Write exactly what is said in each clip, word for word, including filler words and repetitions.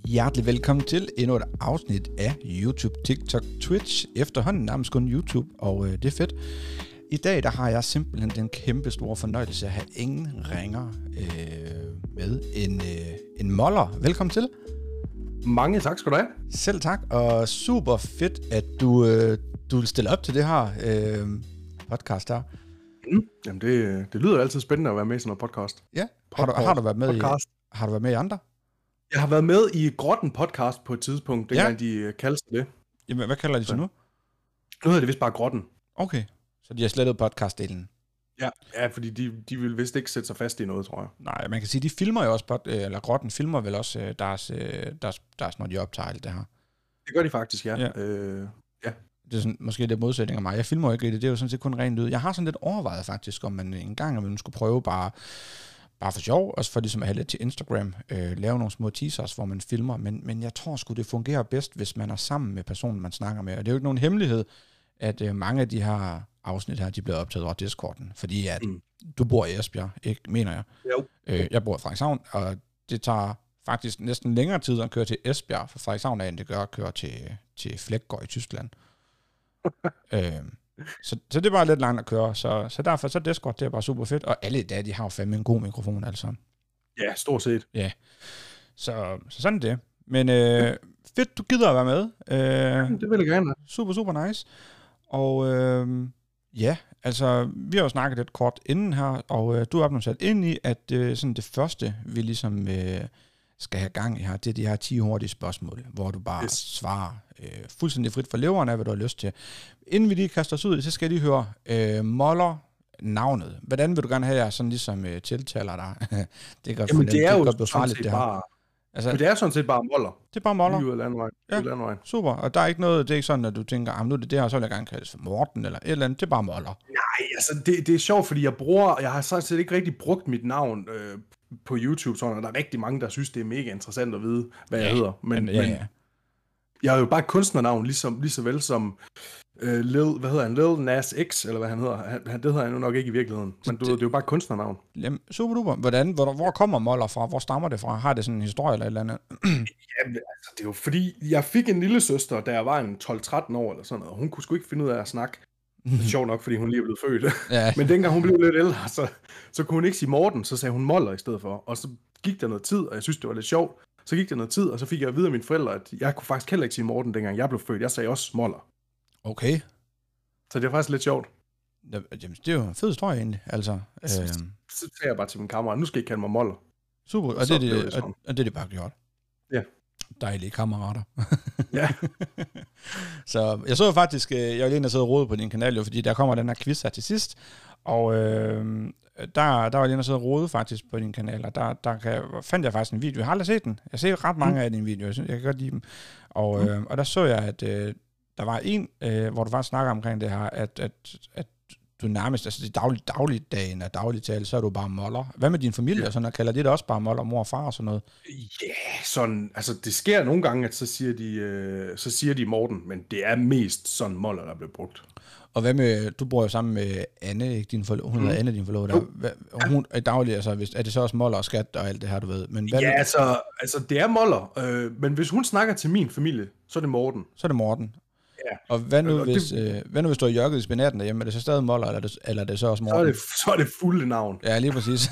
Hjertelig velkommen til endnu et afsnit af YouTube, TikTok, Twitch, efterhånden nærmest kun YouTube, og øh, det er fedt. I dag der har jeg simpelthen den kæmpe store fornøjelse at have ingen ringer øh, med en, øh, en Moller. Velkommen til. Mange tak skal du have. Selv tak, og super fedt, at du, øh, du vil stille op til det her øh, podcast her. Mm. Jamen det, det lyder altid spændende at være med i sådan noget podcast. Ja, har du, har du været med podcast. i har du været med i andre? Jeg har været med i Grotten podcast på et tidspunkt, dengang ja. de kaldte det. Jamen, hvad kalder de så nu? Nu hedder det vist bare Grotten. Okay, så de har slettet podcastdelen. Ja, ja, fordi de, de vil vist ikke sætte sig fast i noget, tror jeg. Nej, man kan sige, de filmer jo også, pod, eller Grotten filmer vel også deres, deres, deres, når de optager alt det her. Det gør de faktisk, ja. Ja. Øh, ja. Det er sådan, måske lidt modsætning af mig. Jeg filmer jo ikke det, det er jo sådan set kun ren lyd. Jeg har sådan lidt overvejet faktisk, om man en gang, om man skulle prøve bare, bare for sjov, også for ligesom at have lidt til Instagram, øh, lave nogle små teasers, hvor man filmer, men, men jeg tror sgu, det fungerer bedst, hvis man er sammen med personen, man snakker med. Og det er jo ikke nogen hemmelighed, at øh, mange af de her afsnit her, de bliver optaget over Discorden, fordi at mm. du bor i Esbjerg, ikke, mener jeg. Jo. Øh, jeg bor i Frederikshavn, og det tager faktisk næsten længere tid at køre til Esbjerg fra Frederikshavn af, end det gør at køre til, til Fleggaard i Tyskland. øh, så, så det er bare lidt langt at køre, så, så derfor så Discord, det er bare super fedt, og alle i dag, de har jo fandme en god mikrofon, altså. Ja, stort set. Ja, så, så sådan det. Men øh, fedt, du gider at være med. Øh, det vil jeg gerne. Super, super nice. Og øh, ja, altså, vi har jo snakket lidt kort inden her, og øh, du har nu sat ind i, at øh, sådan det første, vi ligesom øh, skal have gang i her, det er de her ti hurtige spørgsmål, hvor du bare yes. svarer øh, fuldstændig frit for leveren af, hvad du har lyst til. Inden vi lige kaster os ud, så skal jeg lige høre øh, Moller navnet. Hvordan vil du gerne have, jeg sådan ligesom øh, tiltaler dig? det kan Jamen, det er jo godt sådan lidt, set det her. bare... Altså, men det er sådan set bare Moller. Det er bare Moller. Lige ud af landvejen. Ja, landvejen. Super. Og der er ikke noget, det er ikke sådan, at du tænker, ah, nu er det det her, så vil jeg gerne kalde det for Morten, eller et eller andet. Det er bare Moller. Nej, altså det, det er sjovt, fordi jeg bruger, jeg har sådan set ikke rigtig brugt mit navn øh, på YouTube, sådan, og der er rigtig mange, der synes, det er mega interessant at vide, hvad ja, jeg hedder. Men, men, ja, ja. men jeg er jo bare et kunstnernavn, ligesom, lige så vel som øh, Lil, hvad hedder han, Lil Nas X, eller hvad han hedder. Han, det hedder han jo nok ikke i virkeligheden, men det, du, det er jo bare et kunstnernavn. Jamen, super duper. Hvordan, hvor, hvor kommer Moller fra? Hvor stammer det fra? Har det sådan en historie eller et eller andet? Jamen, altså, det er jo fordi, jeg fik en lille søster, da jeg var en tolv tretten år eller sådan noget, og hun kunne sgu ikke finde ud af at snakke. Det er sjovt nok, fordi hun lige er blevet født. Ja. Men dengang hun blev lidt ældre, så, så kunne hun ikke sige Morten, så sagde hun Moller i stedet for. Og så gik der noget tid, og jeg synes, det var lidt sjovt. Så gik der noget tid, og så fik jeg at vide af mine forældre, at jeg kunne faktisk heller ikke sige Morten, dengang jeg blev født. Jeg sagde også Moller. Okay. Så det er faktisk lidt sjovt. Jamen, det er jo en fed historie egentlig. Altså, så, øh... så, så sagde jeg bare til min kammerat, nu skal I kalde mig Moller. Super, og, det, det, det, og, og det er det bare gjort. Ja. Dejlige kammerater. Ja. Så jeg så faktisk, jeg var lige inde og sidde og rode på din kanal, jo, fordi der kommer den her quiz her til sidst, og øh, der, der var jeg lige inde og sidde og rode faktisk på din kanal, og der, der kan, fandt jeg faktisk en video. Jeg har aldrig set den. Jeg har set ret mange mm. af dine videoer, jeg, synes, jeg kan godt lide dem. Og, mm. øh, og der så jeg, at øh, der var en, øh, hvor du faktisk snakker omkring det her, at, at, at du nærmest, altså det daglige, dagligdagen og dagligtale, så er du bare Moller. Hvad med din familie ja. og sådan, og kalder de det også bare Moller, mor og far og sådan noget? Ja, yeah, sådan, altså det sker nogle gange, at så siger de, øh, så siger de Morten, men det er mest sådan Moller, der bliver brugt. Og hvad med, du bor jo sammen med Anne, ikke din forlod, hun mm. hedder Anne, din forlovede, der. Hvad, hun er daglig, altså, hvis, er det så også Moller og skat og alt det her, du ved? Men hvad ja, med, altså, altså det er Moller, øh, men hvis hun snakker til min familie, så er det Morten. Så er det Morten. Ja. Og hvad nu, hvis, det, øh, hvad nu hvis du har jokket i spinaten derhjemme, er det så stadig Moller, eller er det, eller er det så også Morten? Så er det, så er det fulde navn. Ja, lige præcis.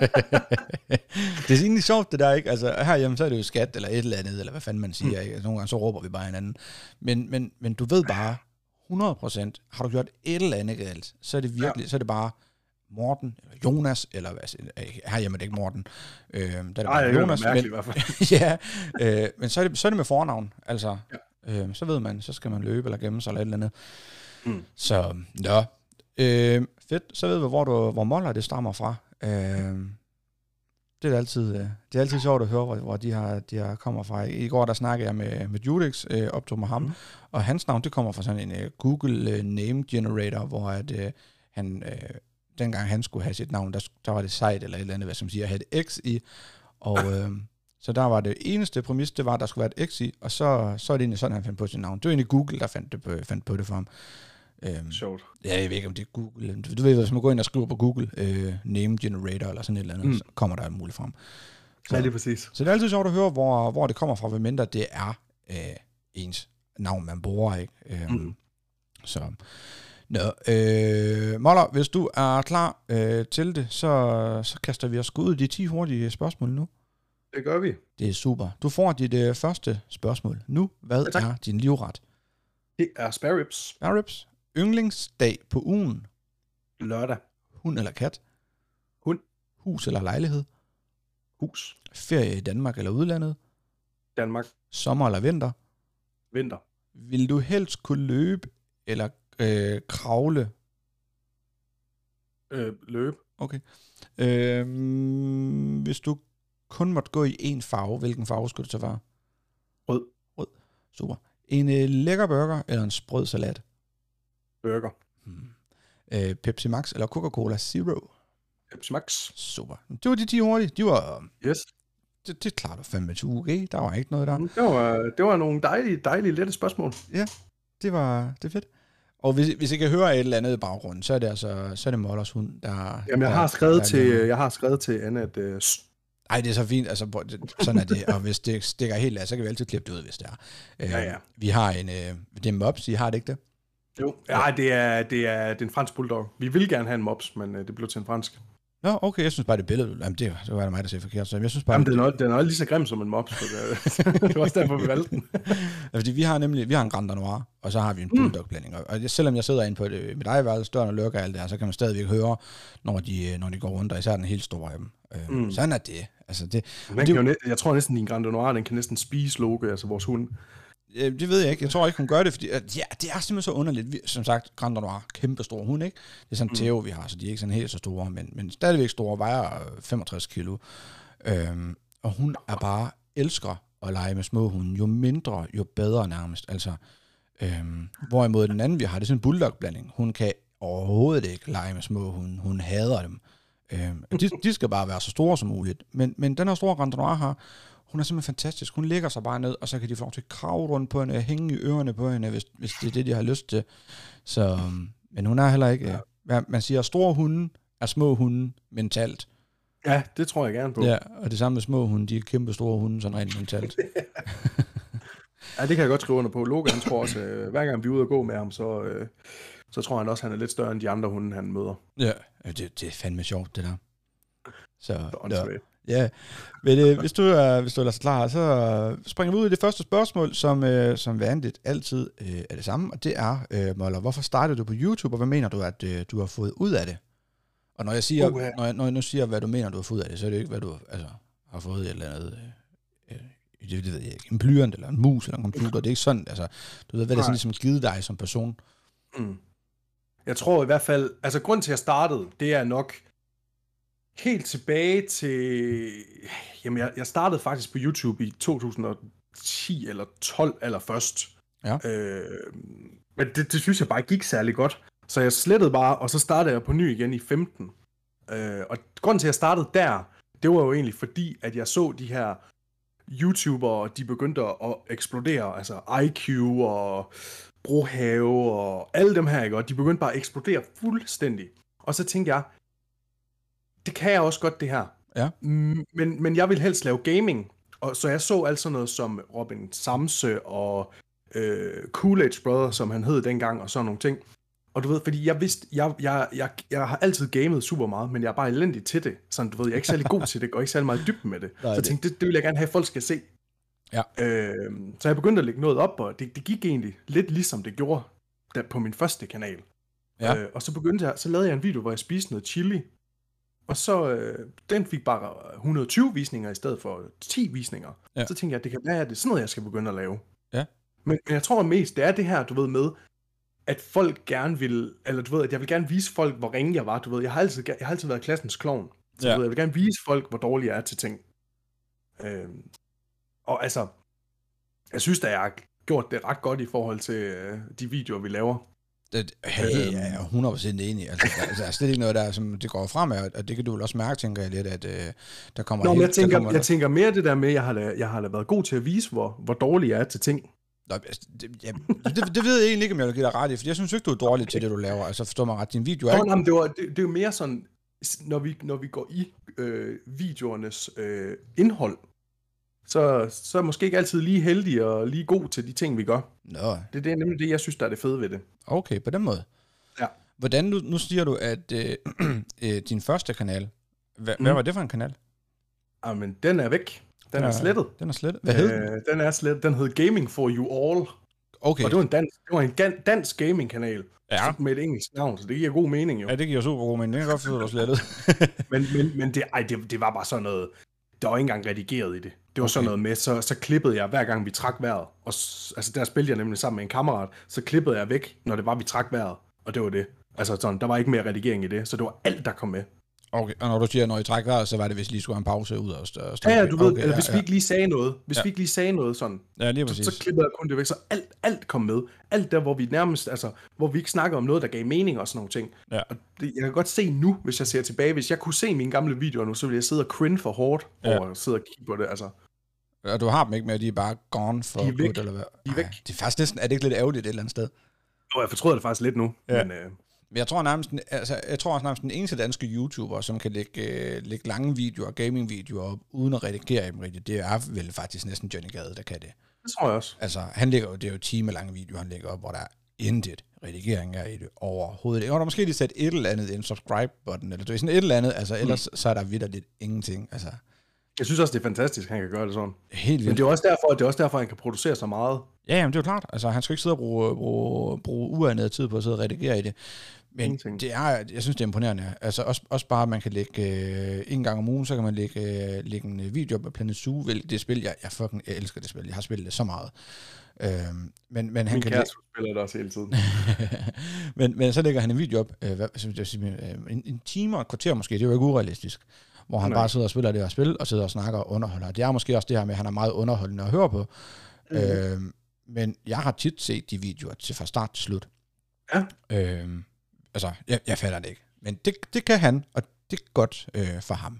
Det er egentlig sjovt, det der, ikke? Altså, herhjemme, så er det jo skat, eller et eller andet, eller hvad fanden man siger, mm. ikke? Altså, nogle gange så råber vi bare hinanden. Men, men, men du ved bare, hundrede procent, har du gjort et eller andet galt, så er det virkelig, ja. så er det bare Morten, eller Jonas, eller hvad, herhjemme er det ikke Morten. Øh, der er det bare Ej, Jonas. Det er mærkeligt, men, i hvert fald. Ja, øh, men så er, det, så er det med fornavn, altså. Ja. Øh, så ved man, så skal man løbe eller gemme sig eller et eller andet. Mm. Så, ja. Øh, fedt, så ved vi, hvor, du, hvor Moller det stammer fra. Øh, det er altid, det er altid sjovt at høre, hvor, hvor de, her, de her kommer fra. I går, der snakkede jeg med, med Judex, øh, optog med ham, mm. og hans navn, det kommer fra sådan en uh, Google uh, Name Generator, hvor at, uh, han, uh, dengang han skulle have sit navn, der, der var det sejt eller et eller andet, hvad som siger, at have et X i, og... Øh, Så der var det eneste præmis, det var, at der skulle være et X i, og så, så er det egentlig sådan, han fandt på sit navn. Det var egentlig Google, der fandt, det på, fandt på det for ham. Øhm, Sjovt. Ja, jeg ved ikke, om det er Google. Du, du ved, hvis man går ind og skriver på Google, øh, Name Generator eller sådan et eller andet, mm. så kommer der alt muligt frem. Så, ja, det er præcis. Så det er altid sjovt at høre, hvor, hvor det kommer fra, hvad mindre det er øh, ens navn, man bruger, ikke? Øhm, mm. Så, nå, øh, Moller, hvis du er klar øh, til det, så, så kaster vi os ud i de ti hurtige spørgsmål nu. Det gør vi. Det er super. Du får dit øh, første spørgsmål nu. Hvad ja, er din livret? Det er spare ribs. Spare ribs. Yndlingsdag på ugen? Lørdag. Hund eller kat? Hund. Hus eller lejlighed? Hus. Ferie i Danmark eller udlandet? Danmark. Sommer eller vinter? Vinter. Vil du helst kunne løbe eller øh, kravle? Øh, løbe. Okay. Øh, hvis du kun måtte gå i én farve, hvilken farve skulle det så være? Rød. Rød. Super. En øh, lækker burger eller en sprød salat? Burger. Hmm. Øh, Pepsi Max eller Coca-Cola Zero? Pepsi Max. Super. Det var de ti hurtige. De var... Yes. Det, det klarer du fandme til U G. Der var ikke noget der. Det var, det var nogle dejlige, dejlige, lette spørgsmål. Ja, det var det er fedt. Og hvis, hvis I kan høre et eller andet i baggrunden, så er det altså så er det Mollers hund, der... Jamen, jeg har skrevet, der, til, jeg har skrevet til Anna, at... Uh, Ej, det er så fint. Altså, sådan er det. Og hvis det stikker helt af, så kan vi altid klippe det ud, hvis det er. Ja, ja. Vi har en... Det er mops, I har det ikke det? Jo, ja, det er, det er, det er en fransk bulldog. Vi vil gerne have en mops, men det blev til en fransk. Nå, okay, jeg synes bare, det billede... Jamen, det, det var mig, der ser forkert. Så jeg synes bare... Jamen, den er, den er lige så grim som en mops. Det var også derfor, vi valgte den. Fordi vi har nemlig... Vi har en Grand Danois, og så har vi en bulldog-blanding. Og, og selvom jeg sidder inde på det, mit ejerværelse, døren og lukker alt det her, så kan man stadigvæk høre, når de, når de går rundt, og især den helt store af dem. Mm. Sådan er det. Altså, det, det jo næ- jeg tror næsten, din Grand Danois, den kan næsten spise Loke, altså vores hund. Det ved jeg ikke. Jeg tror ikke, hun gør det, fordi ja, det er simpelthen så underligt. Vi, som sagt, Grand Danois, kæmpe stor hund, ikke? Det er sådan en mm. Theo, vi har, så de er ikke sådan helt så store, men, men stadigvæk store, vejer femogtres kilo. Øhm, og hun er bare elsker at lege med små hunde. Jo mindre, jo bedre nærmest. Altså, øhm, hvorimod den anden, vi har, det er sådan en bulldog-blanding. Hun kan overhovedet ikke lege med små hunde. Hun hader dem. Øhm, de, de skal bare være så store som muligt. Men, men den her store Grand Danois her, hun er simpelthen fantastisk. Hun ligger sig bare ned, og så kan de få lov til at krave rundt på hende, hænge i ørerne på hende, hvis, hvis det er det, de har lyst til. Så, men hun er heller ikke... Ja. Man siger, at store hunde er små hunde mentalt. Ja, det tror jeg gerne på. Ja, og det samme med små hunde, de er kæmpe store hunde, sådan rent mentalt. Ja, det kan jeg godt skrive under på. Logan, han tror også, øh, hver gang vi er ude og gå med ham, så, øh, så tror han også, at han er lidt større end de andre hunde, han møder. Ja, det, det er fandme sjovt, det der. Så, ja. Ja, men øh, hvis du er hvis du er klar, så springer vi ud i det første spørgsmål, som øh, som vanligt altid øh, er det samme, og det er, øh, Moller, hvorfor startede du på YouTube, og hvad mener du, at øh, du har fået ud af det? Og når jeg siger, uh, ja. når, jeg, når jeg nu siger, hvad du mener, du har fået ud af det, så er det jo ikke, hvad du altså, har fået et eller andet, øh, øh, det ved jeg ikke, en blyant, eller en mus, eller en computer, det er ikke sådan, altså, du ved, hvad det er sådan ligesom givet dig som person? Mm. Jeg tror i hvert fald, altså grund til, at jeg startede, det er nok helt tilbage til... Jamen, jeg, jeg startede faktisk på YouTube i to tusind og ti eller tolv allerførst. Ja. Øh, men det, det synes jeg bare gik særlig godt. Så jeg slettede bare, og så startede jeg på ny igen i femten. Øh, og grunden til, at jeg startede der, det var jo egentlig fordi, at jeg så de her YouTubere, de begyndte at eksplodere. Altså I Q og Brohave og alle dem her, ikke? Og de begyndte bare at eksplodere fuldstændig. Og så tænkte jeg, det kan jeg også godt, det her. Ja. Men, men jeg vil helst lave gaming. Og så jeg så alt sådan noget som Robin Samse og øh, Coolidge Brother, som han hed dengang, og sådan nogle ting. Og du ved, fordi jeg vidste, jeg, jeg, jeg, jeg har altid gamet super meget, men jeg er bare elendig til det. Sådan, du ved, jeg er ikke særlig god til det, og ikke særlig meget dybden med det. Nej, så jeg tænkte, det, det vil jeg gerne have, at folk skal se. Ja. Øh, så jeg begyndte at lægge noget op, og det, det gik egentlig lidt ligesom det gjorde der på min første kanal. Ja. Øh, og så begyndte jeg, så lavede jeg en video, hvor jeg spiste noget chili. Og så, øh, den fik bare et hundrede og tyve visninger i stedet for ti visninger. Ja. Så tænkte jeg, det kan være, at det er sådan noget, jeg skal begynde at lave. Ja. Men, men jeg tror mest, det er det her, du ved, med, at folk gerne vil, eller du ved, at jeg vil gerne vise folk, hvor ringe jeg var, du ved. Jeg har altid, jeg har altid været klassens klovn. Så ja. du ved, jeg vil gerne vise folk, hvor dårlig jeg er til ting. Øh, og altså, jeg synes, at jeg har gjort det ret godt i forhold til øh, de videoer, vi laver. Det, hey, jeg er hundrede procent enig. Altså, der er slet ikke noget der, som det går frem af, og det kan du vel også mærke, tænker jeg lidt, at øh, der kommer... Nå, helt, jeg, tænker, kommer jeg tænker mere det der med, at jeg har, jeg har været god til at vise, hvor, hvor dårlig jeg er til ting. Nå, det, ja, det, det ved jeg egentlig ikke, om jeg vil give dig ret i, for jeg synes ikke, du er dårlig okay. til det, du laver. Altså, forstår mig ret, din video er Nå, ikke... Jamen, det, var, det, det er jo mere sådan, når vi, når vi går i øh, videoernes øh, indhold, så, så er jeg måske ikke altid lige heldig og lige god til de ting, vi gør. Nå. Det, det er nemlig det, jeg synes, der er det fede ved det. Okay, på den måde. Ja. Hvordan, nu, nu siger du, at øh, øh, din første kanal, hvad, mm. hvad var det for en kanal? Jamen, den er væk. Den er, er slettet. Den er slettet? Hvad hed den? Øh, den er slettet. Den hed Gaming for You All. Okay. Og det var en dansk, det var en dansk gaming-kanal. Ja. Med et engelsk navn, så det giver god mening jo. Ja, det giver super god mening. Det kan godt forstå, at du slettet. men men, men det, ej, det, det var bare sådan noget, der var ikke engang redigeret i det. Det var okay. Sådan noget med, så, så klippede jeg hver gang vi trak vejret. Og, altså der spillede jeg nemlig sammen med en kammerat, så klippede jeg væk, når det var, vi trak vejret. Og det var det. Altså sådan, der var ikke mere redigering i det, så det var alt, der kom med. Okay, og når du siger, når I trækker vejret, så var det, hvis I lige skulle have en pause ud og stå. Ja, ja, du ved, okay, altså, hvis ja, vi ikke lige sagde noget, hvis ja. vi ikke lige sagde noget sådan, ja, lige præcis. så, så klippede jeg kun det væk, så alt, alt kom med. Alt der, hvor vi nærmest, altså, hvor vi ikke snakkede om noget, der gav mening og sådan nogle ting. Ja. Og det, jeg kan godt se nu, hvis jeg ser tilbage, hvis jeg kunne se mine gamle videoer nu, så ville jeg sidde og cringe for hårdt, ja. over at sidde og kigge på det, altså. Og du har dem ikke med, de er bare gone for de er væk. Good, eller hvad? De er væk. Ej, det er faktisk næsten, er det ikke lidt ærgerligt et eller andet sted? Jo, jeg fortryder det faktisk lidt nu, ja. men... Øh, Men jeg tror nærmest, altså, jeg tror også nærmest den eneste danske YouTuber, som kan lægge, øh, lægge lange videoer, gaming-videoer op, uden at redigere dem rigtigt, det er vel faktisk næsten Johnny Gade, der kan det. Det tror jeg også. Altså, han lægger jo, det er jo timelange videoer, han lægger op, hvor der er intet redigering er i det overhovedet. Og der måske lige sat et eller andet, en subscribe-button, eller sådan et eller andet, altså, mm. ellers så er der vitterligt ingenting, altså. Jeg synes også, det er fantastisk, han kan gøre det sådan. Helt vildt. Men det er også derfor, det er også derfor, han kan producere så meget. Ja, jamen, det er jo klart. Altså, han skal ikke sidde og bruge, bruge, bruge uanede tid på at sidde og redigere i det. Men det er, jeg synes, det er imponerende. Altså, også, også bare, at man kan lægge øh, en gang om ugen, så kan man lægge, øh, lægge en video på Planet Zoo. Det spil, jeg, jeg fucking jeg elsker det spil. Jeg har spillet det så meget. Øhm, men, men han Min kan kæreste spiller det også hele tiden. men, men så lægger han en video op, øh, hvad, jeg sige, en, en time og et kvarter måske, det er jo ikke urealistisk, hvor han Nej. bare sidder og spiller det her spil, og sidder og snakker og underholder. Det er måske også det her med, at han er meget underholdende at høre på. Mm. Øhm, men jeg har tit set de videoer til fra start til slut. Ja. Øhm, altså, jeg, jeg fatter det ikke. Men det, det kan han, og det er godt øh, for ham.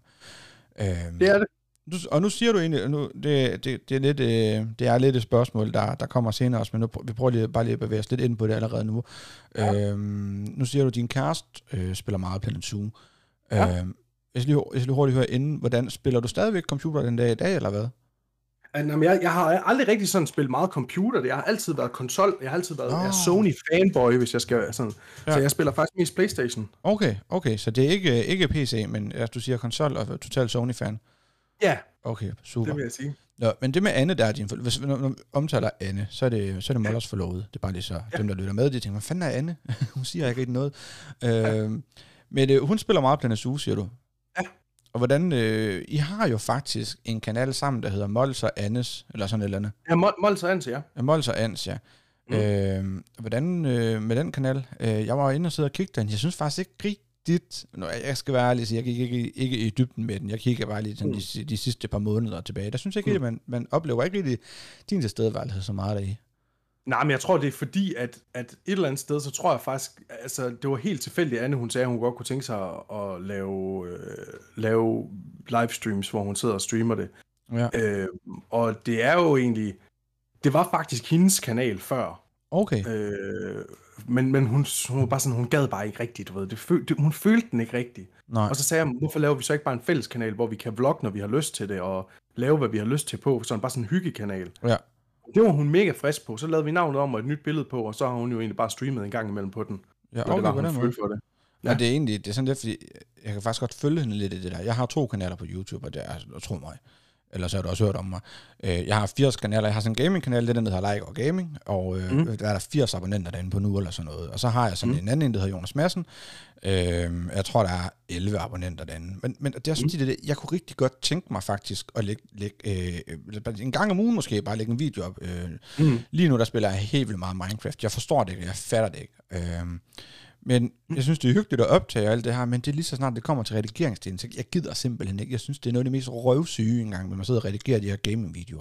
Øhm, det er det. Du, og nu siger du egentlig, nu, det, det, det, er lidt, øh, det er lidt et spørgsmål, der, der kommer senere også, men nu, vi prøver lige, bare lige at bevæge os lidt ind på det allerede nu. Ja. Øhm, nu siger du, at din kæreste øh, spiller meget Planet Zoo. Ja. Øhm, jeg skal lige, jeg skal lige hurtigt høre inden, hvordan spiller du stadigvæk computer den dag i dag, eller hvad? Jamen, jeg, jeg har aldrig rigtig sådan spillet meget computer. Jeg har altid været konsol. Jeg har altid været oh. Sony fanboy, hvis jeg skal sådan. Ja. Så jeg spiller faktisk mest PlayStation. Okay, okay. Så det er ikke, ikke P C, men altså, du siger konsol og total Sony-fan. Ja. Okay, super. Det vil jeg sige. Nå, men det med Anne, der er din... Hvis vi omtaler Anne, så er det, så er det Mollers forlovet. Det er bare lige så ja. Dem, der lytter med, de tænker, hvad fanden er Anne? Hun siger ikke rigtig noget. Ja. Øh, men øh, hun spiller meget Planet Zoo, siger du. Ja. Og hvordan... Øh, I har jo faktisk en kanal sammen, der hedder Mols og Annes, eller sådan et eller andet. Ja, Mols og Annes, ja. Ja, Mols og Annes, ja. Mm. Øh, hvordan øh, med den kanal? Øh, jeg var inde og sidde og kigge den. Jeg synes faktisk ikke rigtigt... Nå, jeg skal være ærlig, jeg gik ikke, ikke i dybden med den. Jeg kigger bare lige sådan, mm. de, de sidste par måneder tilbage. Der synes jeg ikke, mm. at man, man oplever ikke rigtig din tilstedeværelse så meget deri. Nej, men jeg tror, det er fordi, at, at et eller andet sted, så tror jeg faktisk, altså det var helt tilfældigt, Anne, hun sagde, at hun godt kunne tænke sig at, at lave, øh, lave livestreams, hvor hun sidder og streamer det. Ja. Øh, og det er jo egentlig, det var faktisk hendes kanal før. Okay. Øh, men men hun, hun var bare sådan, hun gad bare ikke rigtigt, du ved. Det føl, det, hun følte den ikke rigtigt. Nej. Og så sagde jeg, hvorfor laver vi så ikke bare en fælles kanal, hvor vi kan vlogge, når vi har lyst til det, og lave, hvad vi har lyst til på, sådan bare sådan en hyggekanal. Ja. Det var hun mega frisk på. Så lavede vi navnet om og et nyt billede på, og så har hun jo egentlig bare streamet en gang imellem på den. Ja, okay, det var, hun følte for det. Ja. Og det er egentlig, det er sådan lidt, fordi jeg kan faktisk godt følge hende lidt i det der. Jeg har to kanaler på YouTube, og det er, tro mig, ellers har du også hørt om mig. Jeg har firs kanaler. Jeg har sådan en gaming-kanal, det der hedder Like og Gaming, og øh, mm. der er der firs abonnenter derinde på nu, eller sådan noget. Og så har jeg sådan mm. en anden, der hedder Jonas Madsen. Øh, jeg tror, der er elleve abonnenter derinde. Men, men det er sådan, mm. det, jeg kunne rigtig godt tænke mig faktisk at lægge, lægge øh, en gang om ugen måske, bare lægge en video op. Øh, mm. Lige nu, der spiller jeg helt vildt meget Minecraft. Jeg forstår det ikke, jeg fatter det ikke. Øh, Men jeg synes, det er hyggeligt at optage alt det her, men det er lige så snart, det kommer til redigeringsdelen, så jeg gider simpelthen ikke. Jeg synes, det er noget af det mest røvsyge engang, når man sidder og redigerer de her gaming-videoer.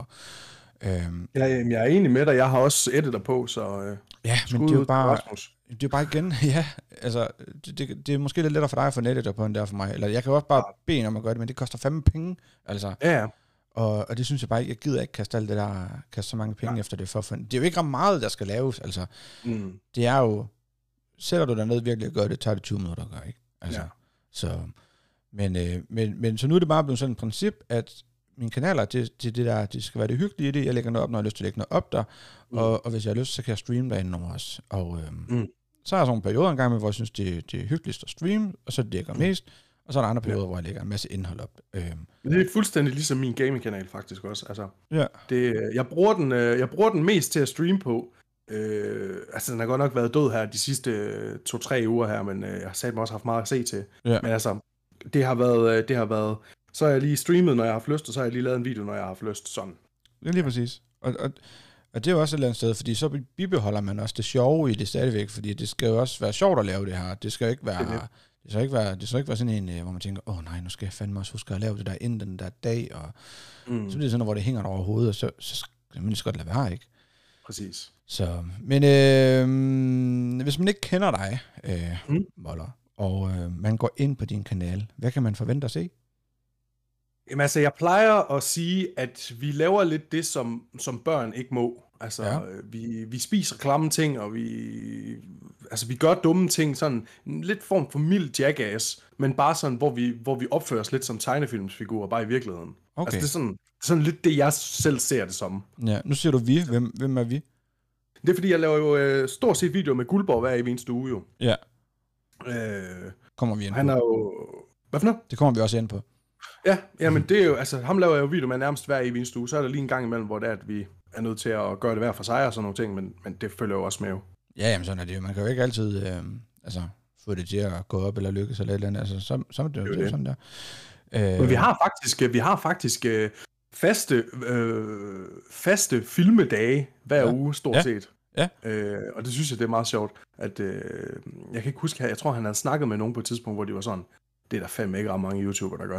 Øhm, ja, jeg er enig med dig. Jeg har også editor på, så øh, ja, men det er jo bare, det er bare igen, ja, altså, det, det, det er måske lidt lettere for dig at få en editor på, end det er for mig. Eller jeg kan også bare ja. bede om at gøre det, men det koster fandme penge, altså. Ja, og, og det synes jeg bare ikke, jeg gider ikke kaste alt det der, kaste så mange penge ja. efter det for. Det er jo ikke ret meget, der skal laves, altså. Mm. Det er jo, sætter du dig ned virkelig og gør det, tager det tyve minutter at gøre, ikke? Altså, ja. Så, Men, øh, men, men så nu er det bare blevet sådan et princip, at mine kanaler, det, det, det der, det skal være det hyggelige i det. Jeg lægger noget op, når jeg har lyst til at lægge noget op der. Mm. Og, og hvis jeg har lyst, så kan jeg streame derinde også. Og øhm, mm. så er der sådan nogle perioder engang med, hvor jeg synes, det, det er hyggeligst at streame, og så det lægger mm. mest. Og så er der andre perioder, ja. hvor jeg lægger en masse indhold op. Øhm. Det er fuldstændig ligesom min gaming-kanal faktisk også. Altså, ja. det, jeg, bruger den, jeg bruger den mest til at streame på. Øh, altså, den har godt nok været død her de sidste to-tre uger her, men øh, jeg har satme også haft meget at se til. Ja. Men altså, det har været, det har været, så har jeg lige streamet, når jeg har haft lyst, og så har jeg lige lavet en video, når jeg har haft lyst. Sådan. Det er lige præcis. Og, og, og det er jo også et eller andet sted, fordi så bibeholder man også det sjove i det stadigvæk, fordi det skal jo også være sjovt at lave det her. Det skal jo ikke være... Det Det skal ikke være, det skal ikke være sådan en, hvor man tænker, åh oh, nej, nu skal jeg fandme også huske at lave det der inden den der dag, og mm. så bliver det sådan, hvor det hænger over hovedet, og så, så skal man lige så godt lade være, ikke? Præcis. Så, men øh, hvis man ikke kender dig, øh, mm. Moller, og øh, man går ind på din kanal, hvad kan man forvente at se? Jamen altså, jeg plejer at sige, at vi laver lidt det, som, som børn ikke må. Altså, ja. vi, vi spiser klamme ting, og vi, altså, vi gør dumme ting, sådan en lidt form for mild jackass, men bare sådan, hvor vi, hvor vi opfører os lidt som tegnefilmsfigurer, bare i virkeligheden. Okay. Altså, det er sådan, sådan lidt det, jeg selv ser det som. Ja, nu siger du vi. Hvem, hvem er vi? Det er, fordi jeg laver jo øh, stort set videoer med Guldborg hver i eneste uge, jo. Ja. Øh, kommer vi ind på. Han er jo... Hvad for noget? Det kommer vi også ind på. Ja, jamen det er jo, altså, ham laver jeg jo video med nærmest hver i eneste uge, så er der lige en gang imellem, hvor det er, at vi er nødt til at gøre det hver for sig og sådan nogle ting, men, men det følger jo også med jo. Ja, jamen sådan er det jo. Man kan jo ikke altid øh, altså, få det til at gå op eller lykkes eller et eller andet. Altså, så, så er det jo det, det. sådan der. Øh, men vi har faktisk, vi har faktisk øh, faste, øh, faste filmedage hver ja. uge, stort ja. set. Ja. Øh, og det synes jeg, det er meget sjovt, at øh, jeg kan ikke huske, jeg tror, han havde snakket med nogen på et tidspunkt, hvor de var sådan, det er der fandme ikke ret mange YouTubere, der gør.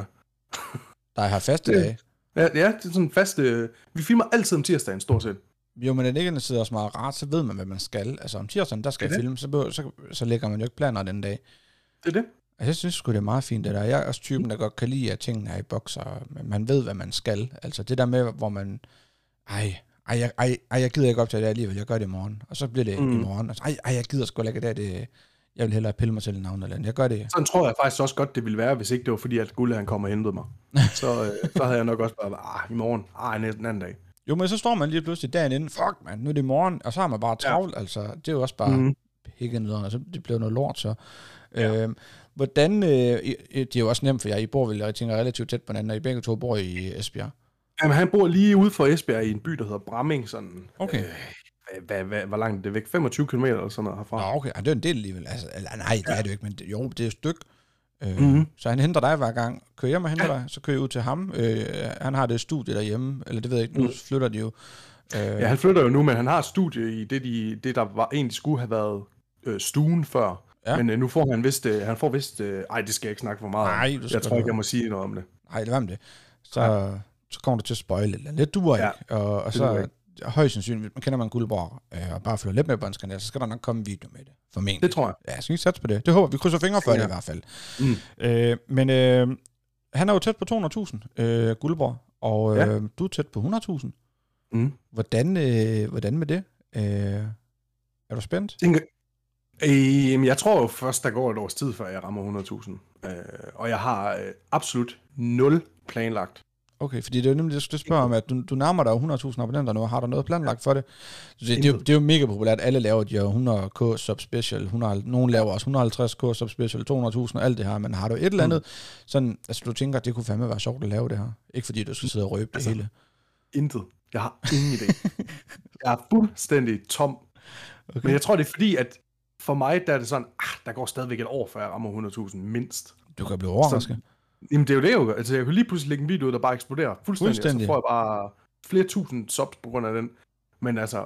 Der har faste dage. Ja, ja, det er sådan faste... Vi filmer altid om tirsdagen, stort set. Jo, men det ikke sidder også meget rart, så ved man, hvad man skal. Altså om tirsdagen, der skal jeg filme, så, så, så lægger man jo ikke planer den dag. Det er det. Altså, jeg synes sgu, det er meget fint, det der. Jeg er også typen, der godt kan lide, at tingene er i bokser. Man ved, hvad man skal. Altså det der med, hvor man... Ej, ej, ej, ej, ej jeg gider ikke op til det alligevel. Jeg gør det i morgen. Og så bliver det mm. i morgen. Og så, ej, ej, jeg gider sgu ikke det. det Jeg vil hellere pille mig til et navn eller andet. Jeg gør det. Sådan tror jeg faktisk også godt, det ville være, hvis ikke det var fordi, at Gulle han kom og hentede mig. så, øh, så havde jeg nok også bare været, ah, i morgen, ah, næsten anden dag. Jo, men så står man lige pludselig dagen inden, fuck man, nu er det i morgen, og så har man bare travlt, ja. Altså, det er jo også bare mm. pikke nederen, og så det bliver noget lort, så. Ja. Øh, hvordan, øh, det er jo også nemt for jer, I bor vel, jeg tænker relativt tæt på hinanden, og I begge to bor i Esbjerg. Jamen, han bor lige ude for Esbjerg i en by, der hedder Bramming, sådan. Okay. Øh, Hvad, hvad, hvor langt er det væk? femogtyve kilometer eller sådan noget herfra. Nå, okay. Ja, det er en del alligevel. Altså, nej, det ja. er det jo ikke, men det, jo, det er et stykke. Øh, mm-hmm. Så han henter dig hver gang. Kører hjem og henter ja. dig, så kører jeg ud til ham. Øh, han har det studie derhjemme, eller det ved jeg ikke, nu mm. flytter de jo. Øh, ja, han flytter jo nu, men han har et studie i det, de, det der var, egentlig skulle have været øh, stuen før. Ja. Men øh, nu får han vist, øh, han får vist, øh, ej, det skal jeg ikke snakke for meget nej, om. Jeg tror ikke, jeg må sige noget om det. Nej, det var med det. Så, ja. så kommer du til at spoile lidt. Lidt duer ja. ikke. Og, og så... højst sandsynligt, hvis man kender man Guldborg øh, og bare følger lidt med på hans kanal, så skal der nok komme en video med det, formentlig. Det tror jeg. Ja, jeg skal ikke satse på det. Det håber vi. krydser fingre for ja. det i hvert fald. Mm. Øh, men øh, han er jo tæt på to hundrede tusind, øh, Guldborg, og øh, ja. du er tæt på hundrede tusind. Mm. Hvordan, øh, hvordan med det? Øh, er du spændt? Øh, jeg tror jo først, der går et års tid, før jeg rammer hundrede tusind. Øh, og jeg har øh, absolut nul planlagt. Okay, fordi det er jo nemlig, det spørger om, at du, du nærmer dig hundrede tusind abonnenter nu, har du noget planlagt for det? Det, det, det, er jo, det er jo mega populært, alle laver de hundrede k subspecial, hundrede, nogen laver også hundrede og halvtreds k subspecial, to hundrede tusind og alt det her, men har du et eller andet, mm. sådan, altså du tænker, at det kunne fandme være sjovt at lave det her? Ikke fordi du skal sidde og røbe altså, det hele. Intet. Jeg har ingen idé. Jeg er fuldstændig tom. Okay. Men jeg tror, det er fordi, at for mig, der er det sådan, ah, der går stadigvæk et år, før jeg rammer hundrede tusind mindst. Du kan blive overrasket. Jamen det er jo det jo, altså jeg kunne lige pludselig lægge en video ud, der bare eksploderer fuldstændig, fuldstændig. Og så får jeg bare flere tusind subs på grund af den. Men altså,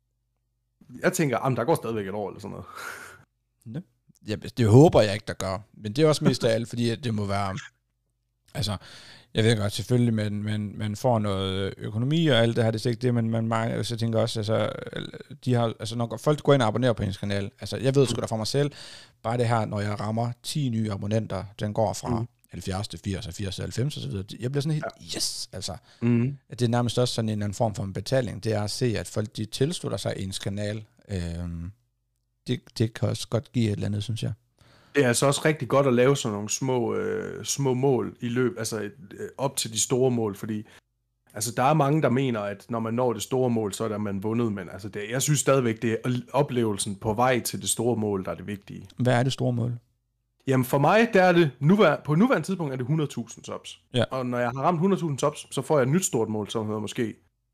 jeg tænker, jamen der går stadigvæk et år eller sådan noget. Ja, det håber jeg ikke, der gør. Men det er også mest af alt, fordi det må være, altså, jeg ved godt selvfølgelig, men man, man får noget økonomi og alt det her, det er ikke det, men man, man, så tænker også, altså, de har, altså når folk går ind og abonnerer på hendes kanal, altså jeg ved sgu da for mig selv, bare det her, når jeg rammer ti nye abonnenter, den går fra mm. halvfjerds til firs og firs til halvfems og så videre. Jeg bliver sådan helt, ja. yes, altså. Mm. At det er nærmest også sådan en anden form for en betaling. Det er at se, at folk de tilslutter sig ens kanal. Øhm, det, det kan også godt give et eller andet, synes jeg. Det er altså også rigtig godt at lave sådan nogle små, øh, små mål i løb, altså øh, op til de store mål, fordi altså, der er mange, der mener, at når man når det store mål, så er der man vundet, men altså, det, jeg synes stadigvæk, det er oplevelsen på vej til det store mål, der er det vigtige. Hvad er det store mål? Jamen for mig, der er det, nuvær- på nuværende tidspunkt er det hundrede tusind subs. Ja. Og når jeg har ramt hundrede tusind subs, så får jeg et nyt stort mål, som hedder måske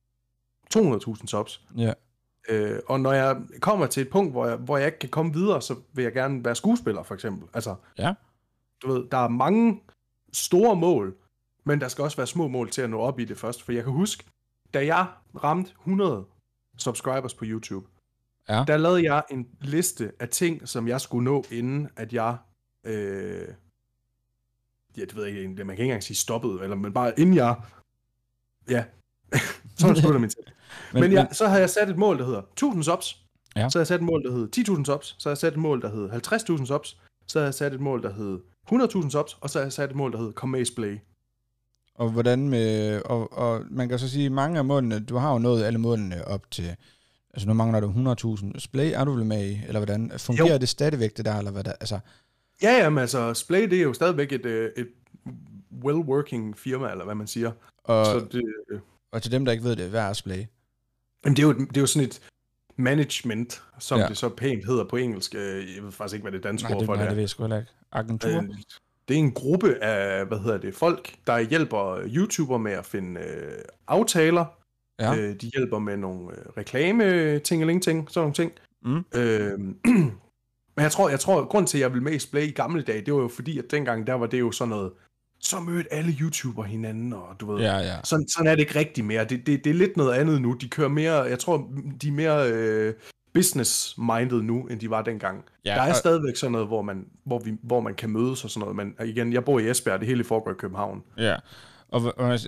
to hundrede tusind subs. Ja. Øh, og når jeg kommer til et punkt, hvor jeg, hvor jeg ikke kan komme videre, så vil jeg gerne være skuespiller, for eksempel. Altså, ja. Du ved, der er mange store mål, men der skal også være små mål til at nå op i det først. For jeg kan huske, da jeg ramte hundrede subscribers på YouTube, ja. Der lavede jeg en liste af ting, som jeg skulle nå, inden at jeg, øh, ja, det ved jeg ikke, man kan ikke engang sige stoppet, eller, men bare inden jeg, ja, så slutter min tid. Men, men, jeg, så havde jeg sat et mål, der hedder tusind subs, ja. Så havde jeg sat et mål, der hedder ti tusind subs, så havde jeg sat et mål, der hedder halvtreds tusind subs, så havde jeg sat et mål, der hedder hundrede tusind subs, og så havde jeg sat et mål, der hedder kom med i Splay. Og hvordan med, og, og man kan så sige, mange af målene, du har jo nået alle målene op til, altså nu mangler du hundrede tusind. Splay er du vel med i, eller hvordan? Fungerer jo. Det stadigvæk det der, eller hvad der, altså? Ja, jamen altså, Splay det er jo stadigvæk et, et well-working firma, eller hvad man siger. Og, så det, og til dem, der ikke ved det, hvad er Splay? Jamen det er jo, det er jo sådan et management, som ja. Det så pænt hedder på engelsk. Jeg ved faktisk ikke, hvad det danske ord for det er. Nej, det ved jeg sgu heller ikke. Agentur? Øh, det er en gruppe af, hvad hedder det, folk, der hjælper YouTuber med at finde øh, aftaler. Ja. Øh, de hjælper med nogle øh, reklame-ting-ting, sådan nogle ting. Mm. Øh, men jeg tror, jeg tror, grund til, at jeg ville med i Splay i gamle dage, det var jo fordi, at dengang, der var det jo sådan noget, så mødte alle YouTuber hinanden, og du ved, ja, ja. Sådan, sådan er det ikke rigtigt mere. Det, det, det er lidt noget andet nu. De kører mere, jeg tror, de er mere øh, business-minded nu, end de var dengang. Ja, der er og... stadigvæk sådan noget, hvor man, hvor, vi, hvor man kan mødes og sådan noget, men igen, jeg bor i Esbjerg, det hele foregår i København. Ja, og, og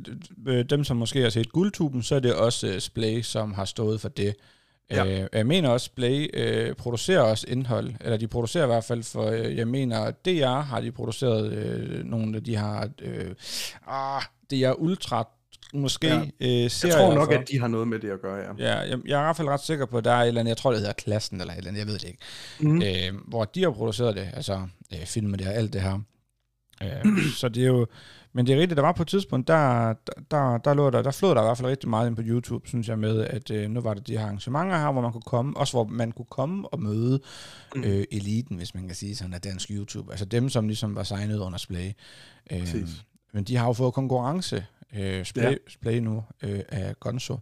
dem, som måske har set Guldtuben, så er det også uh, Splay, som har stået for det. Ja. Øh, jeg mener også, Splay øh, producerer også indhold, eller de producerer i hvert fald for, øh, jeg mener, D R har de produceret øh, nogle, de har, øh, ah, D R Ultra, måske, ja. øh, serier. Jeg tror nok, for, at de har noget med det at gøre, ja. Ja, jeg, jeg er i hvert fald ret sikker på, at der er et eller andet, jeg tror, det hedder Klassen, eller et eller andet, jeg ved det ikke, mm. øh, hvor de har produceret det, altså øh, filmet det og alt det her. Øh, så det er jo, men det er rigtigt, der var på et tidspunkt, der, der, der, lå der, der flød der i hvert fald rigtig meget ind på YouTube, synes jeg, med, at øh, nu var der de her arrangementer her, hvor man kunne komme, også hvor man kunne komme og møde øh, eliten, hvis man kan sige sådan, af dansk YouTube, altså dem, som ligesom var signet under Splay. Øh, men de har jo fået konkurrence, øh, Splay, ja. Splay nu, øh, af Gonzo.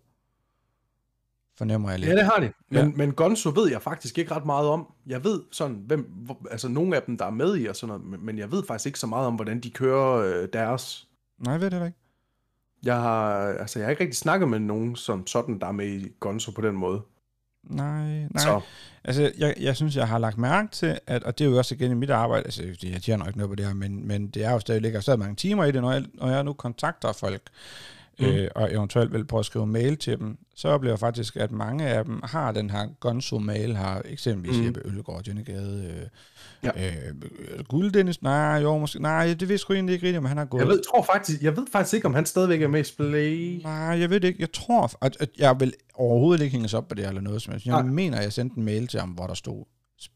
Fornemmer jeg lidt. Ja, det har de. Men, ja. men Gonzo ved jeg faktisk ikke ret meget om. Jeg ved sådan, hvem, hvor, altså nogle af dem, der er med i og sådan noget, men jeg ved faktisk ikke så meget om, hvordan de kører øh, deres. Nej, jeg ved det ikke. Jeg har, altså jeg har ikke rigtig snakket med nogen som sådan, der er med i Gonzo på den måde. Nej, nej. Så. Altså, jeg, jeg synes, jeg har lagt mærke til, at, og det er jo også igen i mit arbejde, altså, jeg tjener ikke noget på det her, men, men det er jo stadig, ligger stadig mange timer i det, når jeg, når jeg nu kontakter folk, Mm. Øh, og eventuelt vil prøve at skrive mail til dem, så oplever jeg faktisk, at mange af dem har den her Gonzo-mail, har eksempelvis mm. Jeppe Øllegaard, Jennegade, øh, ja. øh, Guld Dennis, nej, jo, måske, nej, det ved jeg sgu egentlig ikke rigtigt, om han har gået. Jeg ved, tror faktisk, jeg ved faktisk ikke, om han stadigvæk er med i Splay. Nej, jeg ved det ikke, jeg tror, at, at jeg vil overhovedet ikke hænges op på det, eller noget som helst. Jeg nej. mener, jeg sendte en mail til ham, hvor der stod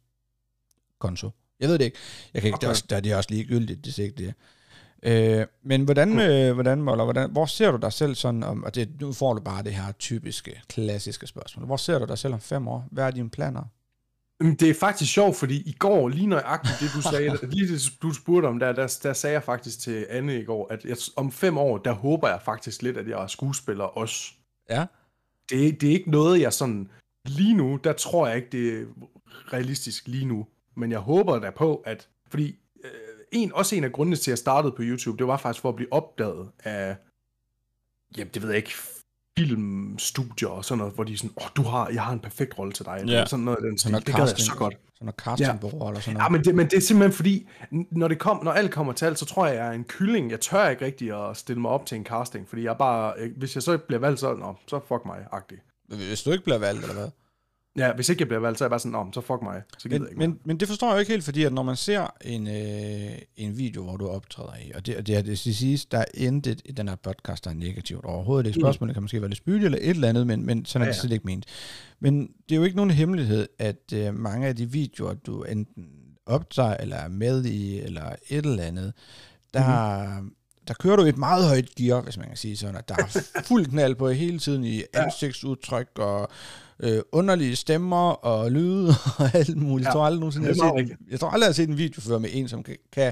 Gonzo. Jeg ved det ikke, jeg kan ikke, okay. det, er også, der, det er også ligegyldigt, det er ikke det. Øh, men hvordan, øh, hvordan, Moller, hvordan, hvor ser du dig selv sådan, om, og det, nu får du bare det her typiske, klassiske spørgsmål. Hvor ser du dig selv om fem år? Hvad er dine planer? Det er faktisk sjovt, fordi i går, lige nøjagtigt det, du sagde, lige det, du spurgte om, der, der, der sagde jeg faktisk til Anne i går, at jeg, om fem år, der håber jeg faktisk lidt, at jeg er skuespiller også. Ja. Det, det er ikke noget, jeg sådan, lige nu, der tror jeg ikke, det er realistisk lige nu. Men jeg håber da på, at, fordi En, også en af grundene til, at jeg startede på YouTube, det var faktisk for at blive opdaget af, jamen det ved jeg ikke, filmstudier og sådan noget, hvor de er sådan, åh, oh, du har, jeg har en perfekt rolle til dig. Ja. Sådan noget den stil. Det gad jeg så godt. Sådan noget castingbureau ja. eller sådan noget. Ja, men det, men det er simpelthen fordi, når, det kom, når alt kommer til alt, så tror jeg, jeg er en kylling. Jeg tør ikke rigtig at stille mig op til en casting, fordi jeg bare, hvis jeg så ikke bliver valgt, så, nå, så fuck mig-agtig. Hvis du ikke bliver valgt, eller hvad? Ja, hvis ikke jeg bliver valgt, så er jeg bare sådan, om, så fuck mig. Så gider men, jeg ikke men, men det forstår jeg jo ikke helt, fordi at når man ser en, øh, en video, hvor du optræder i, og det, og det er det siges, der er intet i den her podcast, der er negativt overhovedet. Det spørgsmål, mm. kan måske være lidt spydigt eller et eller andet, men, men sådan er ja, ja. det slet ikke ment. Men det er jo ikke nogen hemmelighed, at øh, mange af de videoer, du enten optager, eller er med i, eller et eller andet, der, mm-hmm. der kører du et meget højt gear, hvis man kan sige sådan, at der er fuld knald på hele tiden i ansigtsudtryk, og øh, underlige stemmer, og lyde, og alt muligt. Ja, jeg tror aldrig nogensinde, jeg har set, jeg tror aldrig, jeg har set en video før med en, som kan, kan,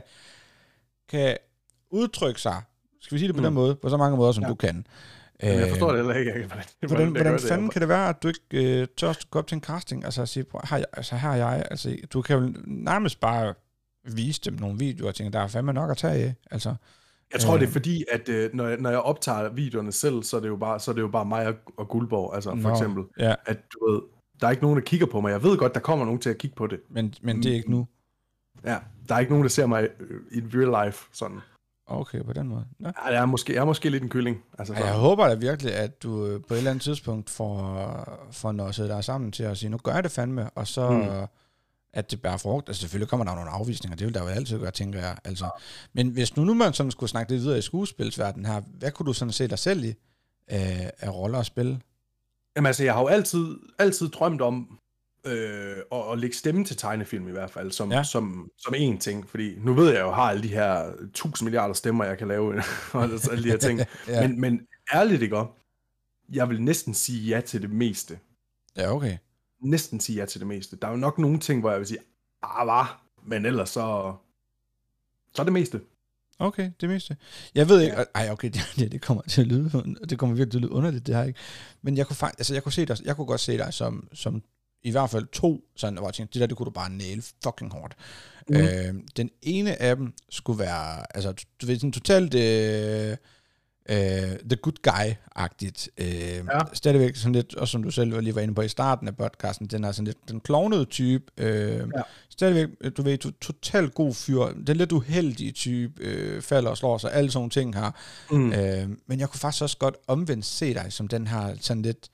kan udtrykke sig, skal vi sige det på mm. den måde, på så mange måder, som ja. du kan. Jamen, jeg forstår det heller ikke. Hvordan, hvordan, hvordan fanden det, kan det være, at du ikke øh, tør gå op til en casting, altså at sige, her, altså, her er jeg, altså, du kan jo nærmest bare vise dem nogle videoer, og tænke, der er fandme nok at tage af, altså. Jeg tror, øh, det er fordi, at øh, når, jeg, når jeg optager videoerne selv, så er det jo bare, så er det jo bare mig og, og Guldborg, altså for Nå, eksempel. Ja. At du ved, der er ikke nogen, der kigger på mig. Jeg ved godt, der kommer nogen til at kigge på det. Men, men det er ikke nu? Ja, der er ikke nogen, der ser mig i real life, sådan. Okay, på den måde. Ja. Ja, jeg, er måske, jeg er måske lidt en kylling. Altså, ja, jeg håber da virkelig, at du på et eller andet tidspunkt får, får nosset dig sammen til at sige, nu gør jeg det fandme, og så mm. at det bærer frugt. Altså selvfølgelig kommer der nogle afvisninger, det vil der jo altid gøre, tænker jeg. Altså. Men hvis nu, nu man sådan skulle snakke lidt videre i skuespilsverdenen her, hvad kunne du sådan se dig selv i af, af roller at spille? Jamen altså, jeg har jo altid, altid drømt om Øh, og, og lægge stemme til tegnefilm i hvert fald, som, ja. som, som én ting, fordi nu ved jeg jo, har alle de her tusind milliarder stemmer, jeg kan lave, og alle de her ting, ja. men, men ærligt ikke op, jeg vil næsten sige ja til det meste. Ja, okay. Næsten sige ja til det meste. Der er jo nok nogle ting, hvor jeg vil sige, ah, hvad? Men ellers så, så er det meste. Okay, det meste. Jeg ved ikke, ja. ej okay, det, det kommer til at lyde, det kommer virkelig til at lyde underligt, det her ikke, men jeg kunne faktisk, altså jeg kunne se dig, jeg kunne godt se dig som, som i hvert fald to, sådan, hvor jeg tænkte, det der, det kunne du bare nail fucking hårdt. Mm. Øh, den ene af dem skulle være, altså, du ved, sådan totalt øh, øh, the good guy-agtigt. Øh, ja. Stadigvæk sådan lidt, og som du selv lige var inde på i starten af podcasten, den er sådan lidt den klovnede type. Øh, ja. Stadigvæk, du ved, to, totalt god fyr. Den lidt uheldige type, øh, falder og slår sig, alle sådan nogle ting her. Mm. Øh, men jeg kunne faktisk også godt omvendt se dig som den her sådan lidt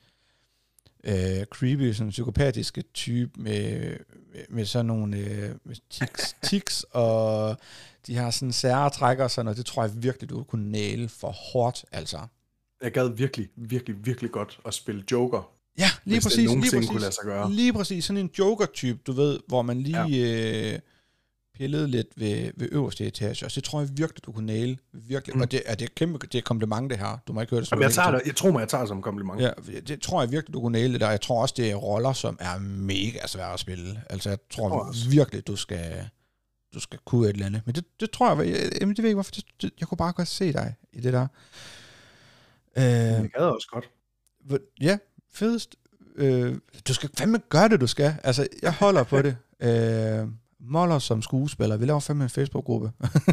Uh, creepy, sådan psykopatiske type med, med sådan nogle uh, tics, tics og de har sådan sære trækker sådan, og det tror jeg virkelig, du kunne næle for hårdt, altså. Jeg gad virkelig, virkelig, virkelig godt at spille Joker. Ja, lige hvis præcis. Det lige præcis, kunne lade sig gøre. Lige præcis, sådan en Joker-type, du ved, hvor man lige ja. øh, pillede lidt ved, ved øverste etage, og det tror jeg virkelig, du kunne næle, virkelig, mm. og det er det er kæmpe, det er kompliment det her, du må ikke høre det som jeg, tager det, jeg tror mig, jeg tager det som kompliment. Ja, det tror jeg virkelig, du kunne næle det, og jeg tror også, det er roller, som er mega svære at spille, altså jeg tror jeg virkelig, du skal, du skal kunne et eller andet, men det, det tror jeg, jeg, jeg, det ved ikke, hvorfor, det, det, jeg kunne bare godt se dig i det der. Øh, jeg gad også godt. Ja, fedest. Øh, du skal fandme gøre det, du skal, altså jeg holder på det. Øh, Moller som skuespiller. Vi laver fandme en Facebook-gruppe.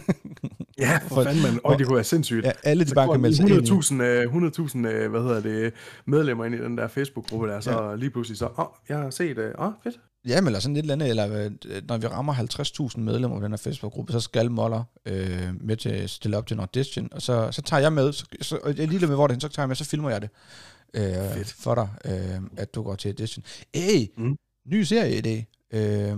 Ja, for fanden, man. Og det kunne være sindssygt. Ja, alle de bare kan melde sig ind i. hundrede tusind, hvad hedder det, medlemmer ind i den der Facebook-gruppe der, så ja. Lige pludselig så, åh, oh, jeg har set, åh, oh, fedt. Ja, men eller sådan lidt eller andet, eller når vi rammer halvtreds tusind medlemmer på den her Facebook-gruppe, så skal Moller øh, med til at stille op til en audition, og så, så tager jeg med, så, så, og jeg er lige med, hvor det hen, så tager jeg med, så filmer jeg det øh, for dig, øh, at du går til audition. Ey, mm. ny serie-idé. Øh,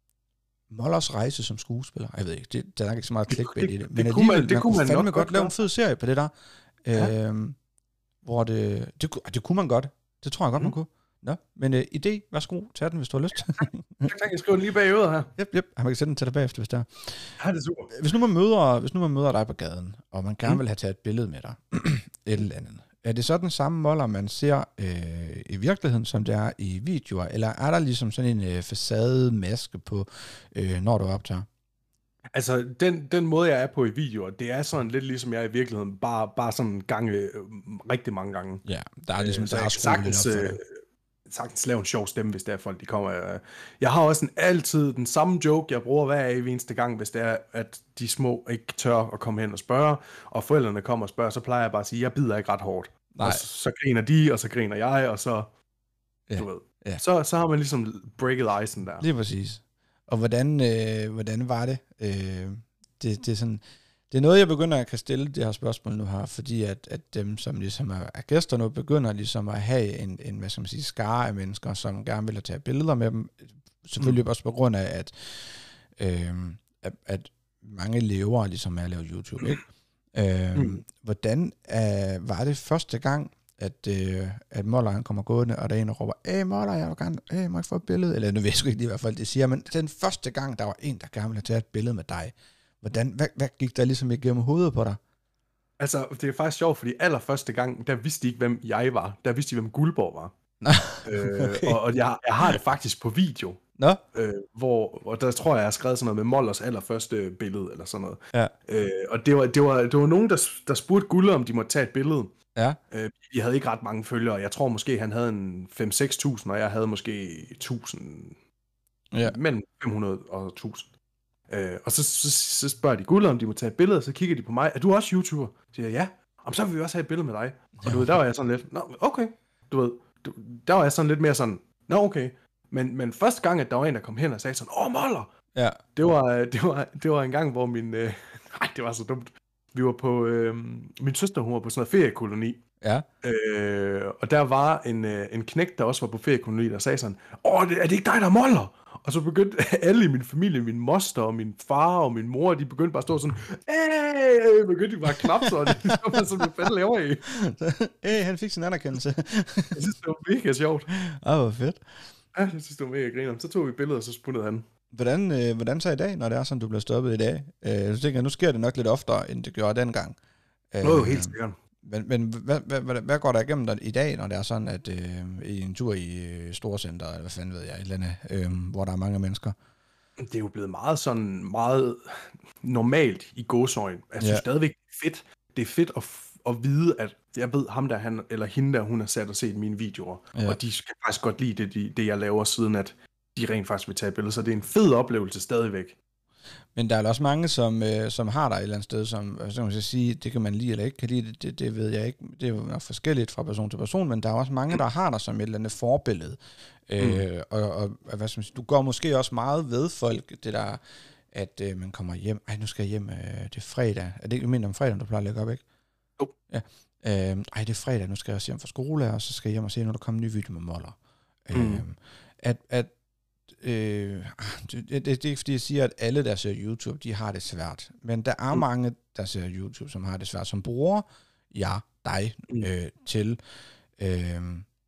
Mollers rejse som skuespiller. Jeg ved ikke, det, der er ikke så meget clickbait i det. Men det, det kunne man, det man kunne man fandme godt lave en fed serie på det der. Ja. Øhm, hvor det, det... Det kunne man godt. Det tror jeg godt, mm. man kunne. Nå, men uh, idé, værsgo, tag den, hvis du har lyst. Tak, tak, jeg skriver den lige bag øret her. Jep, jep, man kan sætte den til dig bagefter, hvis det er. Ja, det er super. Hvis nu man møder, hvis nu man møder dig på gaden, og man gerne mm. vil have taget et billede med dig, et eller andet, er det så den samme Moller, man ser øh, i virkeligheden, som det er i videoer, eller er der ligesom sådan en øh, facade-maske på, øh, når du optager? Altså, den, den måde, jeg er på i videoer, det er sådan lidt ligesom jeg er i virkeligheden, bare, bare sådan gange, øh, rigtig mange gange. Ja, der er ligesom, øh, der er sagtens, øh, sagtens lave en sjov stemme, hvis det er folk, de kommer. Øh. Jeg har også en, altid den samme joke, jeg bruger hver eneste gang, hvis det er, at de små ikke tør at komme hen og spørge, og forældrene kommer og spørger, så plejer jeg bare at sige, jeg bider ikke ret hårdt. Nej. Og så, så griner de, og så griner jeg, og så, ja. du ved, ja. så, så har man ligesom breaket icen der. Lige præcis. Og hvordan, øh, hvordan var det? Øh, det? Det er sådan, det er noget, jeg begynder at kan stille det her spørgsmål nu her, fordi at, at dem, som ligesom er, er gæster nu, begynder ligesom at have en, en hvad skal man sige, skare af mennesker, som gerne vil tage billeder med dem. Selvfølgelig mm. også på grund af, at, øh, at, at mange lever ligesom med at lave YouTube, ikke? Øh, mm. Hvordan øh, var det første gang, at, øh, at Moller han kommer gående, og der er en, der råber, hey Moller, jeg vil gerne, hey, må jeg få et billede? Eller nu ved jeg sgu ikke lige, i hvert fald det siger, men den første gang, der var en, der gerne ville tage et billede med dig, hvordan, hvad, hvad gik der ligesom igennem hovedet på dig? Altså, det er faktisk sjovt, fordi allerførste gang, der vidste de ikke, hvem jeg var. Der vidste de, hvem Guldborg var. øh, okay. Og, og jeg, jeg har det faktisk på video. Nå? Øh, hvor, og der tror jeg, jeg har skrevet sådan noget med Mollers allerførste billede, eller sådan noget. Ja. Øh, og det var, det, var, det var nogen, der, der spurgte Gulde, om de måtte tage et billede. Ja. Øh, jeg havde ikke ret mange følgere. Jeg tror måske, han havde en fem til seks tusind, og jeg havde måske tusind. Ja. Mellem fem hundrede og tusind. Øh, og så, så, så spørger de Gulde, om de må tage et billede, og så kigger de på mig. Er du også YouTuber? Så siger jeg, ja. Og så vil vi også have et billede med dig. Og ja. Du ved, der var jeg sådan lidt, nå, okay. Du ved, du, der var jeg sådan lidt mere sådan, nå, okay. Men, men første gang, at der var en, der kom hen og sagde sådan, åh, Moller! Ja. Det var, det var, det var en gang, hvor min, øh, nej, det var så dumt. Vi var på, øh, min søster, hun var på sådan noget feriekoloni. Ja. Øh, og der var en, øh, en knægt, der også var på feriekoloni, der sagde sådan, åh, det, er det ikke dig, der er Moller? Og så begyndte alle i min familie, min moster og min far og min mor, de begyndte bare at stå sådan, æh, begyndte de bare at klappe sig, og det var bare sådan, hvad fanden laver I? Æh, han fik sin anerkendelse. Jeg synes, det var mega sjovt. Åh, hvor fedt. Ja, jeg synes, det var mega griner. Så tog vi billeder, og så spundede han. Hvordan, øh, hvordan så i dag, når det er sådan, du bliver stoppet i dag? Øh, så tænker jeg, nu sker det nok lidt oftere, end det gjorde dengang. Øh, Nå, jo helt sikkert. Men, men hvad, hvad, hvad, hvad går der igennem dig i dag, når det er sådan, at øh, i en tur i øh, Storcenter, eller hvad fanden ved jeg, et eller andet, øh, hvor der er mange mennesker? Det er jo blevet meget sådan, meget normalt i gåseøjne. Jeg synes ja. stadigvæk, det er fedt. Det er fedt at, at vide, at jeg ved ham der, han, eller hende der, hun har sat og set mine videoer, ja. Og de skal faktisk godt lide det, de, det, jeg laver, siden at de rent faktisk vil tage billeder. Så det er en fed oplevelse stadigvæk. Men der er også mange, som, øh, som har dig et eller andet sted, som så kan man sige, det kan man lide eller ikke kan lide, det, det, det ved jeg ikke. Det er jo nok forskelligt fra person til person, men der er også mange, der har dig som et eller andet forbillede. Mm. Øh, og, og hvad skal man sige, du går måske også meget ved folk, det der, at øh, man kommer hjem, ej nu skal jeg hjem, øh, det er fredag. Er det ikke mindre om fredag, du plejer at lægge op, ikke? Jo. Ja. Øh, ej, det er fredag, nu skal jeg også hjem fra skole, og så skal jeg hjem og se, når der kommer en ny video med Moller. Mm. Øh, at, at Øh, det, det, det er ikke fordi jeg siger, at alle der ser YouTube, de har det svært, men der er mm. mange der ser YouTube, som har det svært, som bruger ja, dig mm. øh, til øh,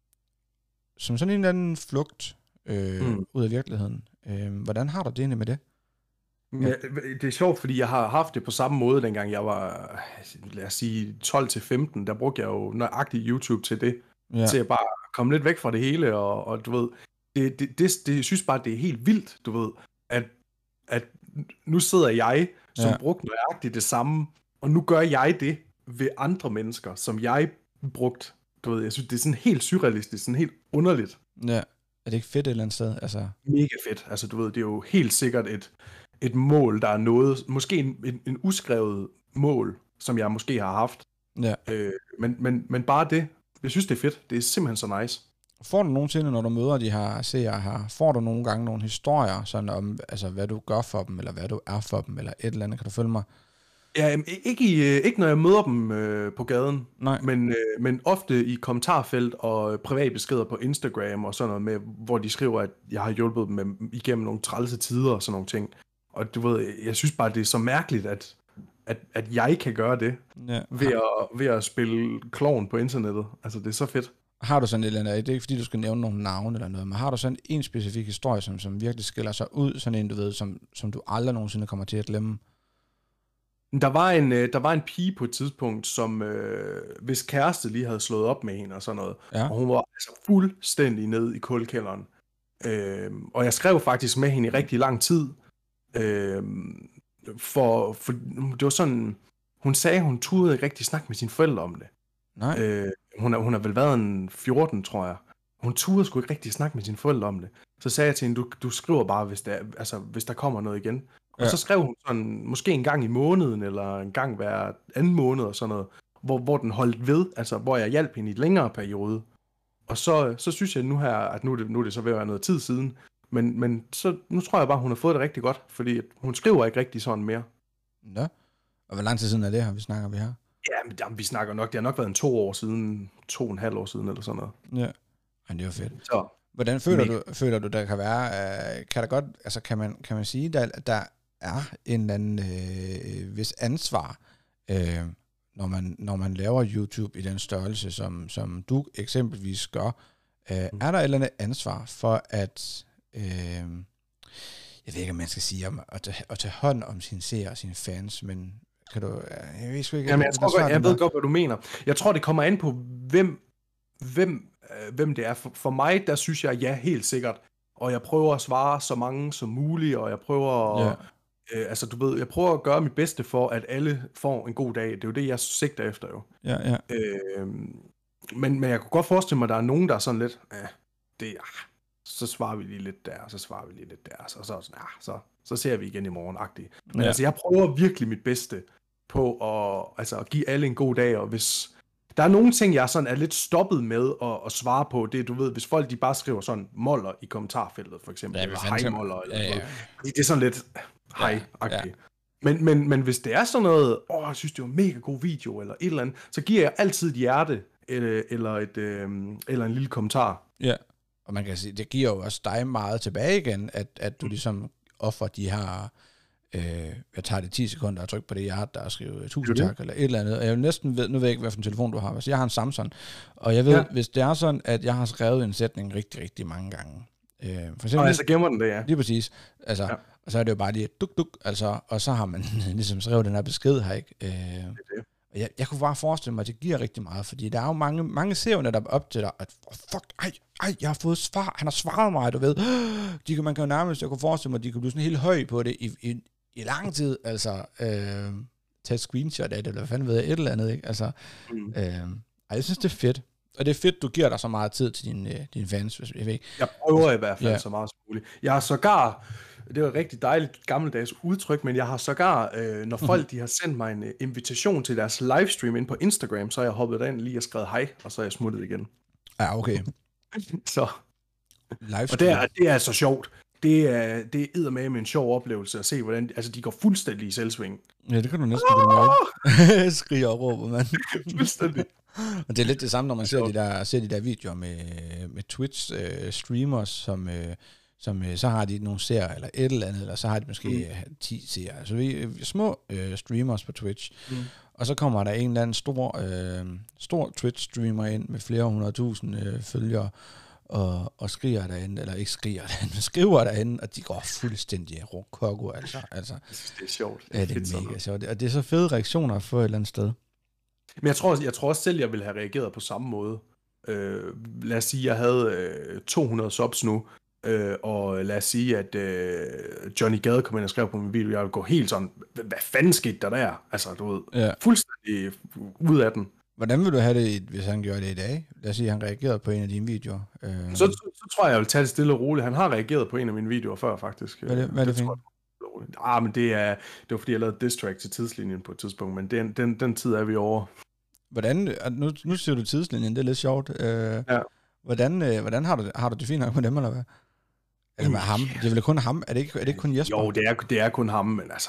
som sådan en eller anden flugt øh, mm. ud af virkeligheden. øh, hvordan har du det egentlig med det? Ja. Det er sjovt, fordi jeg har haft det på samme måde, dengang jeg var, lad os sige, tolv til femten, der brugte jeg jo nøjagtigt YouTube til det, ja. Til at bare komme lidt væk fra det hele, og, og du ved, Det, det, det, det, jeg synes bare, det er helt vildt, du ved, at, at nu sidder jeg, som ja. brugte nøjagtigt det samme, og nu gør jeg det ved andre mennesker, som jeg brugte. Du ved, jeg synes, det er sådan helt surrealistisk, sådan helt underligt. Ja, er det ikke fedt et eller andet sted? Altså... Mega fedt. Altså, du ved, det er jo helt sikkert et, et mål, der er noget, måske en, en, en uskrevet mål, som jeg måske har haft. Ja. Øh, men, men, men bare det, jeg synes, det er fedt. Det er simpelthen så nice. Får du nogensinde, når du møder de her seere her, får du nogle gange nogle historier, sådan om, altså, hvad du gør for dem, eller hvad du er for dem, eller et eller andet? Kan du følge mig? Ja, ikke, i, ikke når jeg møder dem øh, på gaden, Nej. Men, øh, men ofte i kommentarfelt og privatbeskeder på Instagram og sådan noget med, hvor de skriver, at jeg har hjulpet dem med, igennem nogle trælse tider og sådan nogle ting. Og du ved, jeg synes bare, det er så mærkeligt, at, at, at jeg kan gøre det ja. ved, at, ved at spille klovn på internettet. Altså, det er så fedt. Har du sådan et eller andet, det er ikke fordi, du skal nævne nogle navne eller noget, men har du sådan en specifik historie, som, som virkelig skiller sig ud, sådan en, du ved, som, som du aldrig nogensinde kommer til at glemme? Der var en, der var en pige på et tidspunkt, som øh, hvis kæreste lige havde slået op med hende og sådan noget, ja. Og hun var altså fuldstændig ned i kuldekælderen. Øh, og jeg skrev faktisk med hende i rigtig lang tid, øh, for, for det var sådan, hun sagde, hun turde ikke rigtig snakke med sine forældre om det. Nej. Øh, hun, har, hun har vel været en fjorten, tror jeg. Hun turde sgu ikke rigtig snakke med sine forældre om det. Så sagde jeg til hende, du, du skriver bare, hvis der, altså, hvis der kommer noget igen. Og ja. Så skrev hun sådan, måske en gang i måneden, eller en gang hver anden måned, og sådan noget, hvor, hvor den holdt ved, altså hvor jeg hjalp hende i et længere periode. Og så, så synes jeg nu her, at nu er, det, nu er det så ved at være noget tid siden, men, men så, nu tror jeg bare, hun har fået det rigtig godt, fordi hun skriver ikke rigtig sådan mere. Nå, og hvor lang tid siden er det her, vi snakker vi her? Ja, men jamen, vi snakker nok, det har nok været en to år siden, to og en halv år siden, eller sådan noget. Ja, men det er jo fedt. Så, Hvordan føler du, føler du, der kan være, uh, kan der godt, altså kan man, kan man sige, der, der er en eller anden øh, vis ansvar, øh, når man, når man laver YouTube i den størrelse, som, som du eksempelvis gør, øh, mm. er der et eller andet ansvar for at, øh, jeg ved ikke, om man skal sige, om at, tage, at tage hånd om sine seere og sine fans, men kan du, jeg ved sgu ikke... Jamen, jeg, tror, jeg, jeg ved godt, hvad du mener. Jeg tror, det kommer an på, hvem, hvem, øh, hvem det er. For, for mig, der synes jeg, ja, helt sikkert. Og jeg prøver at svare så mange som muligt, og jeg prøver at... Ja. Øh, altså, du ved, jeg prøver at gøre mit bedste for, at alle får en god dag. Det er jo det, jeg sigter efter, jo. Ja, ja. Øh, men, men jeg kunne godt forestille mig, at der er nogen, der er sådan lidt... Ja, det er... Så svarer vi lige lidt der, så svarer vi lige lidt der, så, så, ja, så, så ser vi igen i morgen-agtigt. Men ja. altså, jeg prøver virkelig mit bedste på at, altså, at give alle en god dag, og hvis der er nogle ting, jeg sådan er lidt stoppet med at, at svare på, det du ved, hvis folk de bare skriver sådan moller i kommentarfeltet, for eksempel, ja, eller hej moller, eller ja, ja. Noget, det er sådan lidt hej-agtigt. Ja, ja. Men, men, men hvis det er sådan noget, åh, jeg synes, det var en mega god video, eller et eller andet, så giver jeg altid et hjerte, eller, eller, et, øh, eller en lille kommentar. Ja. Og man kan sige, det giver jo også dig meget tilbage igen, at, at du ligesom offer de her, øh, jeg tager det ti sekunder og trykker på det hjerte, der er skrevet tusind tak, eller et eller andet, og jeg vil næsten ved, nu ved jeg ikke, hvad for en telefon du har, så jeg har en Samsung, og jeg ved, ja. Hvis det er sådan, at jeg har skrevet en sætning rigtig, rigtig mange gange, øh, for eksempel, og altså gemmer den det, ja. Lige præcis, altså, ja. Og så er det jo bare lige duk, duk, altså, og så har man ligesom skrevet den her besked her, ikke? Øh, det det. Jeg, jeg kunne bare forestille mig, at det giver rigtig meget, fordi der er jo mange, mange ser jo netop op til dig, at oh, fuck, ej, ej, jeg har fået svar, han har svaret mig, du ved, de kan, man kan jo nærmest, jeg kunne forestille mig, at de kan blive sådan helt høj på det i, i, i lang tid, altså, øh, tage et screenshot af det, eller hvad fanden ved jeg, et eller andet, ikke, altså, mm. øh, ej, jeg synes, det er fedt, og det er fedt, du giver dig så meget tid til dine, dine fans, hvis jeg ved ikke. Jeg prøver i hvert fald ja. så meget som muligt. Jeg har sågar, det var et rigtig dejligt gammeldags udtryk, men jeg har sågar, øh, når folk de har sendt mig en uh, invitation til deres livestream ind på Instagram, så har jeg hoppet derind lige og skrevet hej, og så er jeg smuttet igen. Ja, okay. Så. Og det er, det er så sjovt. Det er, det er eddermame en sjov oplevelse at se, hvordan altså, de går fuldstændig i selvsving. Ja, det kan du næsten blive nødt. Skriger og råber, mand. Fuldstændig. Og det er lidt det samme, når man ser de der, ser de der videoer med, med Twitch-streamers, øh, som... Øh, som så har de nogle serier, eller et eller andet, eller så har de måske mm. ti serier. Altså vi, vi små øh, streamers på Twitch, mm. og så kommer der en eller anden stor, øh, stor Twitch-streamer ind med flere hundrede tusind øh, følgere, og, og skriger derinde, eller ikke skriger derinde, men skriver derinde, og de går fuldstændig rokoko, altså. altså. Jeg synes, det er sjovt. Ja, det er mega sjovt, og det er så fede reaktioner at få et eller andet sted. Men jeg tror, jeg tror også selv, jeg ville have reageret på samme måde. Øh, lad os sige, jeg havde øh, to hundrede subs nu, Øh, og lad os sige, at øh, Johnny Gade kom ind og skrev på min video, jeg ville gå helt sådan, hvad fanden skete der der? Altså, du ved, ja. fuldstændig ud af den. Hvordan vil du have det, hvis han gjorde det i dag? Lad os sige, at han reagerede på en af dine videoer. Øh... Så, så, så tror jeg, jeg vil tage det stille og roligt. Han har reageret på en af mine videoer før, faktisk. Hvad er det, hvad er det, det fint? Ah, men det er, det var fordi, jeg lavede diss track til tidslinjen på et tidspunkt, men den, den, den tid er vi over. Hvordan, nu, nu siger du tidslinjen, det er lidt sjovt. Øh, ja. Hvordan, øh, hvordan har du det? Har du det fint nok med dem, eller hvad? Eller med ham? Det er vel kun ham? Er det ikke, er det ikke kun Jesper? Jo, det er, det er kun ham, men altså...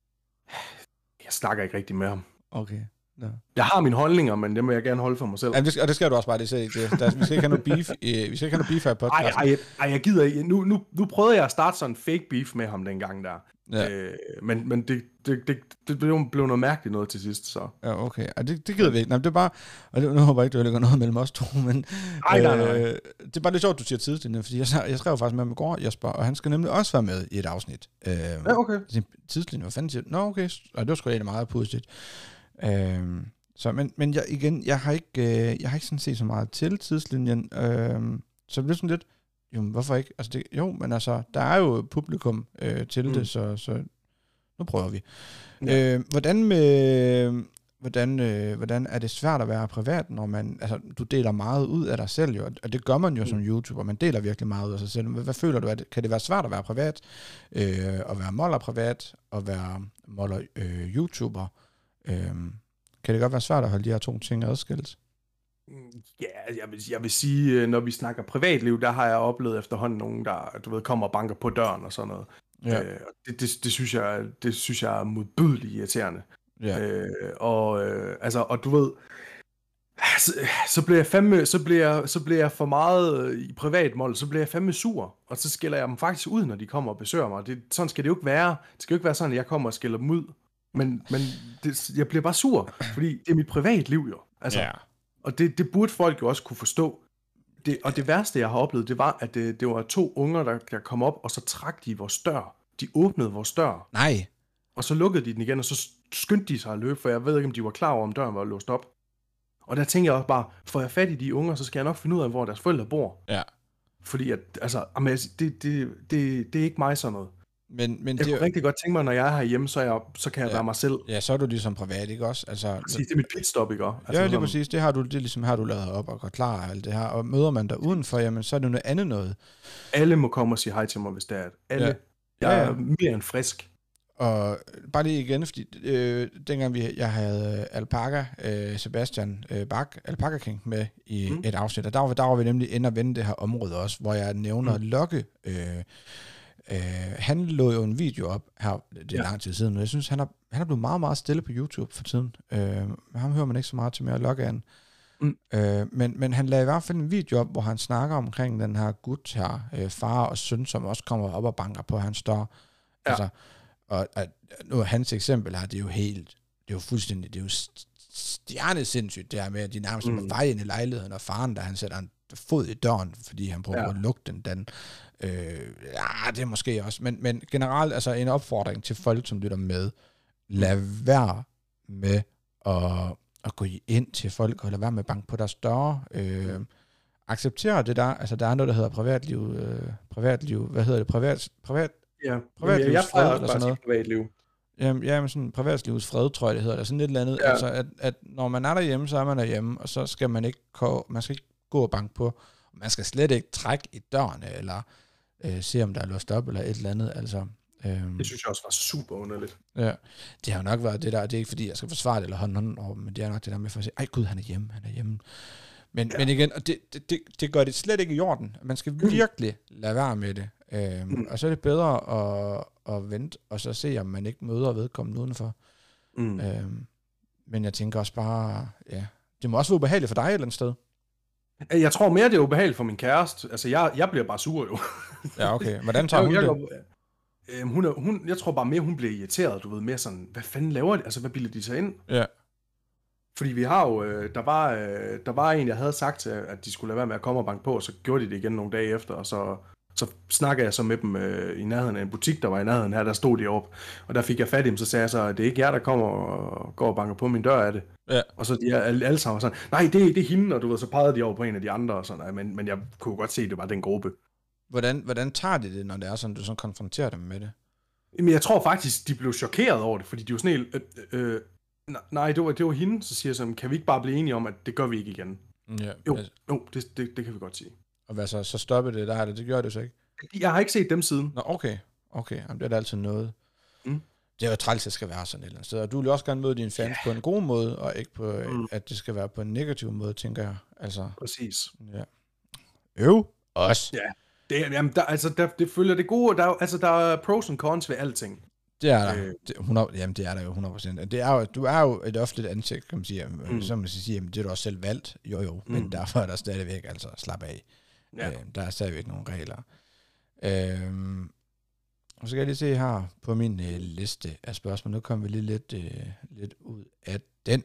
Jeg snakker ikke rigtig med ham. Okay. Ja. Jeg har mine holdninger, men det må jeg gerne holde for mig selv. Ja, det, og det skal du også bare, det siger ikke. Der, vi skal ikke have noget beef, vi skal ikke have noget beef her på podcasten. Ej, ej, ej, jeg gider nu, nu, nu prøvede jeg at starte sådan en fake beef med ham dengang der. Ja. Øh, men men det, det, det, det blev, blev noget mærkeligt noget til sidst, så. Ja, okay. Og det, det gider vi ikke. Nej, det er bare, og det, nu håber jeg ikke, du ligger noget mellem os to, men ej, nej, nej. Øh, det er bare lidt sjovt, du siger tidslinjen, fordi jeg, jeg skrev faktisk med ham i går, Jesper, og han skal nemlig også være med i et afsnit. Øh, ja, okay. Tidslinjen, hvad fanden siger du? Nå, okay. Og det var sgu egentlig meget positivt. Øh, så, men, men jeg, igen, jeg har ikke, øh, jeg har ikke sådan set så meget til tidslinjen, øh, så det bliver sådan lidt, jo, hvorfor ikke? Altså det, jo, men altså, der er jo publikum øh, til mm. det, så, så nu prøver vi. Ja. Øh, hvordan med, hvordan, øh, hvordan er det svært at være privat, når man, altså du deler meget ud af dig selv jo, og det gør man jo mm. som YouTuber, man deler virkelig meget ud af sig selv. Hvad, hvad føler du, at kan det være svært at være privat, øh, at være moller privat, og være moller øh, YouTuber? Øh, kan det godt være svært at holde de her to ting adskilt? Ja, jeg vil, jeg vil sige, når vi snakker privatliv, der har jeg oplevet efterhånden nogen, der du ved, kommer og banker på døren og sådan noget. Ja. Øh, det, det, det, synes jeg, det synes jeg er modbydeligt irriterende. Ja. Øh, og, øh, altså, og du ved, så, så bliver jeg fandme, så bliver jeg, så bliver jeg for meget i privatmål, så bliver jeg fandme sur, og så skælder jeg dem faktisk ud, når de kommer og besøger mig. Det, sådan skal det jo ikke være. Det skal jo ikke være sådan, at jeg kommer og skælder dem ud. Men, men det, jeg bliver bare sur, fordi det er mit privatliv jo. Altså, Ja. Og det, det burde folk jo også kunne forstå. Det, og det værste, jeg har oplevet, det var, at det, det var to unger, der, der kom op, og så trak de vores dør. De åbnede vores dør. Nej. Og så lukkede de den igen, og så skyndte de sig at løbe, for jeg ved ikke, om de var klar over, om døren var låst op. Og der tænker jeg også bare, får jeg fat i de unger, så skal jeg nok finde ud af, hvor deres forældre bor. Ja. Fordi at, altså, det, det, det, det er ikke mig sådan noget. Men, men jeg det kunne rigtig godt tænke mig, når jeg er herhjemme, så, jeg, så kan jeg ja. være mig selv. Ja, så er du ligesom privat, ikke også? Altså, præcis, det er mit pitstop, ikke også? Altså, ja, lige præcis. Det har du, det ligesom har du lavet op og går klar og alt det her. Og møder man der udenfor, jamen, så er det noget andet noget. Alle må komme og sige hej til mig, hvis det er. Alle. Ja. Jeg er ja, ja. mere end frisk. Og bare lige igen, fordi øh, dengang vi, jeg havde Alpaca, øh, Sebastian øh, Bak, Alpaca King med i mm. et afsnit, og der var, der var vi nemlig inde og vende det her område også, hvor jeg nævner mm. Lokke. Øh, øh, han lå jo en video op her, det er ja. lang tid siden, og jeg synes, han er, han er blevet meget, meget stille på YouTube for tiden. Øh, ham hører man ikke så meget til mere at Lokke an. Mm. Øh, men, men han lagde i hvert fald en video op, hvor han snakker omkring den her gut her, øh, far og søn, som også kommer op og banker på hans dør. Ja. Altså, og at, nu er hans eksempel her, det er jo helt, det er jo fuldstændig, det er jo stjernesindssygt, det her med, at de nærmest mm. er på vej ind i lejligheden, og faren, der han sætter en fod i døren, fordi han prøver ja. at lukke den, den øh, ja, det er måske også, men, men generelt, altså en opfordring til folk, som lytter med, lad være med at, at gå ind til folk, og lad være med at banke på deres døre, øh, acceptere det der, altså der er noget, der hedder privatliv, øh, privatliv, hvad hedder det, privat, privat Ja, privatlivets jeg fred, eller sådan noget. Privatliv. Jamen, ja, men sådan privatlivets fred, tror jeg, det hedder, eller sådan et eller andet. Ja. Altså, at, at når man er derhjemme, så er man derhjemme, og så skal man ikke, man skal ikke gå og banke på. Man skal slet ikke trække i dørene, eller øh, se, om der er låst op, eller et eller andet. Altså, øh, det synes jeg også var super underligt. Ja, det har jo nok været det der, det er ikke fordi, jeg skal forsvare det, eller hånden hånden over, men det er nok det der med for at sige, ej gud, han er hjemme, han er hjemme. Men, ja. men igen, og det, det, det, det gør det slet ikke i orden. Man skal virkelig lade være med det. Øhm, mm. Og så er det bedre at, at vente, og så se, om man ikke møder vedkommende udenfor. Mm. Øhm, men jeg tænker også bare, ja, det må også være ubehageligt for dig et eller andet sted. Jeg tror mere, det er ubehageligt for min kæreste. Altså, jeg, jeg bliver bare sur jo. Ja, okay. Hvordan tager hun jeg, det? Jeg, øh, hun, er, hun, jeg tror bare mere, hun bliver irriteret, du ved, mere sådan, hvad fanden laver de? Altså, hvad bilder de sig ind? Ja. Fordi vi har jo, øh, der, var, øh, der var en, jeg havde sagt til, at de skulle lade være med at komme og banke på, og så gjorde de det igen nogle dage efter, og så, så snakkede jeg så med dem øh, i nærheden af en butik, der var i nærheden her, der stod de op, og der fik jeg fat i dem, så sagde jeg så, at det er ikke jer, der kommer og går og banker på min dør af det. Ja. Og så de er alle, alle sammen sådan, nej, det, det er hende, og du ved, så pegede de over på en af de andre, og sådan, men, men jeg kunne godt se, at det var den gruppe. Hvordan, hvordan tager de det, når det er sådan, du sådan konfronterer dem med det? Jamen, jeg tror faktisk, de blev chokeret over det, fordi de var sådan helt, øh, øh, nej, det var, det var hende, så siger jeg sådan, kan vi ikke bare blive enige om, at det gør vi ikke igen? Ja, jo, altså, jo det, det, det kan vi godt sige. Og hvad så, så stoppede det der, det, det gør det så ikke? Jeg har ikke set dem siden. Nå, okay, okay, jamen, det er da altid noget. Mm. Det er jo træls, det skal være sådan et eller andet sted, og du vil også gerne møde dine fans yeah. på en god måde, og ikke på, mm. at det skal være på en negativ måde, tænker jeg. Altså, præcis. Ja. Øv, også. Ja, det, jamen, der, altså, der, det følger det gode, der, altså, der er pros and cons ved alting. Det er der. Øh. Det, hundrede, jamen, det er der jo hundrede procent. Det er jo, du er jo et offentligt ansigt, kan man sige. Mm. Så man skal sige, jamen, det er du også selv valgt. Jo, jo. Mm. Men derfor er der stadigvæk, altså, slap af. Ja. Øh, der er stadigvæk nogle regler. Øh, og så kan jeg lige se her på min øh, liste af spørgsmål. Nu kommer vi lige lidt, øh, lidt ud af den.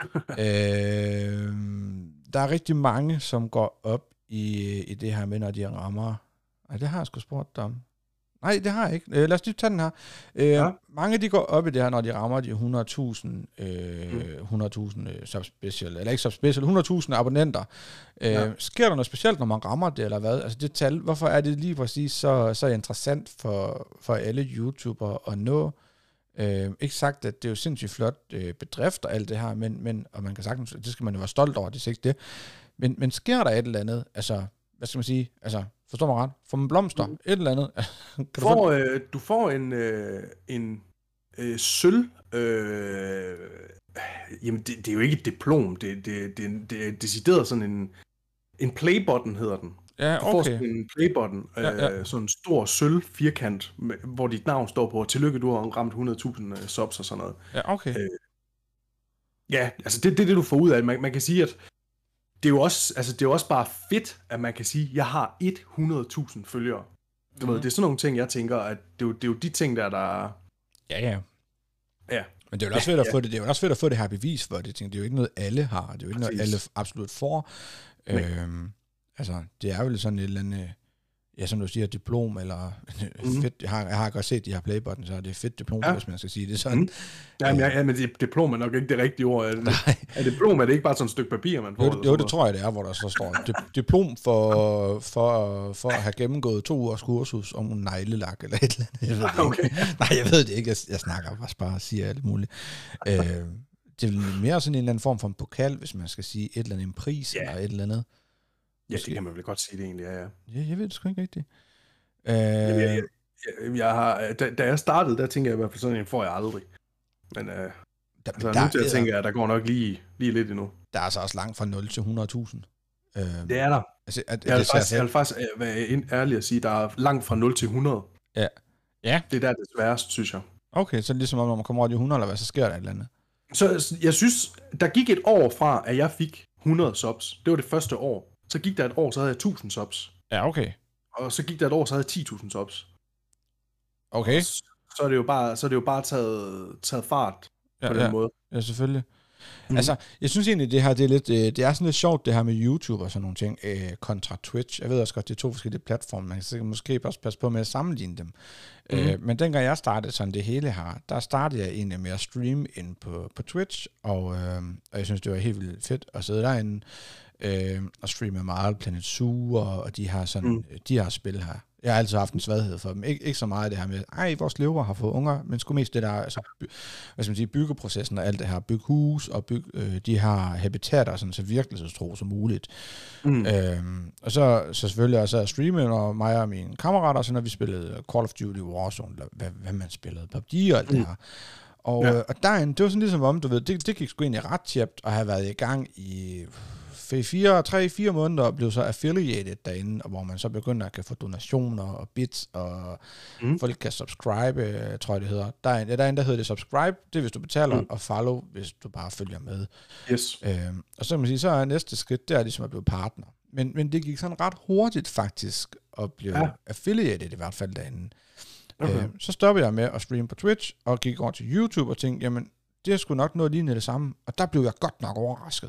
øh, der er rigtig mange, som går op i, i det her med, når de rammer. Ej, det har jeg sgu spurgt dig om. Nej, det har jeg ikke. Øh, lad os lige tage den her. Øh, ja. Mange de går op i det her, når de rammer de hundrede tusind, øh, mm. hundrede tusind øh, subspecial, eller ikke subspecial, hundrede tusind abonnenter. Øh, ja. Sker der noget specielt, når man rammer det, eller hvad? Altså det tal, hvorfor er det lige præcis så, så interessant for, for alle YouTubere at nå? Øh, ikke sagt, at det er jo sindssygt flot øh, bedrift og alt det her, men, men, og man kan sagtens, det skal man jo være stolt over, det er ikke det. Men, men sker der et eller andet, altså, hvad skal man sige, altså, forstår mig ret? Får man blomster? Mm. Et eller andet? kan du, får, øh, du får en, øh, en øh, sølv... Øh, jamen, det, det er jo ikke et diplom. Det, det, det, det er decideret sådan en... En playbutton hedder den. Ja, okay. Du får sådan en playbutton. Øh, ja, ja. Sådan en stor sølv firkant, med, hvor dit navn står på. Tillykke, du har ramt hundrede tusind uh, subs og sådan noget. Ja, okay. Øh, ja, altså det er det, det, du får ud af det. Man, man kan sige, at det er jo også, altså det er jo også bare fedt, at man kan sige, at jeg har hundrede tusind følgere. Du mm. ved, det er sådan nogle ting, jeg tænker, at det er jo, det er jo de ting, der, der Ja, ja. Ja, Men det er jo også fedt at få det, det er jo også fedt at få det her bevis for det. Det er jo ikke noget, alle har. Det er jo ikke Præcis. noget, alle absolut får. Øhm, altså, det er jo sådan et eller andet, ja, som du siger, diplom, eller mm. fedt. Jeg har, jeg har godt set de her playbuttons, så det er fedt diplom, ja. hvis man skal sige det sådan. Mm. Jamen, ja, ja, men diplom er nok ikke det rigtige ord. Er, er diplom, er det ikke bare sådan et stykke papir, man får? Jo, det, jo, det tror jeg, det er, hvor der så står diplom for, for, for at have gennemgået to ugers kursus om neglelak, eller et eller andet. Jeg ved det okay. ikke. Nej, jeg ved det ikke. Jeg, jeg snakker bare, bare og siger alt muligt. øh, det er mere sådan en eller anden form for en pokal, hvis man skal sige et eller andet en pris, ja. eller et eller andet. Ja, det kan man vel godt sige det egentlig, ja, ja. Ja, jeg ved det sgu ikke rigtigt. Øh... Jamen, jeg, jeg, jeg har, da, da jeg startede, der tænker jeg i hvert fald sådan en får jeg aldrig. Men øh, der, altså, der, nu til at tænke, at der går nok lige, lige lidt endnu. Der er altså også langt fra nul til hundrede tusind. Øh, det er der. Altså, at, jeg, vil faktisk, jeg vil faktisk være ærlig at sige, at der er langt fra nul til hundrede. Ja. Ja. Det er der det sværeste, synes jeg. Okay, så ligesom om, når man kommer over de hundrede, eller hvad, så sker der et eller andet. Så jeg synes, der gik et år fra, at jeg fik hundrede subs. Det var det første år. Så gik der et år, så havde jeg tusind subs. Ja, okay. Og så gik der et år, så havde jeg ti tusind subs. Okay. Så, så er det jo bare, så er det jo bare taget, taget fart ja, på den ja. måde. Ja, selvfølgelig. Mm. Altså, jeg synes egentlig, det her, det er lidt, det er sådan lidt sjovt, det her med YouTube og sådan nogle ting, øh, kontra Twitch. Jeg ved også godt, det er to forskellige platforme, man kan måske også passe på med at sammenligne dem. Mm. Øh, men dengang jeg startede sådan det hele her, der startede jeg egentlig med at streame ind på, på Twitch, og, øh, og jeg synes, det var helt vildt fedt at sidde derinde øh, og streame meget Planet Zoo og, og de her sådan, mm. de her spil her. Jeg har altid haft en svaghed for dem. Ik- ikke så meget det her med, ej, vores løver har fået unger, men sgu mest det der, altså, by- hvad skal man sige, byggeprocessen og alt det her, bygge hus og bygge øh, de her habitater, sådan så virkelighedstro som muligt. Mm. Øhm, og så, så selvfølgelig også at streame, og mig og mine kammerater, så når vi spillede Call of Duty Warzone, eller hvad, hvad man spillede, P U B G og alt mm. det her. Og, ja. øh, og derinde, det var sådan ligesom om, du ved, det, det gik sgu egentlig ret tjept at have været i gang i fire, tre, fire måneder og blev så affiliated derinde, og hvor man så begynder at kan få donationer og bits, og mm. folk kan subscribe, tror jeg det hedder. Der er en, der, er en, der hedder det subscribe, det er hvis du betaler, mm. og follow, hvis du bare følger med. Yes. Øhm, og så kan man sige, så er næste skridt, det er ligesom at blive partner. Men, men det gik sådan ret hurtigt faktisk, at blive ja. affiliated i hvert fald derinde. Okay. Øhm, så stoppede jeg med at streame på Twitch, og gik over til YouTube og tænkte, jamen, det er sgu nok noget lignende det samme. Og der blev jeg godt nok overrasket.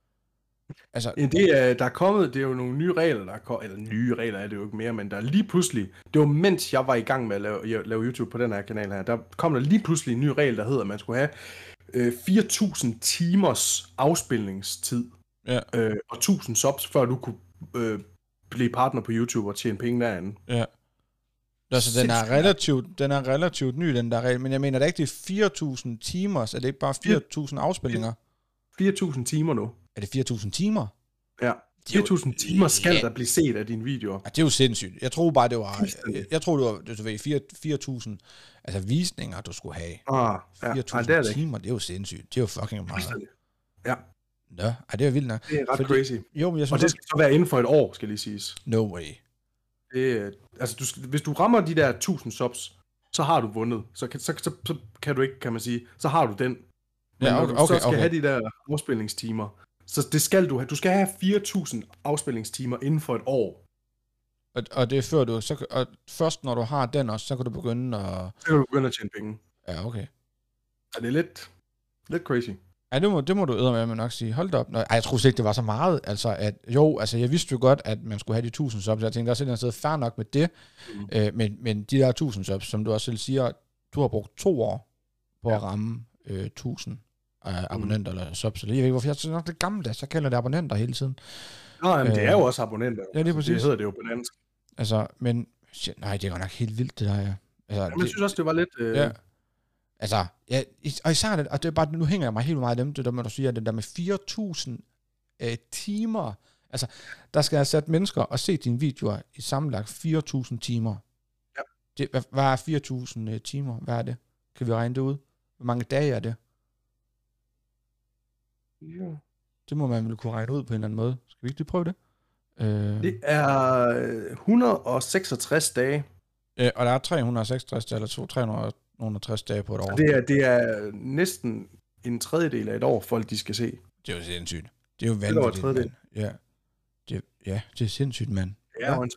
Altså, ja, det er, der er kommet, det er jo nogle nye regler, der er kommet, eller nye regler er det jo ikke mere, men der er lige pludselig, det var mens jeg var i gang med at lave, lave YouTube på den her kanal her, der kom der lige pludselig en ny regel, der hedder, at man skulle have øh, fire tusind timers afspilningstid, ja. øh, og tusind subs, før du kunne øh, blive partner på YouTube og tjene penge derinde. Ja. Altså, den er relativt, den er relativt ny, den der regel, men jeg mener, det er ikke det fire tusind timers, er det ikke bare fire tusind afspilninger? fire tusind timer nu. Er det fire tusind timer? Ja, fire tusind timer skal ja. der blive set af dine videoer. Ja, det er jo sindssygt. Jeg tror bare, det var, jeg, jeg tror, det var, du ved, fire tusind altså visninger, du skulle have. Ah, ja. fire tusind Ej, det timer, det er jo sindssygt. Det er jo fucking meget. Ja. Nå, ej, det er vildt nok. Det er ret Fordi, crazy. Jo, men jeg synes, og det skal så være inden for et år, skal lige siges. No way. Det, altså, du, hvis du rammer de der tusind subs, så har du vundet. Så kan, så, så, så kan du ikke, kan man sige, så har du den. Men ja, okay, når du så okay, skal okay. have de der afspilningstimer, så det skal du have. Du skal have fire tusind afspilningstimer inden for et år. Og, og det er før du, så, og først når du har den også, så kan du begynde at... Så kan du begynde at tjene penge. Ja, okay. Og det er lidt, lidt crazy. Ja, det må, det må du eddermame med nok sige. Hold da op. Nå, ej, jeg tror ikke, det var så meget. Altså, at, jo, altså, jeg vidste jo godt, at man skulle have de tusind subs. Jeg tænkte, der er sådan et sted fair nok med det. Mm. Øh, men, men de der tusind subs, som du også selv siger, du har brugt to år på ja. at ramme øh, tusind øh, abonnenter mm. eller subs. Jeg ved ikke, hvorfor jeg synes nok det gamle, der, så kalder det abonnenter hele tiden. Nej, men øh, det er jo også abonnenter. Ja, det er præcis. Det hedder det jo på dansk. Altså, men shit, nej, det er godt nok helt vildt, det der. Ja. Altså, ja, men jeg synes også, det var lidt... Øh... Ja. Altså, ja, og især det, og det er bare, nu hænger jeg mig helt meget af dem, det der med, at du siger, det der med fire tusind øh, timer, altså, der skal jeg sætte mennesker og se dine videoer i sammenlagt fire tusind timer. Ja. Det, hvad, hvad er fire tusind øh, timer? Hvad er det? Kan vi regne det ud? Hvor mange dage er det? Ja. Det må man vel kunne regne ud på en eller anden måde. Skal vi ikke lige prøve det? Øh... Det er et hundrede og seksogtres dage. Øh, og der er tre hundrede og seksogtres eller to, tre hundrede og tres dage på et år. Det er, det er næsten en tredjedel af et år, folk de skal se. Det er jo sindssygt. Det er jo vanvittigt, mand. Ja. Det, ja, det er sindssygt, mand. Det er åndssvagt.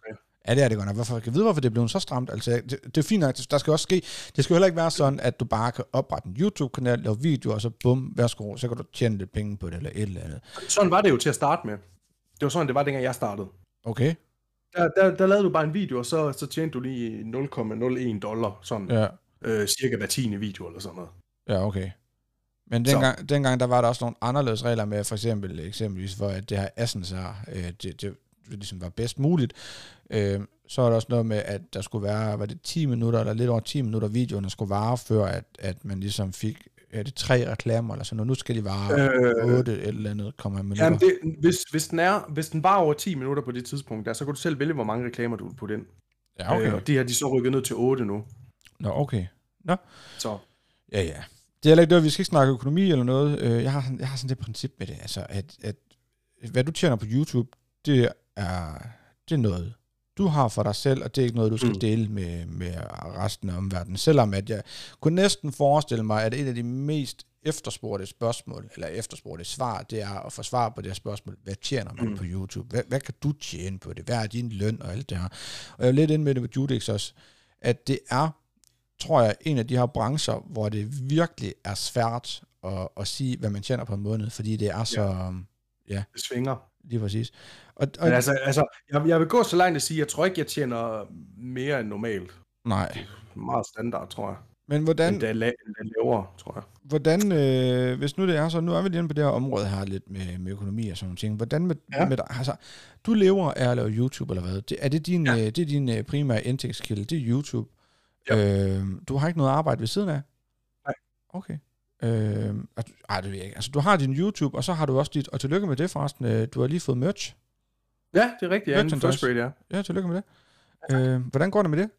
Ja, det er det godt nok. Hvorfor? Jeg kan vide, hvorfor det er blevet så stramt. Altså, det, det er fint nok. Der skal også ske. Det skal heller ikke være sådan, at du bare kan oprette en YouTube-kanal, lave videoer, og så bum, værsgo, så kan du tjene lidt penge på det, eller et eller andet. Sådan var det jo til at starte med. Det var sådan, det var, dengang jeg startede. Okay. Der, der, der lavede du bare en video, og så, så tjente du lige nul komma nul en dollar, sådan ja. øh, cirka hver tiende video, eller sådan noget. Ja, okay. Men dengang, dengang, der var der også nogle anderledes regler med, for eksempel, eksempelvis for, at det her Essence her, øh, det, det, det ligesom var bedst muligt. Øh, så er der også noget med, at der skulle være, var det ti minutter, eller lidt over ti minutter, videoerne skulle vare, før at, at man ligesom fik, er det tre reklamer, eller sådan noget. Nu skal de vare øh, otte eller andet, kommer minutter. Jamen, det, hvis, hvis, den er, hvis den var over ti minutter på det tidspunkt, der, så kan du selv vælge, hvor mange reklamer du vil putte ind. Ja, okay. Øh, og de her, de så rykket ned til otte nu. Nå, okay. Nå. Så. Ja, ja. Det er heller ikke det, vi skal ikke snakke økonomi eller noget. Jeg har, jeg har sådan det princip med det, altså, at, at hvad du tjener på YouTube, det er, det er noget, du har for dig selv, og det er ikke noget, du skal mm. dele med, med resten af omverdenen. Selvom at jeg kunne næsten forestille mig, at et af de mest efterspurgte spørgsmål, eller efterspurgte svar, det er at få svar på det her spørgsmål, hvad tjener man mm. på YouTube? Hvad, hvad kan du tjene på det? Hvad er din løn og alt det her? Og jeg er lidt inde med det med Judix også, at det er, tror jeg, en af de her brancher, hvor det virkelig er svært at, at sige, hvad man tjener på en måned, fordi det er så... Ja, ja det svinger. Lige præcis. Og, og, Men altså, altså jeg, jeg vil gå så langt at sige, jeg tror ikke, jeg tjener mere end normalt. Nej. Det er meget standard, tror jeg. Men hvordan... Det er lavere, tror jeg. Hvordan, øh, hvis nu det er så, nu er vi lige inde på det her område her lidt med, med økonomi og sådan nogle ting. Hvordan med, ja. med dig, altså, du lever af at lave YouTube eller hvad? Det, er det din, ja. øh, det er din primære indtægtskilde, det er YouTube? Ja. Øh, du har ikke noget arbejde ved siden af? Nej. Okay. Øh, ej, det ved jeg ikke. Altså, du har din YouTube, og så har du også dit, og tillykke med det forresten, øh, du har lige fået merch. Ja, det er rigtigt, ja, en first grade, ja. Ja, tillykke med det. Ja, øh, hvordan går det med det?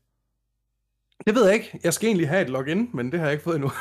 Det ved jeg ikke. Jeg skal egentlig have et login, men det har jeg ikke fået endnu.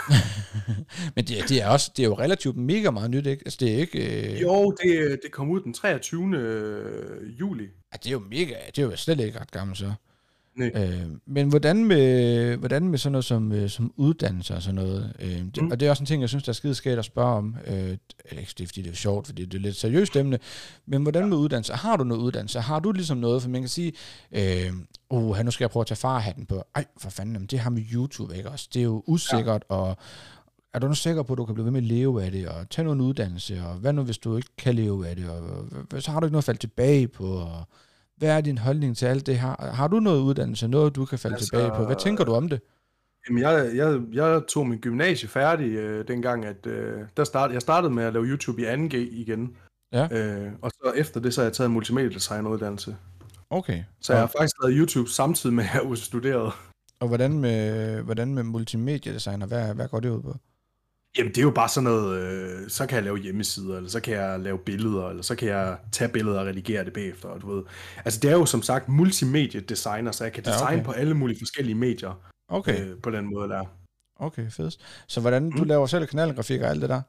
Men det, det er også, det er jo relativt mega meget nyt, ikke? Altså, det er ikke... Øh... Jo, det, det kom ud den treogtyvende juli. Ja, det er jo mega, det er jo slet ikke ret gammelt, så. Øh, men hvordan med, hvordan med sådan noget som, som uddannelse og sådan noget, øh, det, mm. og det er også en ting, jeg synes, der er skide skægt at spørge om, øh, eller ikke det er, fordi det er sjovt, fordi det er lidt seriøst emne, men hvordan med uddannelse? Har du noget uddannelse? Har du ligesom noget, for man kan sige, øh, oh, nu skal jeg prøve at tage farhatten på, ej, for fanden, det har med YouTube, ikke også? Det er jo usikkert, ja. Og er du nu sikker på, at du kan blive ved med at leve af det, og tage noget uddannelse, og hvad nu, hvis du ikke kan leve af det, og så har du ikke noget at falde tilbage på, og hvad er din holdning til alt det her? Har du noget uddannelse, noget du kan falde altså, tilbage på? Hvad tænker du om det? Jamen, jeg, jeg, jeg tog min gymnasie færdig øh, dengang, at øh, der start, jeg startede med at lave YouTube i anden G igen. Ja. Øh, og så efter det, så har jeg taget en multimediedesign-uddannelse. Okay. Så jeg har faktisk lavet YouTube samtidig med, at jeg har studeret. Og hvordan med, hvordan med multimediedesigner? Hvad, hvad går det ud på? Jamen, det er jo bare sådan noget, øh, så kan jeg lave hjemmesider, eller så kan jeg lave billeder, eller så kan jeg tage billeder og redigere det bagefter, og du ved. Altså, det er jo som sagt multimediedesigner, så jeg kan designe ja, okay. på alle mulige forskellige medier. Okay. Øh, på den måde der. Okay, fedt. Så hvordan, mm. du laver selv kanalgrafik og alt det der?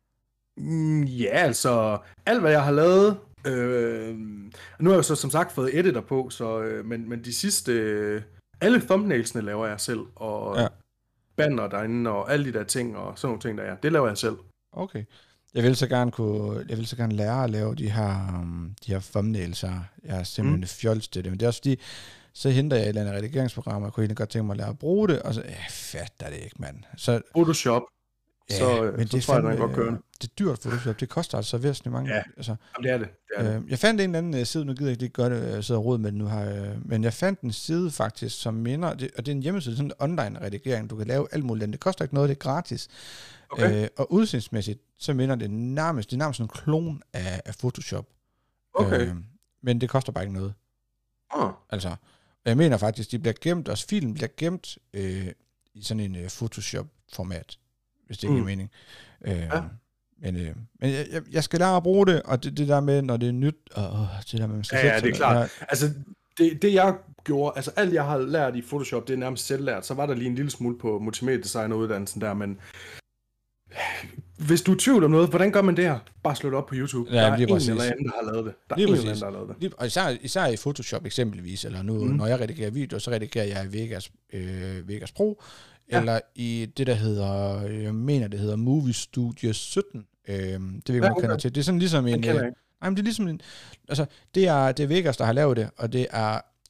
Mm, ja, altså, alt hvad jeg har lavet, øh, nu har jeg jo så som sagt fået editor på, så, øh, men, men de sidste, øh, alle thumbnailsene laver jeg selv, og... Ja. Banner derinde og alle de der ting og sådan nogle ting der er. Det laver jeg selv. Okay. Jeg vil så gerne kunne, jeg vil så gerne lære at lave de her, um, de her thumbnails her. Jeg er simpelthen mm. fjols til det, men det er også fordi, så henter jeg et eller andet redigeringsprogram, og jeg kunne egentlig godt tænke mig at lære at bruge det, og så, ja, fatter det ikke, mand. Så, Photoshop. Ja, så, men så det tror jeg, den godt køre. Det er dyrt Photoshop, det koster altså væsentligt mange. Ja, altså, det er det. det, er det. Øh, jeg fandt en eller anden side, nu gider jeg ikke gøre det, jeg sidder og rod med det nu her, øh, men jeg fandt en side faktisk, som minder, det, og det er en hjemmeside, sådan en online redigering, du kan lave alt muligt, det koster ikke noget, det er gratis. Okay. Øh, og udseendsmæssigt, så minder det nærmest, det er nærmest en klon af, af Photoshop. Okay. Øh, men det koster bare ikke noget. Ah. Altså, jeg mener faktisk, de bliver gemt, også filmen bliver gemt øh, i sådan en uh, Photoshop-format, hvis det ikke mm. er mening. Øh, ja. Men, øh, men jeg, jeg skal lære at bruge det, og det, det der med, når det er nyt, og det der med, man skal ja, ja, det er klart. Jeg, altså, det, det jeg gjorde, altså alt jeg har lært i Photoshop, det er nærmest selvlært, så var der lige en lille smule på multimediedesigneruddannelsen der, men hvis du er i tvivl om noget, hvordan gør man det her? Bare slå det op på YouTube. Ja, der er en præcis. eller anden, der har lavet det. Der er en eller anden, der har lavet det. Lige, og især, især i Photoshop eksempelvis, eller nu, mm. når jeg redigerer video, så redigerer jeg i Vegas, øh, Vegas Pro, ja. Eller i det, der hedder, jeg mener, det hedder Movie Studio sytten. Øh, det vil jeg ja, okay. kender til. Det er sådan ligesom en... Øh, nej, men det er ligesom en... Altså, det er, det er Vegas, der har lavet det, og det er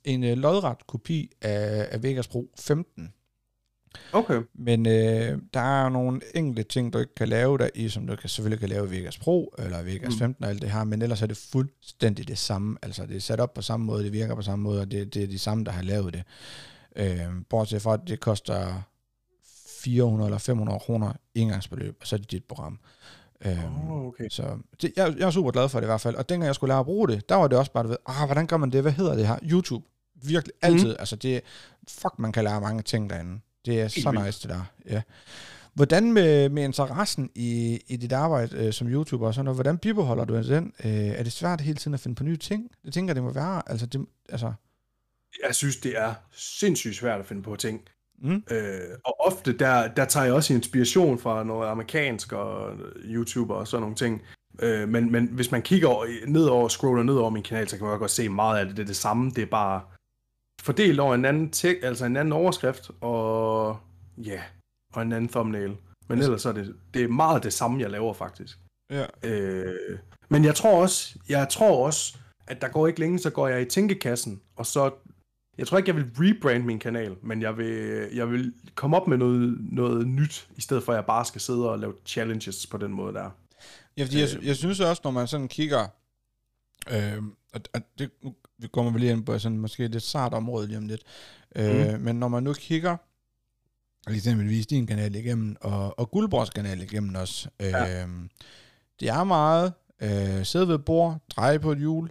en øh, lodret kopi af, af Vegas Pro femten. Okay. Men øh, der er nogle enkelte ting, du ikke kan lave der i, som du kan, selvfølgelig kan lave i Vegas Pro, eller Vegas mm. femten og alt det her, men ellers er det fuldstændig det samme. Altså, det er sat op på samme måde, det virker på samme måde, og det, det er de samme, der har lavet det. Øh, bortset fra, at det koster fire hundrede eller fem hundrede kroner engangsbeløb, og så er det dit program. Øh, oh, okay. Så det, jeg, jeg er super glad for det i hvert fald, og dengang jeg skulle lære at bruge det, der var det også bare, du ved, ah, hvordan gør man det, hvad hedder det her? YouTube. Virkelig, altid. Mm. Altså, det fuck, man kan lære mange ting derinde. Det er så nice, det der. Ja. Hvordan med, med interessen i, i dit arbejde øh, som YouTuber og sådan noget, hvordan bibeholder du den? Øh, er det svært hele tiden at finde på nye ting? Det tænker det må være. Altså, det, altså... Jeg synes, det er sindssygt svært at finde på ting. Mm. Øh, og ofte, der, der tager jeg også inspiration fra noget amerikansk og YouTuber og sådan nogle ting. Øh, men, men hvis man kigger nedover, scroller ned over min kanal, så kan man godt se meget af det. Det er det samme. Det er bare fordelt over en anden tek, altså en anden overskrift, og ja, og en anden thumbnail. Men ellers er det, det er meget det samme, jeg laver faktisk. Ja. Øh, men jeg tror også, jeg tror også, at der går ikke længe, så går jeg i tænkekassen, og så, jeg tror ikke, jeg vil rebrand min kanal, men jeg vil, jeg vil komme op med noget, noget nyt, i stedet for at jeg bare skal sidde og lave challenges på den måde der. Ja, fordi øh, jeg, jeg synes også, når man sådan kigger, øh, at, at det, vi kommer vel lige ind på sådan måske lidt sart område lige om lidt, øh, mm. men når man nu kigger, eksempelvis din kanal igennem, og, og Guldborgs kanal igennem også, øh, ja. Det er meget øh, sidde ved et bord, dreje på et hjul,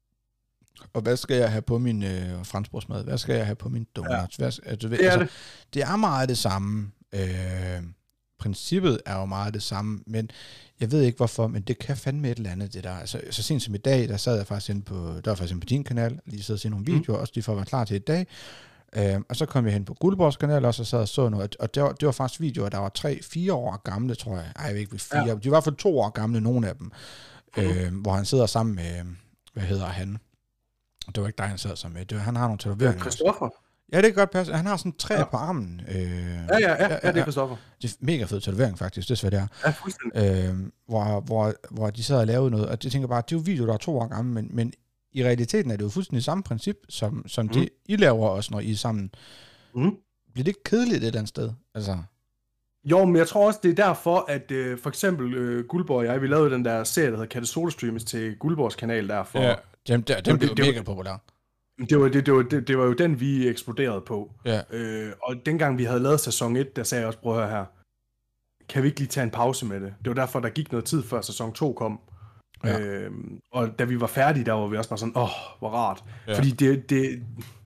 og hvad skal jeg have på min øh, franskbrødsmad, hvad skal jeg have på min donuts, ja. hvad, altså, det, er altså, det. det er meget det samme, øh, princippet er jo meget det samme, men jeg ved ikke hvorfor, men det kan fandme et eller andet, det der. Altså, så sent som i dag, der sad jeg faktisk inde på, der var faktisk inde på din kanal, lige sidde og se nogle videoer, mm. også lige for at være klar til i dag. Uh, og så kom jeg hen på Guldborgs kanal også, og sad og så noget, og det var, det var faktisk videoer, der var tre, fire år gamle, tror jeg. Ej, jeg ved ikke, fire. Ja. De var i hvert fald to år gamle, nogle af dem. Mm. Uh, hvor han sidder sammen med, hvad hedder han? Det var ikke dig, han sad sammen med. Det var, han har nogle tatoveringer. Christoffer. Ja, det kan godt passe. Han har sådan tre ja. på armen. Øh, ja, ja, ja, ja, det er Christoffer. Det er mega fed tatovering, faktisk. Det er svært, det er. Ja, fuldstændig. Øh, hvor, hvor, hvor de sad og lavede noget, og jeg tænker bare, det er jo video, der er to år gamle, men, men i realiteten er det jo fuldstændig samme princip, som, som mm. det, I laver også, når I er sammen. Mm. Bliver det ikke kedeligt et eller andet sted? Altså... Jo, men jeg tror også, det er derfor, at øh, for eksempel øh, Guldborg og jeg, vi lavede den der serie, der hedder Katte Solo Streams til Guldborgs kanal derfor. Ja, dem, der, dem blev mega populær. Det var, det, det, var, det, det var jo den, vi eksploderede på. Ja. Øh, og dengang vi havde lavet sæson et, der sagde jeg også, prøv at høre her, kan vi ikke lige tage en pause med det? Det var derfor, der gik noget tid før sæson to kom. Ja. Øh, og da vi var færdige, der var vi også bare sådan, åh, oh, hvor rart. Ja. Fordi det, det,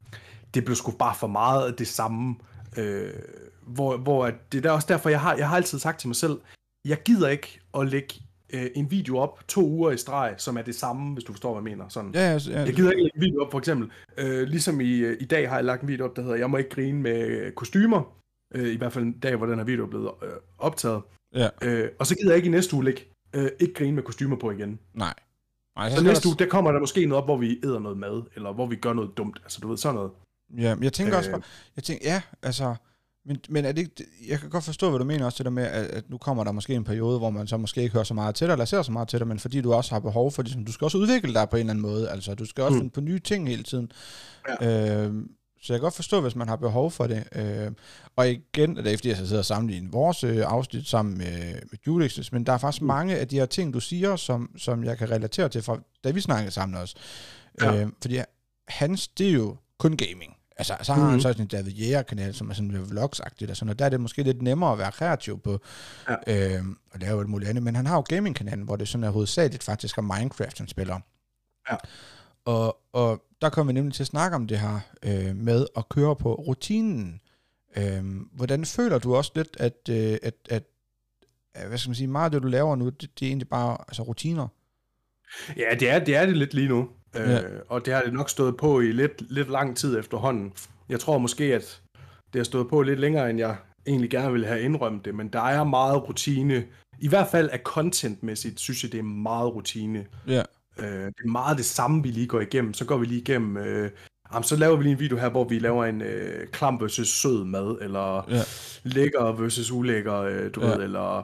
det blev sgu bare for meget af det samme. Øh, hvor, hvor det er også derfor, jeg har, jeg har altid sagt til mig selv, jeg gider ikke at lægge øh, en video op to uger i streg, som er det samme, hvis du forstår, hvad jeg mener. Sådan. Ja, ja, ja. Jeg gider ikke lægge en video op, for eksempel. Øh, ligesom i, i dag har jeg lagt en video op, der hedder, jeg må ikke grine med kostymer. Øh, I hvert fald en dag, hvor den her video er blevet øh, optaget. Ja. Øh, og så gider jeg ikke i næste uge lægge øh, ikke grine med kostymer på igen. Nej. Nej, så, så næste der... uge, der kommer der måske noget op, hvor vi æder noget mad, eller hvor vi gør noget dumt. Altså, du ved, sådan noget. Ja, men jeg tænker øh... også bare, jeg tænker, ja, altså, men, men er det ikke, jeg kan godt forstå, hvad du mener også til det med, at, at nu kommer der måske en periode, hvor man så måske ikke hører så meget til dig, eller ser så meget til dig, men fordi du også har behov for, ligesom, du skal også udvikle dig på en eller anden måde, altså, du skal også mm. finde på nye ting hele tiden. Ja. Øh, så jeg kan godt forstå, hvis man har behov for det. Øh, og igen, det er fordi, jeg sidder og sammenligner vores øh, afsnit sammen med, med Julix's, men der er faktisk mm. mange af de her ting, du siger, som, som jeg kan relatere til, fra, da vi snakkede sammen også. Ja. Øh, fordi hans, det er jo kun gaming. Altså, så har mm. han så sådan en David Jæger-kanal, som er sådan lidt vlogs-agtigt, og sådan, og der er det måske lidt nemmere at være kreativ på, ja. øh, og lave alt muligt andet, men han har jo gaming-kanalen, hvor det sådan er hovedsageligt faktisk er Minecraft, han spiller. Ja. Og, og der kommer vi nemlig til at snakke om det her øh, med at køre på rutinen. Øh, hvordan føler du også lidt, at, øh, at, at, at hvad skal man sige, meget af det, du laver nu, det, det er egentlig bare altså, rutiner? Ja, det er det, er det lidt lige nu. Ja. Øh, og det har det nok stået på i lidt, lidt lang tid efterhånden. Jeg tror måske, at det har stået på lidt længere, end jeg egentlig gerne ville have indrømt det, men der er meget rutine. I hvert fald af contentmæssigt, synes jeg, det er meget rutine. Ja. Øh, det er meget det samme, vi lige går igennem. Så går vi lige igennem, øh, jamen, så laver vi lige en video her, hvor vi laver en øh, klam versus sød mad, eller ja. lækker versus ulækker, øh, du ja. ved, eller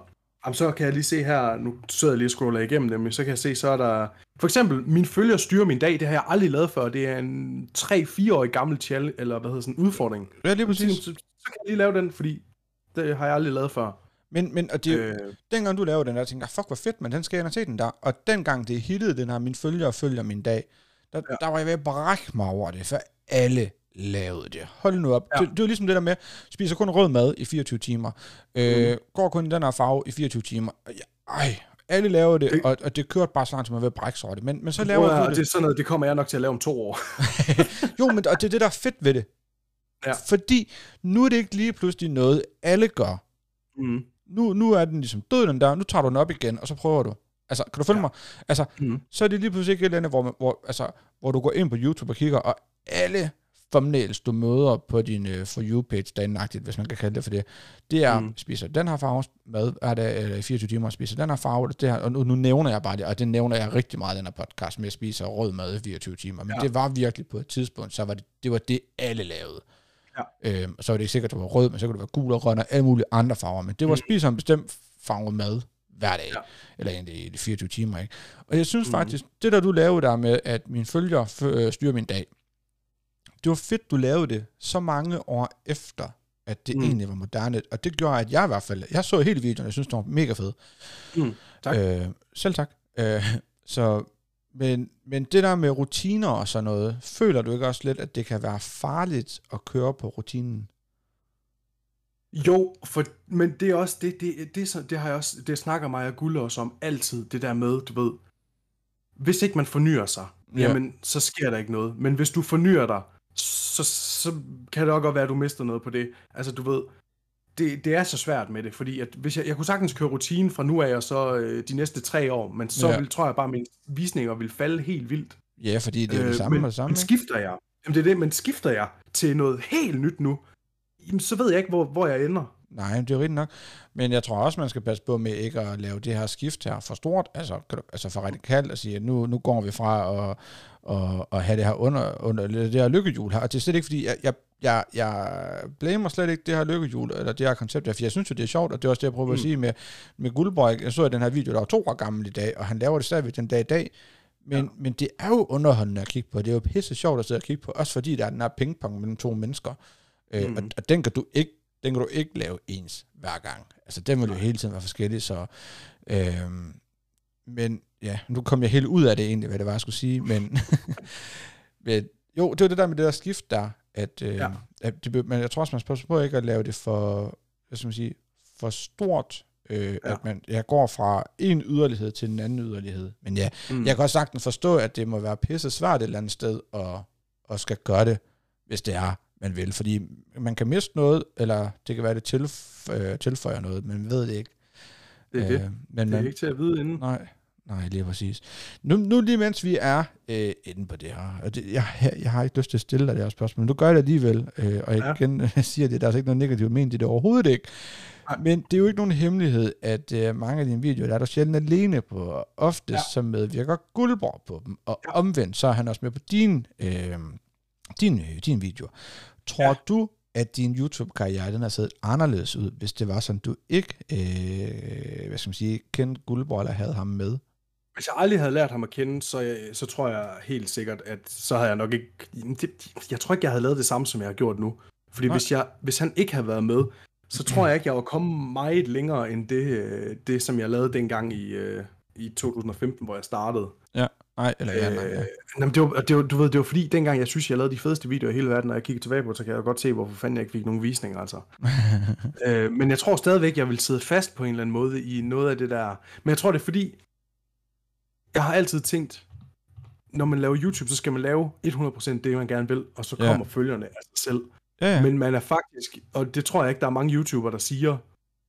Jamen, så kan jeg lige se her, nu sidder jeg lige og scroller igennem dem, så kan jeg se, så er der, for eksempel, min følger styrer min dag, det har jeg aldrig lavet før, det er en tre-fire-årig gammel challenge, eller hvad hedder sådan en udfordring. Ja, lige præcis. Så, så, så kan jeg lige lave den, fordi det har jeg aldrig lavet før. Men, men og det, øh, dengang du lavede den der, tænkte jeg, fuck hvor fedt, men den skal jeg ind og se den der. Og dengang det hittede den her, min følger følger min dag, der, ja. der var jeg ved at brække mig over det, for alle lavede det. Hold nu op. Ja. Det, det var ligesom det der med, spiser kun rød mad i fireogtyve timer, øh, mm. går kun i den her farve i fireogtyve timer. Ej, alle laver det, og, og det kørte bare så langt, som man ved at brække sig over det. Men, men så laver ja, du det. Det er sådan noget, det kommer jeg nok til at lave om to år. Jo, men og det er det, der er fedt ved det. Ja. Fordi nu er det ikke lige pludselig noget, alle gør. Mm. Nu, nu er den ligesom død, den der, nu tager du den op igen, og så prøver du. Altså, kan du følge ja. mig? Altså, mm. så er det lige pludselig ikke et eller andet, hvor, man, hvor, altså, hvor du går ind på YouTube og kigger, og alle thumbnails, du møder på din uh, For You-page, dagenagtigt, hvis man kan kalde det for det, det er, mm. spiser den her farve mad, er det, eller i fireogtyve timer, spiser den her farve, det her, og nu, nu nævner jeg bare det, og det nævner jeg rigtig meget i den her podcast, med at spise rød mad i fireogtyve timer, men ja. det var virkelig på et tidspunkt, så var det, det var det, alle lavede. Ja. Øhm, så var det ikke sikkert, at det var rød, men så kunne det være gul og grøn og alle mulige andre farver, men det var at spise en bestemt farve mad hver dag, ja. eller egentlig i de fireogtyve timer, ikke? Og jeg synes mm. faktisk, det der du lavede der med, at mine følger f- styrer min dag, det var fedt, du lavede det så mange år efter, at det mm. egentlig var moderne, og det gjorde, at jeg i hvert fald, jeg så hele videoen, jeg synes, det var mega fed. Mm. Tak. Øh, selv tak. Øh, så, men, men det der med rutiner og sådan noget, føler du ikke også lidt, at det kan være farligt at køre på rutinen? Jo, for, men det er også, det, det, det, det, det har jeg også, det snakker mig og Gulle også om altid, det der med, du ved, hvis ikke man fornyer sig, ja. jamen, så sker der ikke noget. Men hvis du fornyer dig, så, så kan det også godt være, at du mister noget på det. Altså, du ved, det, det er så svært med det, fordi at hvis jeg, jeg kunne sagtens køre rutinen fra nu af, og så øh, de næste tre år, men så ja. vil, tror jeg bare, at mine visninger vil falde helt vildt. Ja, fordi det er det samme øh, men, og det samme. Men skifter jeg, jamen det er det, men skifter jeg til noget helt nyt nu, jamen, så ved jeg ikke, hvor, hvor jeg ender. Nej, det er jo rigtigt nok. Men jeg tror også, man skal passe på med ikke at lave det her skift her for stort, altså, altså for radikalt at sige, at nu, nu går vi fra at, at, at have det her under, under det her lykkehjul her. Og det er slet ikke, fordi jeg, jeg, jeg, jeg blamer slet ikke det her lykkehjul, eller det her koncept her, for jeg synes jo, det er sjovt, og det er også det, jeg prøver mm. at sige med, med Guldborg. Jeg så i den her video, der var to år gammel i dag, og han laver det stadigvæk den dag i dag. Men, ja. men det er jo underholdende at kigge på. Det er jo pisse sjovt at sidde og kigge på, også fordi der er den her pingpong mellem to mennesker. Mm. Øh, og, og den kan du ikke den kan du ikke lave ens hver gang. Altså, den vil jo hele tiden være forskellig, så... Øhm, men ja, nu kom jeg helt ud af det egentlig, hvad det var, jeg skulle sige, men... men jo, det var det der med det der skift der, at... Øh, ja. at det, men jeg tror også, man skal på ikke at lave det for... Hvad skal man sige? For stort, øh, ja. at man jeg går fra en yderlighed til en anden yderlighed. Men ja, mm. jeg kan også sagtens forstå, at det må være pisse svært et eller andet sted, at, at skal gøre det, hvis det er, man vil, fordi man kan miste noget, eller det kan være, det tilf- øh, tilføjer noget, men man ved det ikke. Det er det. Øh, men det er man, ikke til at vide inden. Nej, nej, lige præcis. Nu, nu lige mens vi er øh, inde på det her, og det, jeg, jeg har ikke lyst til at stille dig det her spørgsmål, men du gør det alligevel, øh, og jeg ja. igen siger det, der er altså ikke noget negativt ment i det overhovedet ikke. Nej. Men det er jo ikke nogen hemmelighed, at øh, mange af dine videoer, der er du sjældent alene på, oftest ja. så medvirker Guldborg på dem, og ja. omvendt, så er han også med på din... Øh, Din, din video. Tror ja. du, at din YouTube-karriere, den har set anderledes ud, hvis det var sådan, du ikke, øh, hvad skal man sige, kendte Guldborg, eller havde ham med? Hvis jeg aldrig havde lært ham at kende, så, så tror jeg helt sikkert, at så havde jeg nok ikke... Det, jeg tror ikke, jeg havde lavet det samme, som jeg har gjort nu. Fordi hvis, jeg, hvis han ikke havde været med, så tror jeg ikke, jeg var kommet meget længere end det, det som jeg lavede dengang i, i to tusind og femten, hvor jeg startede. Ja. Nej, eller ja, nej, ja. Øh, jamen, det, var, det, var, du ved, det var fordi, dengang jeg synes, jeg lavede de fedeste videoer i hele verden, og jeg kigger tilbage på, så kan jeg godt se, hvorfor fanden jeg ikke fik nogen visninger, altså. øh, men jeg tror stadigvæk, jeg vil sidde fast på en eller anden måde i noget af det der. Men jeg tror, det er fordi, jeg har altid tænkt, når man laver YouTube, så skal man lave hundrede procent det, man gerne vil, og så kommer ja. følgerne af sig selv. Ja, ja. Men man er faktisk, og det tror jeg ikke, der er mange YouTubere, der siger,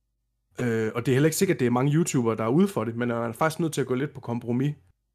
øh, og det er heller ikke sikkert, at det er mange YouTubere, der er ude for det, men man er faktisk nødt til at gå lidt på kompromis,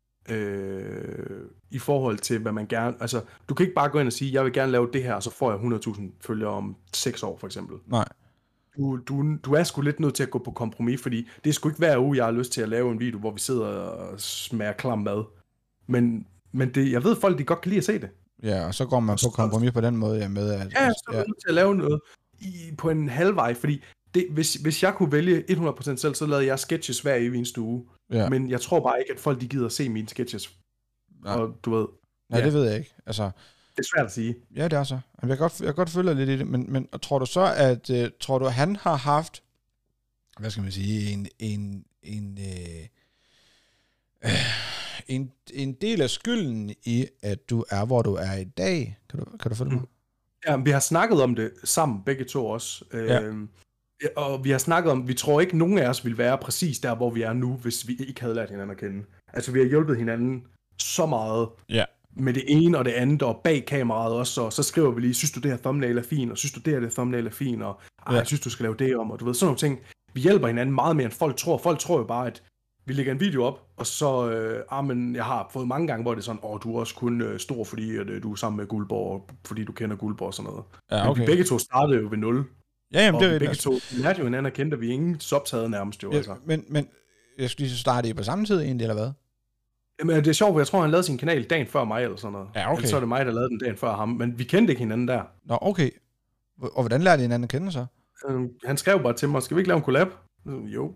Øh, i forhold til hvad man gerne, altså du kan ikke bare gå ind og sige, jeg vil gerne lave det her, og så får jeg hundrede tusind følgere om seks år for eksempel. Nej. Du, du, du er sgu lidt nødt til at gå på kompromis, fordi det er sgu ikke hver uge, jeg har lyst til at lave en video, hvor vi sidder og smager klam mad. Men, men det, jeg ved folk, de godt kan lide at se det. Ja, og så går man på kompromis på den måde, ja, med at... Ja, så er ja. nødt til at lave noget i, på en halvvej, fordi det, hvis, hvis jeg kunne vælge hundrede procent selv, så lavede jeg sketches hver evig eneste uge. Ja. Men jeg tror bare ikke, at folk de gider at se mine sketches. Nej. Og du ved... Nej, ja. Det ved jeg ikke. Altså, det er svært at sige. Ja, det er så. Jeg kan godt, jeg kan godt følge lidt i det, men, men tror du så, at uh, tror du, han har haft, hvad skal man sige, en, en, en, øh, øh, en, en del af skylden i, at du er, hvor du er i dag? Kan du, kan du følge mig? Mm. Ja, vi har snakket om det sammen, begge to også. Ja. Øhm, og vi har snakket om, vi tror ikke, nogen af os ville være præcis der, hvor vi er nu, hvis vi ikke havde lært hinanden at kende. Altså, vi har hjulpet hinanden så meget. Ja. Med det ene og det andet, og bag kameraet også, og så skriver vi lige, synes du det her thumbnail er fint, og synes du det her det thumbnail er fint, og ja. Jeg synes du skal lave det om, og du ved, sådan nogle ting. Vi hjælper hinanden meget mere, end folk tror. Folk tror jo bare, at vi lægger en video op, og så, øh, ah, men jeg har fået mange gange, hvor det er sådan, åh, du er også kun øh, stor, fordi at, øh, du er sammen med Guldborg, fordi du kender Guldborg og sådan noget. Ja, okay. Men vi begge to startede jo ved nul. Ja, jamen, og det er vi begge to lærte jo hinanden at kende, at vi ingen subs havde nærmest jo. Ja, altså. Men, men jeg skulle lige så starte I på samme tid egentlig, eller hvad? Jamen, det er sjovt, for jeg tror, han lavede sin kanal dagen før mig, eller sådan noget. Ja, okay. Eller så er det mig, der lavede den dagen før ham, men vi kendte ikke hinanden der. Nå, okay. Og hvordan lærte I hinanden at kende så? Øh, han skrev bare til mig, skal vi ikke lave en collab? Jo.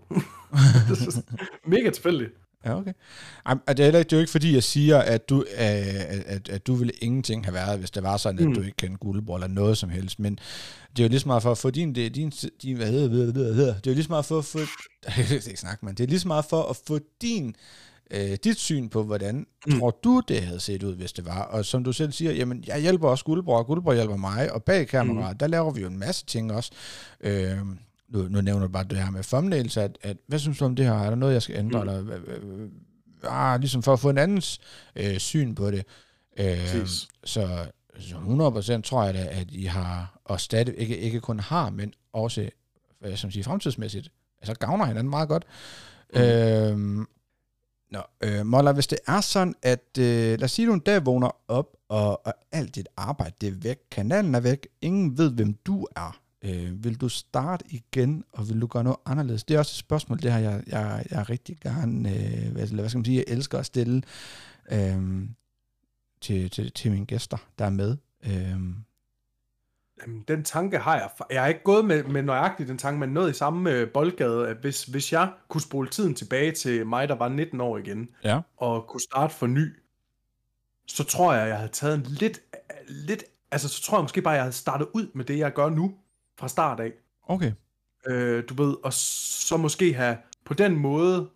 Mega tilfældigt. Ja, okay. Ej, det, er heller, det er jo ikke fordi, jeg siger, at du, at, at, at du ville ingenting have været, hvis det var sådan, at mm. du ikke kendte Guldborg eller noget som helst. Men det er jo lige så meget for at få din... din, din hvad hedder det? Det er jo lige så meget for at få... Jeg kan ikke snakke, men det er lige så meget for at få din... Øh, dit syn på, hvordan mm. tror du, det havde set ud, hvis det var. Og som du selv siger, jamen, jeg hjælper også Guldborg, og Guldborg hjælper mig, og bag kameraet, mm. der laver vi jo en masse ting også. Øh, nu, nu nævner du bare det her med thumbnails, at, at hvad synes du om det her? Er der noget, jeg skal ændre? Mm. Eller, øh, ah, ligesom for at få en andens øh, syn på det. Øh, så, så hundrede procent tror jeg da, at I har, og stadig ikke, ikke kun har, men også, hvad som siger, fremtidsmæssigt, altså gavner hinanden meget godt. Mm. Øh, Nå, øh, Moller, hvis det er sådan, at øh, lad os sige, du en dag vågner op, og, og alt dit arbejde det er væk, kanalen er væk, ingen ved, hvem du er. Øh, vil du starte igen, og vil du gøre noget anderledes? Det er også et spørgsmål, det her, jeg, jeg, jeg rigtig gerne, øh, hvad, hvad skal man sige, jeg elsker at stille øh, til, til, til mine gæster, der er med. Øh. Jamen, den tanke har jeg. Jeg har ikke gået med, med nøjagtigt den tanke, men noget i samme boldgade, at hvis, hvis jeg kunne spole tiden tilbage til mig, der var nitten år igen, ja. Og kunne starte for ny, så tror jeg, jeg havde taget en lidt, lidt, altså så tror jeg måske bare, jeg havde startet ud med det, jeg gør nu, fra start af. Okay. Øh, du ved, og så måske have på den måde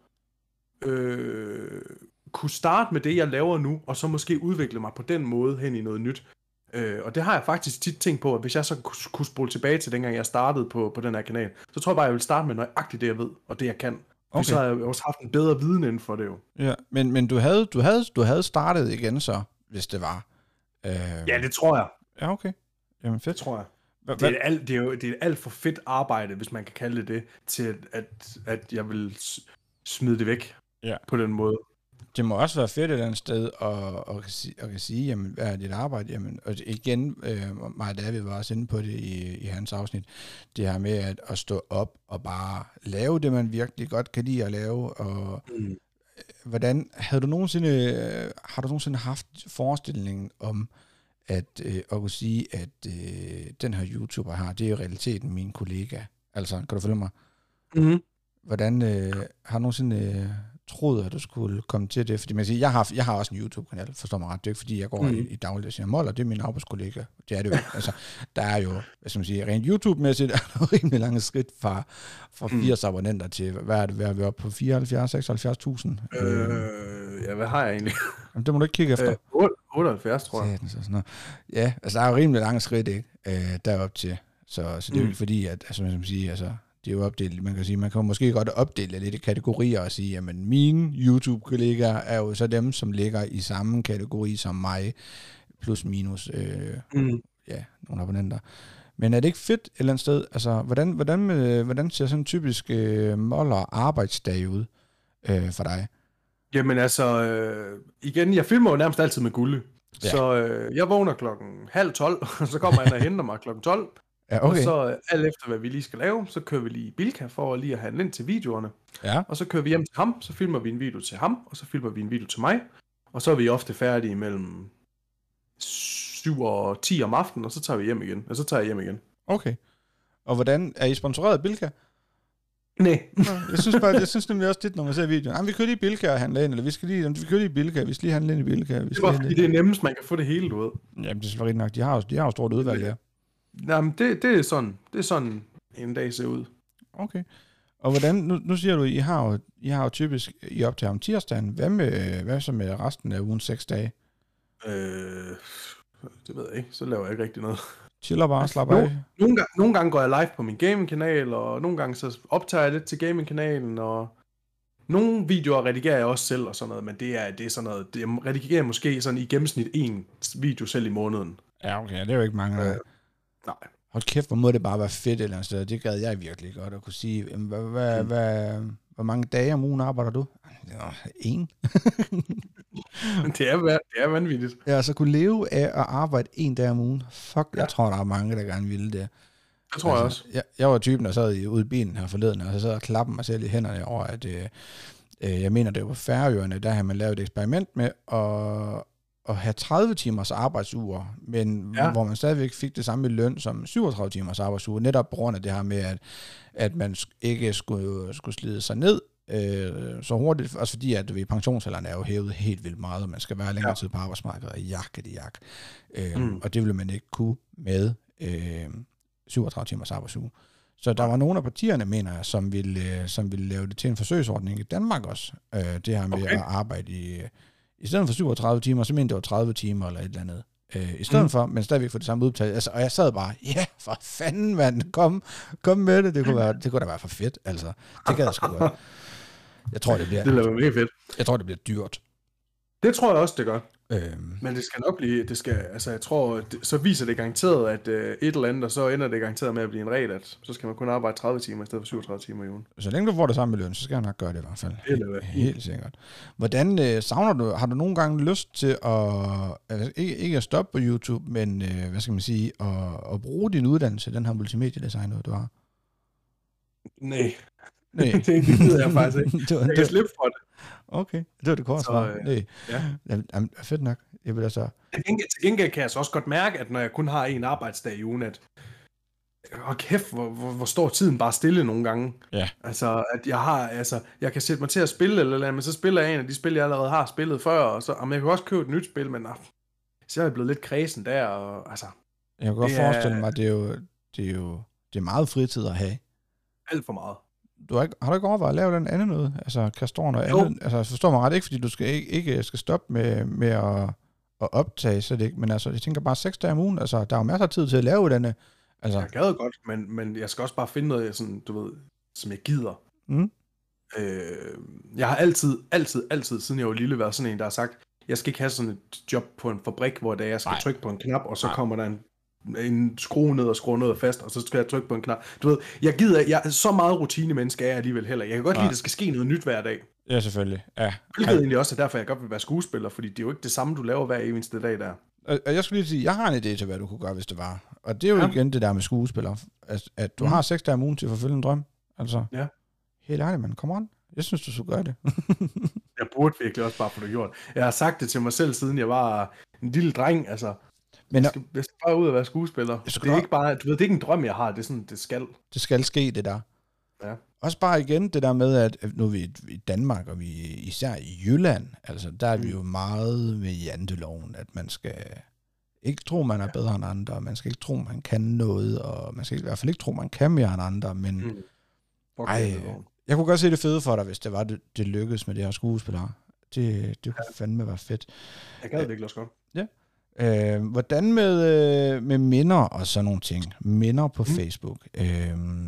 øh, kunne starte med det, jeg laver nu, og så måske udvikle mig på den måde hen i noget nyt. Øh, og det har jeg faktisk tit tænkt på, at hvis jeg så kunne, kunne spole tilbage til dengang jeg startede på, på den her kanal, så tror jeg bare, jeg vil starte med nøjagtigt det, jeg ved, og det, jeg kan. Okay. Så har jeg også haft en bedre viden inden for det jo. Ja, men, men du, havde, du, havde, du havde startet igen så, hvis det var? Øh... Ja, det tror jeg. Ja, okay. Jamen fedt. Det tror jeg. Hva, det, er alt, det, er jo, det er et alt for fedt arbejde, hvis man kan kalde det det, til at, at, at jeg vil smide det væk ja. På den måde. Det må også være fedt et eller andet sted, og, og, kan, sige, og kan sige, jamen, hvad er dit arbejde? Jamen, og igen, øh, mig og David var også inde på det i, i hans afsnit, det her med at, at stå op og bare lave det, man virkelig godt kan lide at lave, og mm. hvordan, havde du nogensinde, har du nogensinde haft forestillingen om, at, øh, at kunne sige, at øh, den her YouTuber her, det er i realiteten min kollega. Altså, kan du følge mig? Mm-hmm. Hvordan, øh, har du nogensinde øh, troet, at du skulle komme til det? Fordi man siger, jeg har, jeg har også en YouTube-kanal, forstår mig ret. Det er ikke, fordi jeg går mm. i, i daglig og siger, Moller, det er min arbejdskollega. Det er det jo. Altså, der er jo, hvad skal man sige, rent YouTube-mæssigt, er der rimelig lange skridt fra, fra firs mm. abonnenter til, hvad er det, hvad er vi oppe på, fireoghalvfjerds, seksoghalvfjerds tusind? Øh, ja, hvad har jeg egentlig? Jamen, det må du ikke kigge efter. Øh, otteoghalvfjerds, tror jeg. Sådan ja, altså der er jo rimelig lange skridt, ikke? Øh, derop til. Så, så det er jo mm. ikke fordi, at, altså, man kan sige, altså, det er jo opdelt, man kan sige, man kan måske godt opdele lidt i kategorier og sige, jamen mine YouTube-kollegaer er jo så dem, som ligger i samme kategori som mig, plus minus, øh, mm. ja, nogle abonnenter. Men er det ikke fedt et eller andet sted? Altså, hvordan, hvordan, øh, hvordan ser sådan en typisk øh, Moller arbejdsdag ud øh, for dig? Jamen altså, øh, igen, jeg filmer jo nærmest altid med Gulde. Ja. Så øh, jeg vågner klokken halv tolv, og så kommer han og henter mig klokken tolv. Ja, okay. Og så øh, alt efter, hvad vi lige skal lave, så kører vi lige i Bilka for lige at handle ind til videoerne. Ja. Og så kører vi hjem til ham, så filmer vi en video til ham, og så filmer vi en video til mig. Og så er vi ofte færdige mellem syv og ti om aftenen, og så tager vi hjem igen. Og så tager jeg hjem igen. Okay. Og hvordan, er I sponsoreret af Bilka? Nej. Jeg synes bare, jeg synes nemlig også tit, når man ser videoen, jamen, vi kører lige i Bilka og handle ind, eller vi skal lige, vi kører lige i Bilka, vi skal lige handle ind i Bilka. Vi det er bare fordi, det er nemmest, man kan få det hele ud. Jamen, det er selvfølgelig nok. De har jo, de har jo stort udvalg, ja. Jamen, det, det er sådan, det er sådan en dag ser ud. Okay. Og hvordan, nu, nu siger du, I har jo, I har jo typisk, I optager om tirsdagen. Hvad med, hvad så med resten af ugen seks dage? Øh, det ved jeg ikke. Så laver jeg ikke rigtig noget. Chiller bare, slapper af. Nogle, nogle, gange, nogle gange går jeg live på min gaming-kanal, og nogle gange så optager jeg lidt til gaming-kanalen, og nogle videoer redigerer jeg også selv og sådan noget, men det er, det er sådan noget, det, jeg redigerer måske sådan i gennemsnit en video selv i måneden. Ja, okay, det er jo ikke mange. Øh, nej. Hold kæft, hvor må det bare være fedt et eller andet sted. Det gad jeg virkelig godt at kunne sige. Hvad, hvad, mm. hvad, hvor mange dage om ugen arbejder du? Ja, en. det, er, det er vanvittigt. Ja, så kunne leve af at arbejde en dag om ugen. Fuck, ja. Jeg tror, der er mange, der gerne ville det. Det tror altså, jeg også. Jeg, jeg var typen, der sad ude i bilen her forleden, og så sad og klappede mig selv i hænderne over, at øh, jeg mener, det var Færøerne, der har man lavet et eksperiment med at, at have tredive timers arbejdsuger, men ja. Hvor man stadigvæk fik det samme løn som syvogtredive timers arbejdsuger, netop på grund af det her med, at, at man ikke skulle, skulle slide sig ned øh, så hurtigt, også fordi, at ved pensionsalderen er jo hævet helt vildt meget, og man skal være længere ja. tid på arbejdsmarkedet, og jak det jak. Øh, mm. Og det ville man ikke kunne med øh, syvogtredive timers arbejdsuge. Så der var nogle af partierne, mener jeg, som ville, som ville lave det til en forsøgsordning i Danmark også, øh, det her med okay. at arbejde i, i stedet for syvogtredive timer, så mener det var tredive timer eller et eller andet. Øh, I stedet mm. for, men stadigvæk få det samme udbetalt. Altså, og jeg sad bare, ja, for fanden, mand, kom, kom med det, det kunne, være, det kunne da være for fedt, altså. Det gad jeg sgu godt. Jeg tror, det bliver... Det lader mega fedt. Jeg tror, det bliver dyrt. Det tror jeg også, det gør. Øhm. Men det skal nok blive, det skal, altså jeg tror, det, så viser det garanteret, at øh, et eller andet, og så ender det garanteret med at blive en regel, at så skal man kun arbejde tredive timer i stedet for syvogtredive timer i ugen. Så længe du får det samme løn, så skal jeg nok gøre det i hvert fald. Det er det. Helt sikkert. Hvordan øh, savner du, har du nogle gange lyst til at, altså, ikke, ikke at stoppe på YouTube, men øh, hvad skal man sige, at, at bruge din uddannelse, den her multimediedesigner, du har? Nej. Nej. det, det gider jeg faktisk ikke. det var, jeg kan slippe for det. Okay, det var det korte svar. Øh, Nej. Ja. Jamen, fedt nok. Jeg vil altså... Til gengæld, til gengæld kan jeg så også godt mærke, at når jeg kun har en arbejdsdag i ugen, at åh kæft, hvor, hvor, hvor står tiden bare stille nogle gange. Ja. Altså, at jeg har, altså, jeg kan sætte mig til at spille eller andet, men så spiller jeg en af de spil, jeg allerede har spillet før, og så, jamen, jeg kan også købe et nyt spil, men ah, så er jeg blevet lidt kredsen der, og altså... Jeg kan godt forestille mig, at det er jo, det er jo det er meget fritid at have. Alt for meget. Du har, ikke, har du ikke overvejet at lave den andet noget? Altså, kan stå noget andet? Altså, forstår mig ret, ikke fordi du skal ikke, ikke skal stoppe med, med at, at optage, så det ikke, men altså, jeg tænker bare seks dage om ugen, altså, der er jo masser af tid til at lave denne. Altså. Jeg gad godt, men, men jeg skal også bare finde noget, sådan, du ved, som jeg gider. Mm. Øh, jeg har altid, altid, altid, siden jeg var lille, været sådan en, der har sagt, jeg skal ikke have sådan et job på en fabrik, hvor det er, jeg skal Nej. trykke på en knap, og så Nej. kommer der en en skrue ned og skrue noget fast, og så skal jeg trykke på en knap. Du ved, jeg gider, jeg er så meget rutinemenneske er jeg alligevel heller. Jeg kan godt ja. lide, at der skal ske noget nyt hver dag. Ja, selvfølgelig. Ja. Hvilket egentlig også er derfor, jeg godt vil være skuespiller, fordi det er jo ikke det samme, du laver hver eneste dag der. Og jeg skulle lige sige, jeg har en idé til, hvad du kunne gøre, hvis det var. Og det er jo ja. igen det der med skuespiller. At, at du mm. har seks dage om ugen til at forfølge en drøm. Altså, ja. Helt ærligt, man. Come on. Jeg synes, du skulle gøre det. Jeg burde virkelig også bare få det gjort. Jeg har sagt det til mig selv, siden jeg var en lille dreng, altså. Men jeg skal, jeg skal bare ud og være skuespiller. Det er ikke bare, du ved, det er ikke en drøm, jeg har, det er sådan, det skal. Det skal ske, det der. Ja. Også bare igen det der med, at nu er vi i Danmark, og vi især i Jylland, altså der er vi jo meget med janteloven, at man skal ikke tro, man er ja. bedre end andre, man skal ikke tro, man kan noget, og man skal i hvert fald ikke tro, man kan mere end andre, men mm. okay, ej, jeg kunne godt se det fede for dig, hvis det var, det, det lykkedes med det her skuespillere. Det, det kunne ja. fandme være fedt. Jeg gad det ikke også godt. Ja. Øh, hvordan med, øh, med minder og sådan nogle ting? Minder på mm. Facebook. Øh,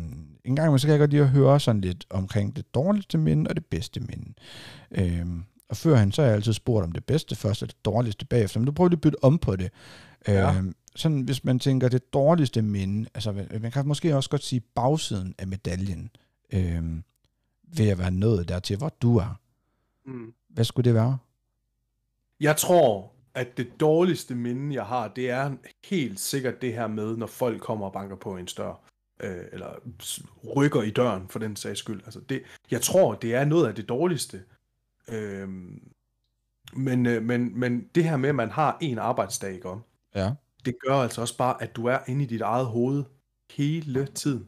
en gang så kan jeg godt lide at høre sådan lidt omkring det dårligste minde og det bedste minde. Øh, og førhen så har jeg altid spurgt om det bedste først og det dårligste bagefter. Men du prøver lige at bytte om på det. Ja. Øh, sådan hvis man tænker det dårligste minde, altså man kan måske også godt sige bagsiden af medaljen, øh, ved at være nået dertil, hvor du er. Mm. Hvad skulle det være? Jeg tror, at det dårligste minde, jeg har, det er helt sikkert det her med, når folk kommer og banker på en større, øh, eller rykker i døren, for den sags skyld. Altså det, jeg tror, det er noget af det dårligste. Øh, men, øh, men, men det her med, at man har en arbejdsdag, ikke om? Ja. Det gør altså også bare, at du er inde i dit eget hoved hele tiden.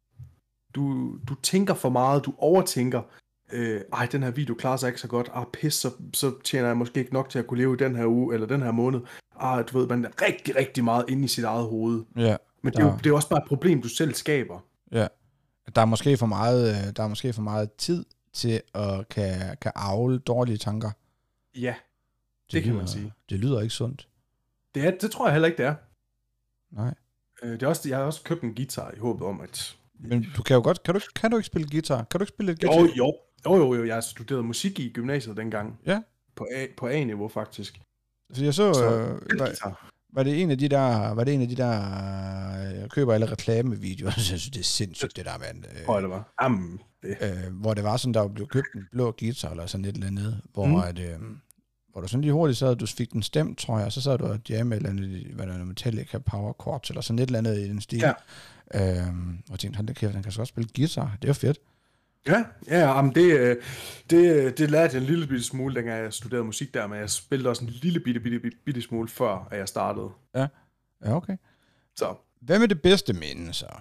Du, du tænker for meget, du overtænker. Øh, ej, den her video klarer sig ikke så godt. Ah, pis, så, så tjener jeg måske ikke nok til at kunne leve i den her uge, eller den her måned. Ah, du ved, man er rigtig, rigtig meget inde i sit eget hoved. Ja, Men det er, jo, det er også bare et problem, du selv skaber. Ja, der er måske for meget, der er måske for meget tid til at kan, kan avle dårlige tanker. Ja, det, det lyder, kan man sige. Det lyder ikke sundt. Det, er, det tror jeg heller ikke, det er. Nej. Øh, det er også, jeg har også købt en guitar i håbet om, at... Men du kan jo godt, kan du, kan du ikke spille guitar? Kan du ikke spille et guitar? Jo, jo, jo, jo, jo. Jeg studerede musik i gymnasiet dengang. Ja. På A, på A-niveau, faktisk. Så jeg så, så øh, var, var, det en af de der, var det en af de der, jeg køber alle reklamevideoer, jeg synes, det er sindssygt, det der, mand. Øh, Høj, det var. Jamen, det. Øh, hvor det var sådan, der blev købt en blå guitar, eller sådan et eller andet, hvor, mm. at, øh, hvor du sådan lige hurtigt sad, du fik den stemt, tror jeg, og så sad du og jamme et eller andet, hvad der er, Metallica Power Chords, eller sådan et eller andet i den stil. Ja. Øhm, og jeg tænkte, han der kæft, han kan så også spille guitar, det er jo fedt. Ja, ja, jamen det, det, det lærte jeg en lille bitte smule, dengang jeg studerede musik der, men jeg spillede også en lille bitte, bitte, bitte, bitte smule, før at jeg startede. Ja, ja okay. Så. Hvad med det bedste minde, så?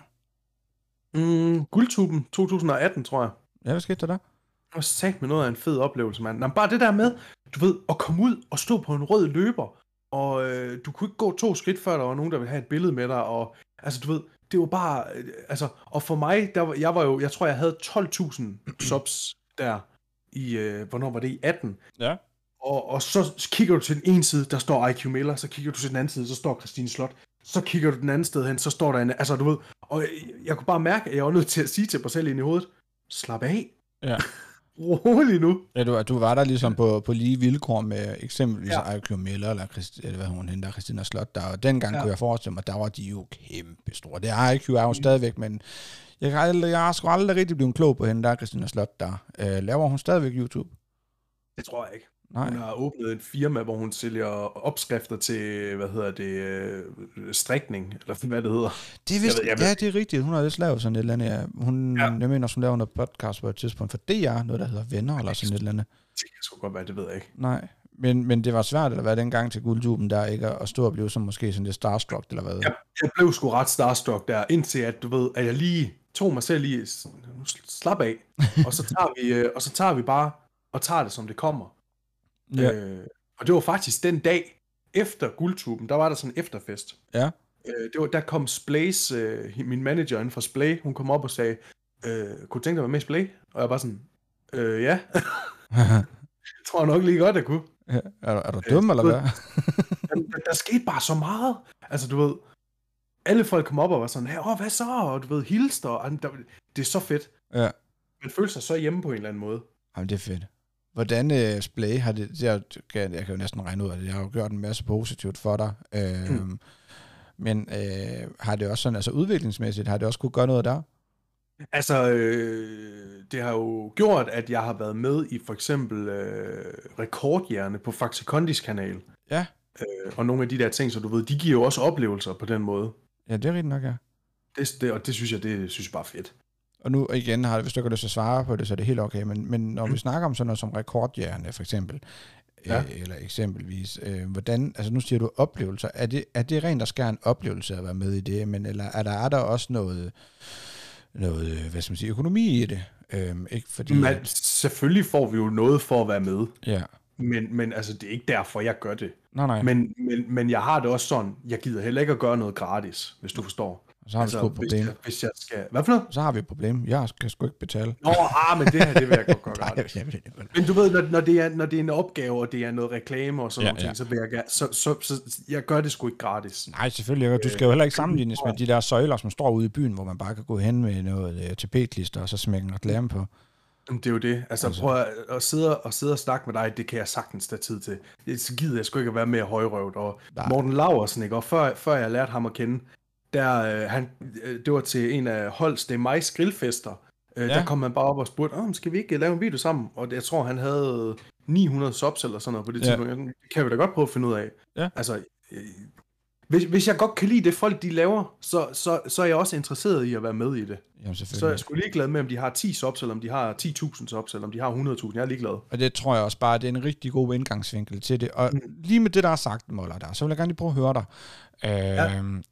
Mm, Guldtuben to tusind og atten, tror jeg. Ja, hvad skete der der? Det var sagt med noget af en fed oplevelse, mand. Nå, bare det der med, du ved, at komme ud og stå på en rød løber, og øh, du kunne ikke gå to skridt, før der var nogen, der ville have et billede med dig, og altså, du ved, det var bare, altså, og for mig, der var, jeg var jo, jeg tror, jeg havde tolv tusind subs der i, øh, hvornår var det, i atten? Ja. Og, og så kigger du til den ene side, der står I Q Miller, så kigger du til den anden side, så står Christine Slot, så kigger du den anden sted hen, så står der en, altså, du ved, og jeg, jeg kunne bare mærke, at jeg var nødt til at sige til mig selv ind i hovedet, slap af. Ja. Rolig nu. Ja, du, du var der ligesom på, på lige vilkår med eksempelvis ja. I Q Miller, eller, Christ, eller hvad hun hende der, Christina Slot, der, og dengang ja. kunne jeg forestille mig, der var de jo kæmpe store. Det er I Q er jo stadigvæk, men jeg har, aldrig, jeg har sgu aldrig rigtig blevet klog på hende der, Christina Slot der. Øh, laver hun stadigvæk YouTube? Det tror jeg ikke. Nej. Hun har åbnet et firma, hvor hun sælger opskrifter til, hvad hedder det, strikning, eller hvad det hedder. Det er vist, jeg ved, jeg ved. Ja, det er rigtigt. Hun har vist lavet sådan et eller andet, ja. Hun, ja. Jeg mener, hun laver noget podcast på et tidspunkt for D R, noget der hedder Venner, eller sådan et eller andet. Det kan sgu godt være, det ved jeg ikke. Nej, men, men det var svært, eller hvad, dengang til Guldtuben der, ikke, at stå og blive som måske sådan lidt starstruck, eller hvad? Jeg, jeg blev sgu ret starstruck der, indtil at, du ved, at jeg lige tog mig selv lige, slap af, og så tager vi, og så tager vi bare, og tager det, som det kommer. Ja. Øh, og det var faktisk den dag efter Guldtuben, der var der sådan en efterfest. Ja. Øh, det var, der kom Splays, øh, min manager inden for Splay, hun kom op og sagde, øh, kunne du tænke dig at være med i Splay? Og jeg var sådan, øh, ja. Jeg tror nok lige godt, jeg kunne. Ja. Er, er du dum, øh, eller hvad? der, der, der skete bare så meget. Altså, du ved, alle folk kom op og var sådan, hey, åh, hvad så? Og du ved, hilste, og der, det er så fedt. Ja. Man føler sig så hjemme på en eller anden måde. Jamen, det er fedt. Hvordan uh, Splay har det, det er, jeg, jeg kan jo næsten regne ud af det, jeg har jo gjort en masse positivt for dig, øh, mm. men øh, har det også sådan, altså udviklingsmæssigt, har det også kunne gøre noget der? Altså, øh, det har jo gjort, at jeg har været med i for eksempel øh, Rekordhjerne på Faxe Kondis kanal. Ja. Øh, og nogle af de der ting, så du ved, de giver jo også oplevelser på den måde. Ja, det er rigtigt nok, ja. Det, det, og det synes jeg, det synes jeg bare er fedt. Og nu igen, har, hvis du ikke har lyst til at svare på det, så er det helt okay, men, men når vi snakker om sådan noget som Rekordhjerne for eksempel, ja. øh, eller eksempelvis, øh, hvordan, altså nu siger du oplevelser, er det, er det rent og skær en oplevelse at være med i det, men eller er der, er der også noget, noget, hvad skal man sige, økonomi i det? Øh, ikke fordi, men selvfølgelig får vi jo noget for at være med, ja. men, men altså det er ikke derfor, jeg gør det. Nej, nej. Men, men, men jeg har det også sådan, jeg gider heller ikke at gøre noget gratis, hvis du forstår. Så har vi altså, et problem. Hvis jeg, hvis jeg skal... Hvad for noget? Så har vi et problem. Jeg skal sgu ikke betale. Nå, ah, men det her, det vil jeg godt gøre. Men du ved, når, når, det er, når det er en opgave, og det er noget reklame og sådan ja, noget, ja. så, vil jeg, så, så, så, så jeg gør det sgu ikke gratis. Nej, selvfølgelig. Du skal jo heller ikke sammenlignes med de der søjler, som står ude i byen, hvor man bare kan gå hen med noget tapetklister, og så smække en reklame på. Det er jo det. Altså, altså. prøv at, at, sidde, at sidde og snakke med dig, det kan jeg sagtens tage tid til. Så gider jeg sgu ikke at være mere højrøvet. Og nej. Morten Laursen, ikke? Og før, før jeg lærte ham at kende, der, øh, han, øh, det var til en af Holst, det er mig grillfester. Øh, ja. Der kom man bare op og spurgte, oh, skal vi ikke lave en video sammen? Og jeg tror, han havde ni hundrede subs eller sådan noget på det ja. tidspunkt. Det kan vi da godt prøve at finde ud af. Ja. Altså, øh, hvis, hvis jeg godt kan lide det, folk de laver, så, så, så er jeg også interesseret i at være med i det. Jamen, så er jeg sgu ligeglad med, om de har ti subs, eller om de har ti tusind subs, eller om de har hundrede tusind. Jeg er ligeglad. Og det tror jeg også bare, det er en rigtig god indgangsvinkel til det. Og mm. lige med det, der er sagt, Moller, der, så vil jeg gerne lige prøve at høre dig. Øh, ja.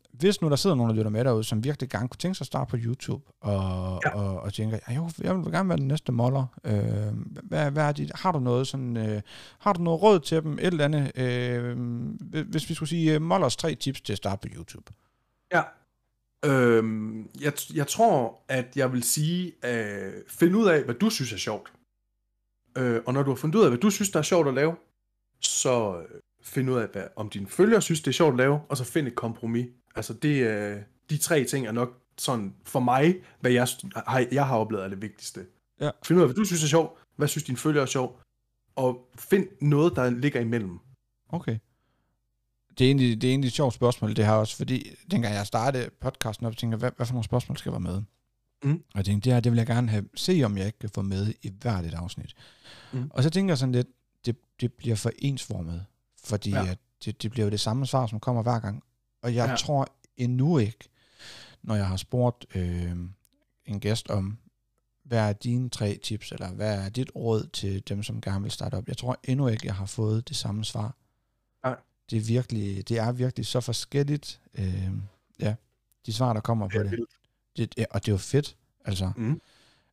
hvis nu der sidder nogen, der lytter med derude, som virkelig gerne kunne tænke sig at starte på YouTube, og, ja. og, og tænker, jeg, jeg vil gerne være den næste moller. Øh, hvad, hvad er dit? Har du noget sådan, øh, har du noget råd til dem, et eller andet? Øh, hvis vi skulle sige uh, mollers tre tips til at starte på YouTube. Ja. Øhm, jeg, jeg tror, at jeg vil sige, øh, find ud af, hvad du synes er sjovt. Øh, og når du har fundet ud af, hvad du synes, der er sjovt at lave, så øh, find ud af, hvad, om dine følgere synes, det er sjovt at lave, og så find et kompromis. Altså det, øh, de tre ting er nok sådan, for mig, hvad jeg har, jeg har oplevet er det vigtigste. Ja. Find ud af, hvad du synes er sjovt, hvad synes dine følgere er sjovt, og find noget, der ligger imellem. Okay. Det er egentlig, det er egentlig et sjovt spørgsmål, det her også, fordi dengang jeg startede podcasten op, tænkte jeg, hvad, hvad for nogle spørgsmål skal være med? Mm. Og jeg tænkte, det her, det vil jeg gerne have, se om jeg ikke kan få med i hvert et afsnit. Mm. Og så tænker jeg sådan lidt, det, det bliver for ensformet, fordi ja. at det, det bliver jo det samme svar, som kommer hver gang. Og jeg ja. tror endnu ikke, når jeg har spurgt øh, en gæst om, hvad er dine tre tips, eller hvad er dit råd til dem, som gerne vil starte op? Jeg tror endnu ikke, jeg har fået det samme svar. Ja. Det er virkelig, det er virkelig så forskelligt. Øh, ja, de svar, der kommer på det. det. det ja, og det er jo fedt, altså. Mm.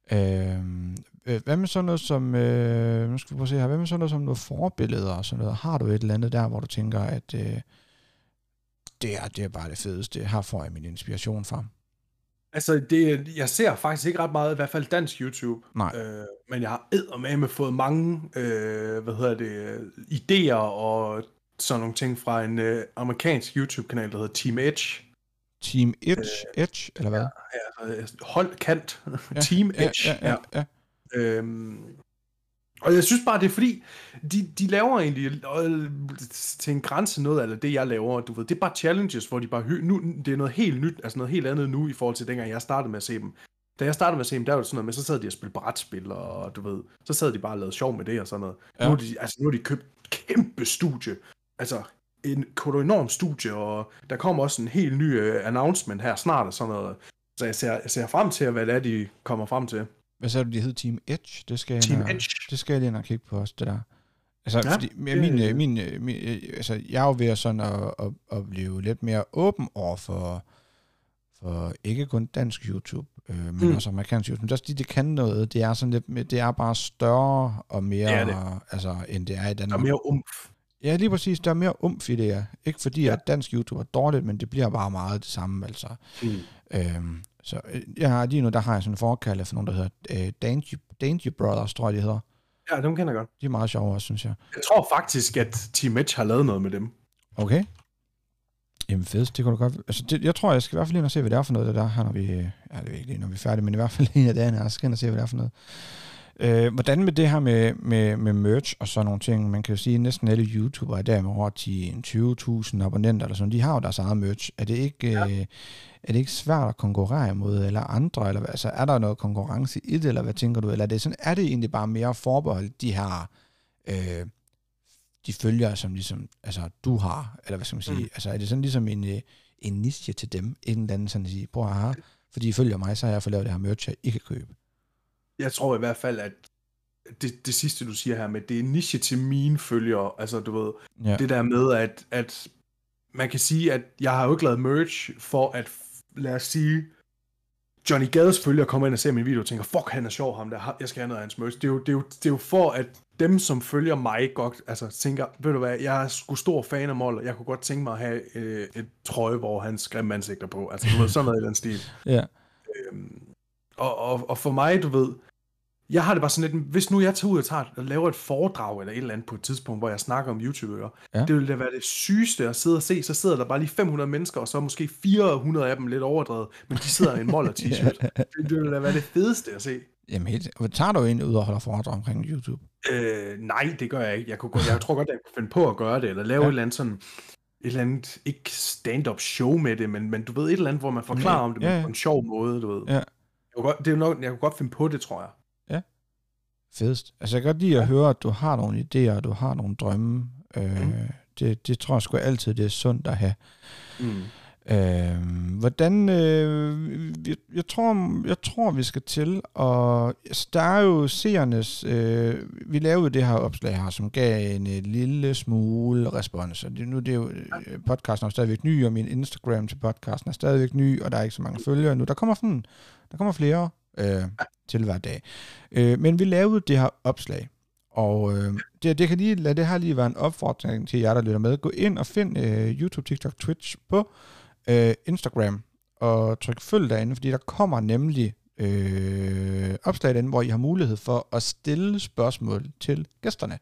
Øh, hvad med sådan noget som, øh, nu skal vi prøve at se her, hvad med sådan noget som noget forbilleder og sådan noget? Har du et eller andet der, hvor du tænker, at øh, det, er, det er bare det fedeste, her får jeg min inspiration fra? Altså, det, jeg ser faktisk ikke ret meget, i hvert fald dansk YouTube. Nej. Øh, men jeg har eddermame fået mange, øh, hvad hedder det, idéer og sådan nogle ting fra en øh, amerikansk YouTube-kanal, der hedder Team Edge. Team Edge? Øh, Edge, eller hvad? Ja, ja hold kant. Ja, Team Edge. Ja, ja, ja, ja. ja. Øhm, og jeg synes bare, det er fordi, de, de laver egentlig øh, til en grænse noget af det, jeg laver, du ved. Det er bare challenges, hvor de bare, nu, det er noget helt nyt, altså noget helt andet nu, i forhold til dengang jeg startede med at se dem. Da jeg startede med at se dem, der var det sådan noget med, så sad de og spillede brætspil, og du ved, så sad de bare og lavede sjov med det og sådan noget. Ja. Nu, er de, altså, nu har de købt kæmpe studie, altså en enorm studie, og der kommer også en helt ny uh, announcement her snart og sådan noget. Så jeg ser, jeg ser frem til, hvad det er, de kommer frem til. Hvad sagde du, de hed Team Edge? Det skal Team jeg, Edge. Det skal jeg lige ind og kigge på også, det der. Altså, ja, fordi min, det, min, min, min, altså, jeg er jo ved sådan at, at, at blive lidt mere åben over for, for ikke kun dansk YouTube, øh, men mm. også amerikansk YouTube. Men det er også de, det kan noget. Det er sådan lidt, det er bare større og mere, ja, altså, end det er i Danmark. Der er mere umf. Ja, lige præcis. Der er mere umf i det, ja. Ikke fordi, ja. at dansk YouTube er dårligt, men det bliver bare meget det samme, altså. Mm. Øhm, så jeg har lige nu, der har jeg sådan en forkalde for nogen, der hedder øh, Danger, Danger Brothers, tror jeg, de hedder. Ja, dem kender jeg godt. De er meget sjove også, synes jeg. Jeg tror faktisk, at Team Edge har lavet noget med dem. Okay. Jamen fedt, det kunne du godt. Altså, det, jeg tror, jeg skal i hvert fald ind og se, hvad det er for noget, det der her, når vi, ja, det er ikke lige, når vi er færdige, men i hvert fald en af dagene, jeg skal ind og se, hvad det er for noget. Øh, hvordan med det her med, med, med merch og sådan nogle ting? Man kan jo sige, at næsten alle YouTubere er der med over ti til tyve tusind abonnenter, eller sådan, de har jo deres eget merch. Er det ikke, ja. øh, er det ikke svært at konkurrere imod, eller andre? Eller, altså, er der noget konkurrence i det, eller hvad tænker du? Eller er det, sådan, er det egentlig bare mere forbeholdt, de her øh, de følgere, som ligesom, altså, du har? Eller hvad skal man sige? Mm. Altså, er det sådan ligesom en, en niche til dem? En eller anden sådan at sige, prøv at have, fordi I følger mig, så har jeg fået lavet det her merch, jeg ikke kan købe. Jeg tror i hvert fald, at det, det sidste, du siger her med, det er niche til mine følgere. Altså, du ved, ja. det der med, at, at man kan sige, at jeg har jo ikke lavet merch for at, lad os sige, Johnny Gades følgere kommer ind og ser min video og tænker, fuck, han er sjov, ham der, jeg skal have noget af hans merch. Det er jo, det er jo, det er jo for, at dem, som følger mig godt, altså tænker, ved du hvad, jeg er sgu stor fan af Moller, jeg kunne godt tænke mig at have øh, et trøje, hvor hans grimme ansigter på. Altså, du ved, sådan noget i den stil. Ja. Øhm, og, og, og for mig, du ved, jeg har det bare sådan lidt, hvis nu jeg tager ud og, tager, og laver et foredrag eller et eller andet på et tidspunkt, hvor jeg snakker om YouTubere, ja. det ville da være det sygeste at sidde og se, så sidder der bare lige fem hundrede mennesker, og så måske fire hundrede af dem lidt overdrevet, men de sidder i en Moller t-shirt. det, det ville da være det fedeste at se. Jamen helt, tager du ind ud og holder foredrag omkring YouTube? Øh, nej, det gør jeg ikke. Jeg, kunne, jeg tror godt, jeg kunne finde på at gøre det, eller lave ja. et eller andet sådan, et eller andet, ikke stand-up show med det, men, men du ved, et eller andet, hvor man forklarer ja. om det ja, ja. på en sjov måde, du ved. Ja. Jeg, kunne godt, det er nok, jeg kunne godt finde på det, tror jeg. Ja. Fedest. Altså jeg kan godt lide at ja. høre, at du har nogle idéer, du har nogle drømme. Øh, mm. det, det tror jeg sgu altid, det er sundt at have. Mm. Øh, hvordan, øh, jeg, jeg, tror, jeg tror, vi skal til, og altså, der er jo seernes, øh, vi lavede det her opslag her, som gav en et lille smule respons, og det, nu det er jo, podcasten er stadigvæk ny, og min Instagram til podcasten er stadigvæk ny, og der er ikke så mange følgere nu, der kommer, sådan, der kommer flere øh, til hver dag. Øh, men vi lavede det her opslag, og øh, det, det kan lige, lad det her lige være en opfordring til jer, der lytter med. Gå ind og find øh, YouTube, TikTok, Twitch på øh, Instagram, og tryk følg derinde, fordi der kommer nemlig øh, opslag derinde, hvor I har mulighed for at stille spørgsmål til gæsterne.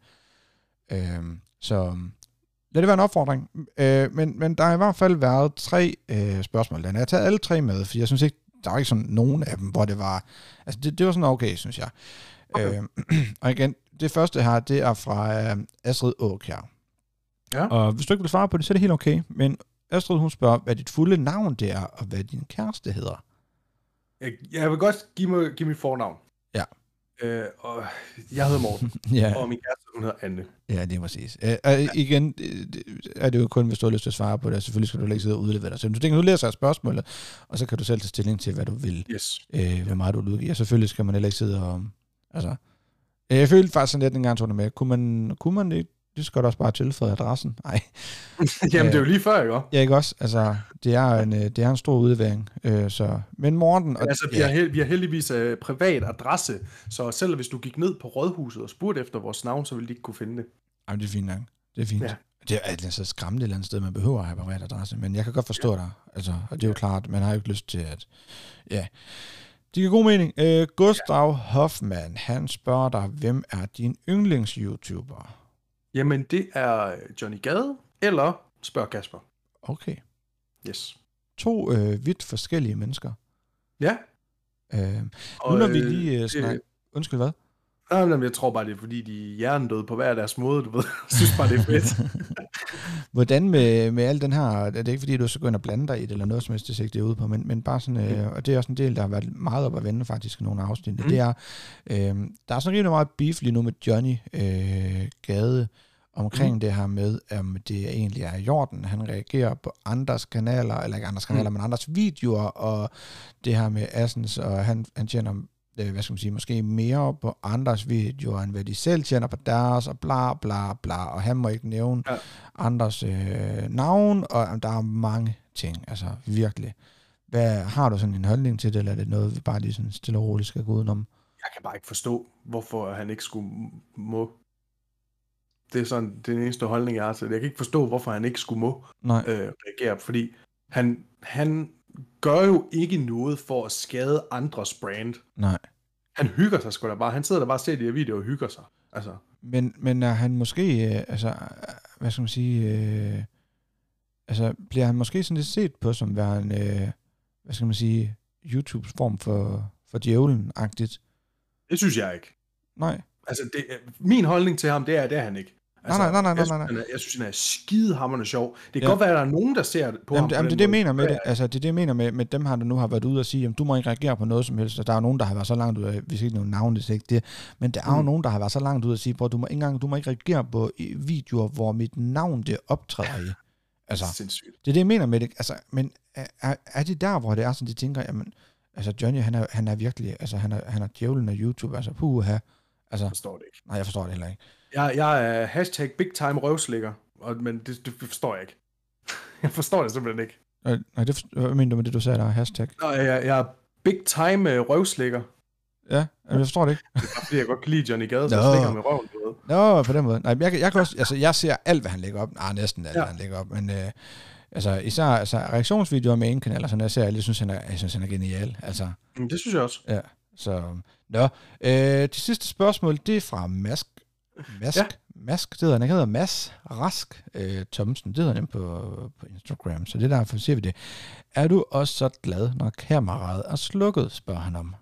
Øh, så lad det være en opfordring. Øh, men, men der har i hvert fald været tre øh, spørgsmål derinde. Jeg har taget alle tre med, fordi jeg synes ikke, der var ikke sådan nogen af dem, hvor det var, altså det, det var sådan okay, synes jeg. Okay. Øh, og igen, det første her, det er fra øh, Astrid Aakjær. Ja. Og hvis du ikke vil svare på det, så er det helt okay. Men Astrid, hun spørger, hvad dit fulde navn det er, og hvad din kæreste hedder. Jeg, jeg vil godt give mig, give mit fornavn. Ja. Øh, og jeg hedder Morten, ja. Og min kæreste, hun hedder Anne. Ja, det er præcis. Øh, og igen, det, er det jo kun, hvis du har lyst til at svare på det. Selvfølgelig skal du ikke sidde og udlevere dig. Så du tænker, du læser spørgsmålet, og så kan du selv tage stilling til, hvad du vil. Yes. Øh, hvor meget du vil udgive. Og selvfølgelig skal man heller ikke sidde og... Altså, jeg følte faktisk sådan lidt, en gang tog det med. Kunne man, kunne man ikke, det skal du også bare tilføje adressen? Nej. Jamen, det er jo lige før, ikke? Ja, ikke også? Altså, det er en, det er en stor udlevering. Øh, så. Men Morten... Og, altså, vi, ja. har held, vi har heldigvis uh, privat adresse, så selv hvis du gik ned på Rådhuset og spurgte efter vores navn, så ville de ikke kunne finde det. Jamen, det er fint nok. Det er fint. Ja. Det er altså skræmmende et eller andet sted, man behøver at have privat adresse, men jeg kan godt forstå ja. dig. Altså, og det er jo klart, man har jo ikke lyst til at... Ja... Det giver god mening. Øh, Gustav ja. Hoffmann, han spørger dig, hvem er din yndlings-YouTuber? Jamen, det er Johnny Gade, eller Spørg Kasper. Okay. Yes. To øh, vidt forskellige mennesker. Ja. Øh, nu når vi lige øh, snakker... Undskyld, hvad? Nej, jeg tror bare, det er fordi, de er hjernedøde på hver deres måde, du ved. Jeg synes bare, det er fedt. Hvordan med, med al den her, det er ikke fordi, du så går ind og blander dig i det, eller noget som helst, det er ikke det ude på, men, men bare sådan, øh, og det er også en del, der har været meget op at vende faktisk i nogle afsnit, mm. det er, øh, der er sådan rigtig meget beef lige nu med Johnny øh, Gade, omkring mm. det her med, om det egentlig er i orden. Han reagerer på andres kanaler, eller ikke andres kanaler, mm. men andres videoer, og det her med Assens, og han, han tjener hvad skal man sige, måske mere på andres videoer, end hvad de selv tjener på deres, og bla bla bla, og han må ikke nævne ja. andres øh, navn, og der er mange ting, altså virkelig. Hvad, har du sådan en holdning til det, eller er det noget, vi bare lige sådan stille og roligt skal gå udenom? Jeg kan bare ikke forstå, hvorfor han ikke skulle må. Det er sådan den eneste holdning, jeg har til det. Jeg kan ikke forstå, hvorfor han ikke skulle må øh, reagere, fordi han, han gør jo ikke noget for at skade andres brand. Nej. Han hygger sig sgu da bare. Han sidder der bare og ser de her videoer og hygger sig. Altså. Men, men er han måske, øh, altså, hvad skal man sige, øh, altså, bliver han måske sådan lidt set på som være en, øh, hvad skal man sige, YouTubes form for, for djævlen-agtigt? Det synes jeg ikke. Nej. Altså, det, min holdning til ham, det er, det er han ikke. Altså, nej, nej, nej, nej, nej, nej. Jeg, synes, jeg synes, han er skidehammerende sjov. Det kan ja. godt være, at der er nogen, der ser på jamen, ham. Det, jamen, det er det, jeg mener med det. Altså, det er det, jeg mener med, med dem her, der nu har været ude og sige, at du må ikke reagere på noget som helst. Og der er nogen, der har været så langt ud af, hvis ikke nogen navn, det er ikke det. Men der er mm. jo nogen, der har været så langt ud af at sige, bror, du må ikke engang, du må ikke reagere på videoer, hvor mit navn, det optræder i. Altså, sindssygt. Det er det, jeg mener med det. Altså, men er, er det der, hvor det er sådan, de tænker, jamen, altså, Johnny, han er, han er virkelig, altså, han er, han er djævlen af YouTube, altså, puha. Altså, jeg forstår det ikke. Nej, jeg forstår det heller ikke. Jeg, jeg er hashtag big time røvslikker, og, men det, det forstår jeg ikke. Jeg forstår det simpelthen ikke. Nej, det for, hvad mener du med det, du sagde der, hashtag? Nå, jeg, jeg er big time røvslikker. Ja, jeg forstår det ikke. Det er fordi, jeg godt kan lide Johnny Gade, så jeg slikker med røven. Nå, på den måde. Nej, jeg, jeg kan også, altså, jeg ser alt, hvad han lægger op. Nej, næsten alt, ja. hvad han lægger op, men øh, altså, især altså, reaktionsvideoer med en kanal, og sådan, jeg ser, jeg synes, han er, jeg synes, han er genial. Altså, mm, det synes jeg også. Ja, så, nå. Øh, det sidste spørgsmål, det er fra Mask. Mask, ja. Mask, det hedder han, han hedder Mads Rask øh, Thomsen, det hedder han på, på Instagram, så det er derfor siger vi det. Er du også så glad, når kameraet er slukket, spørger han om.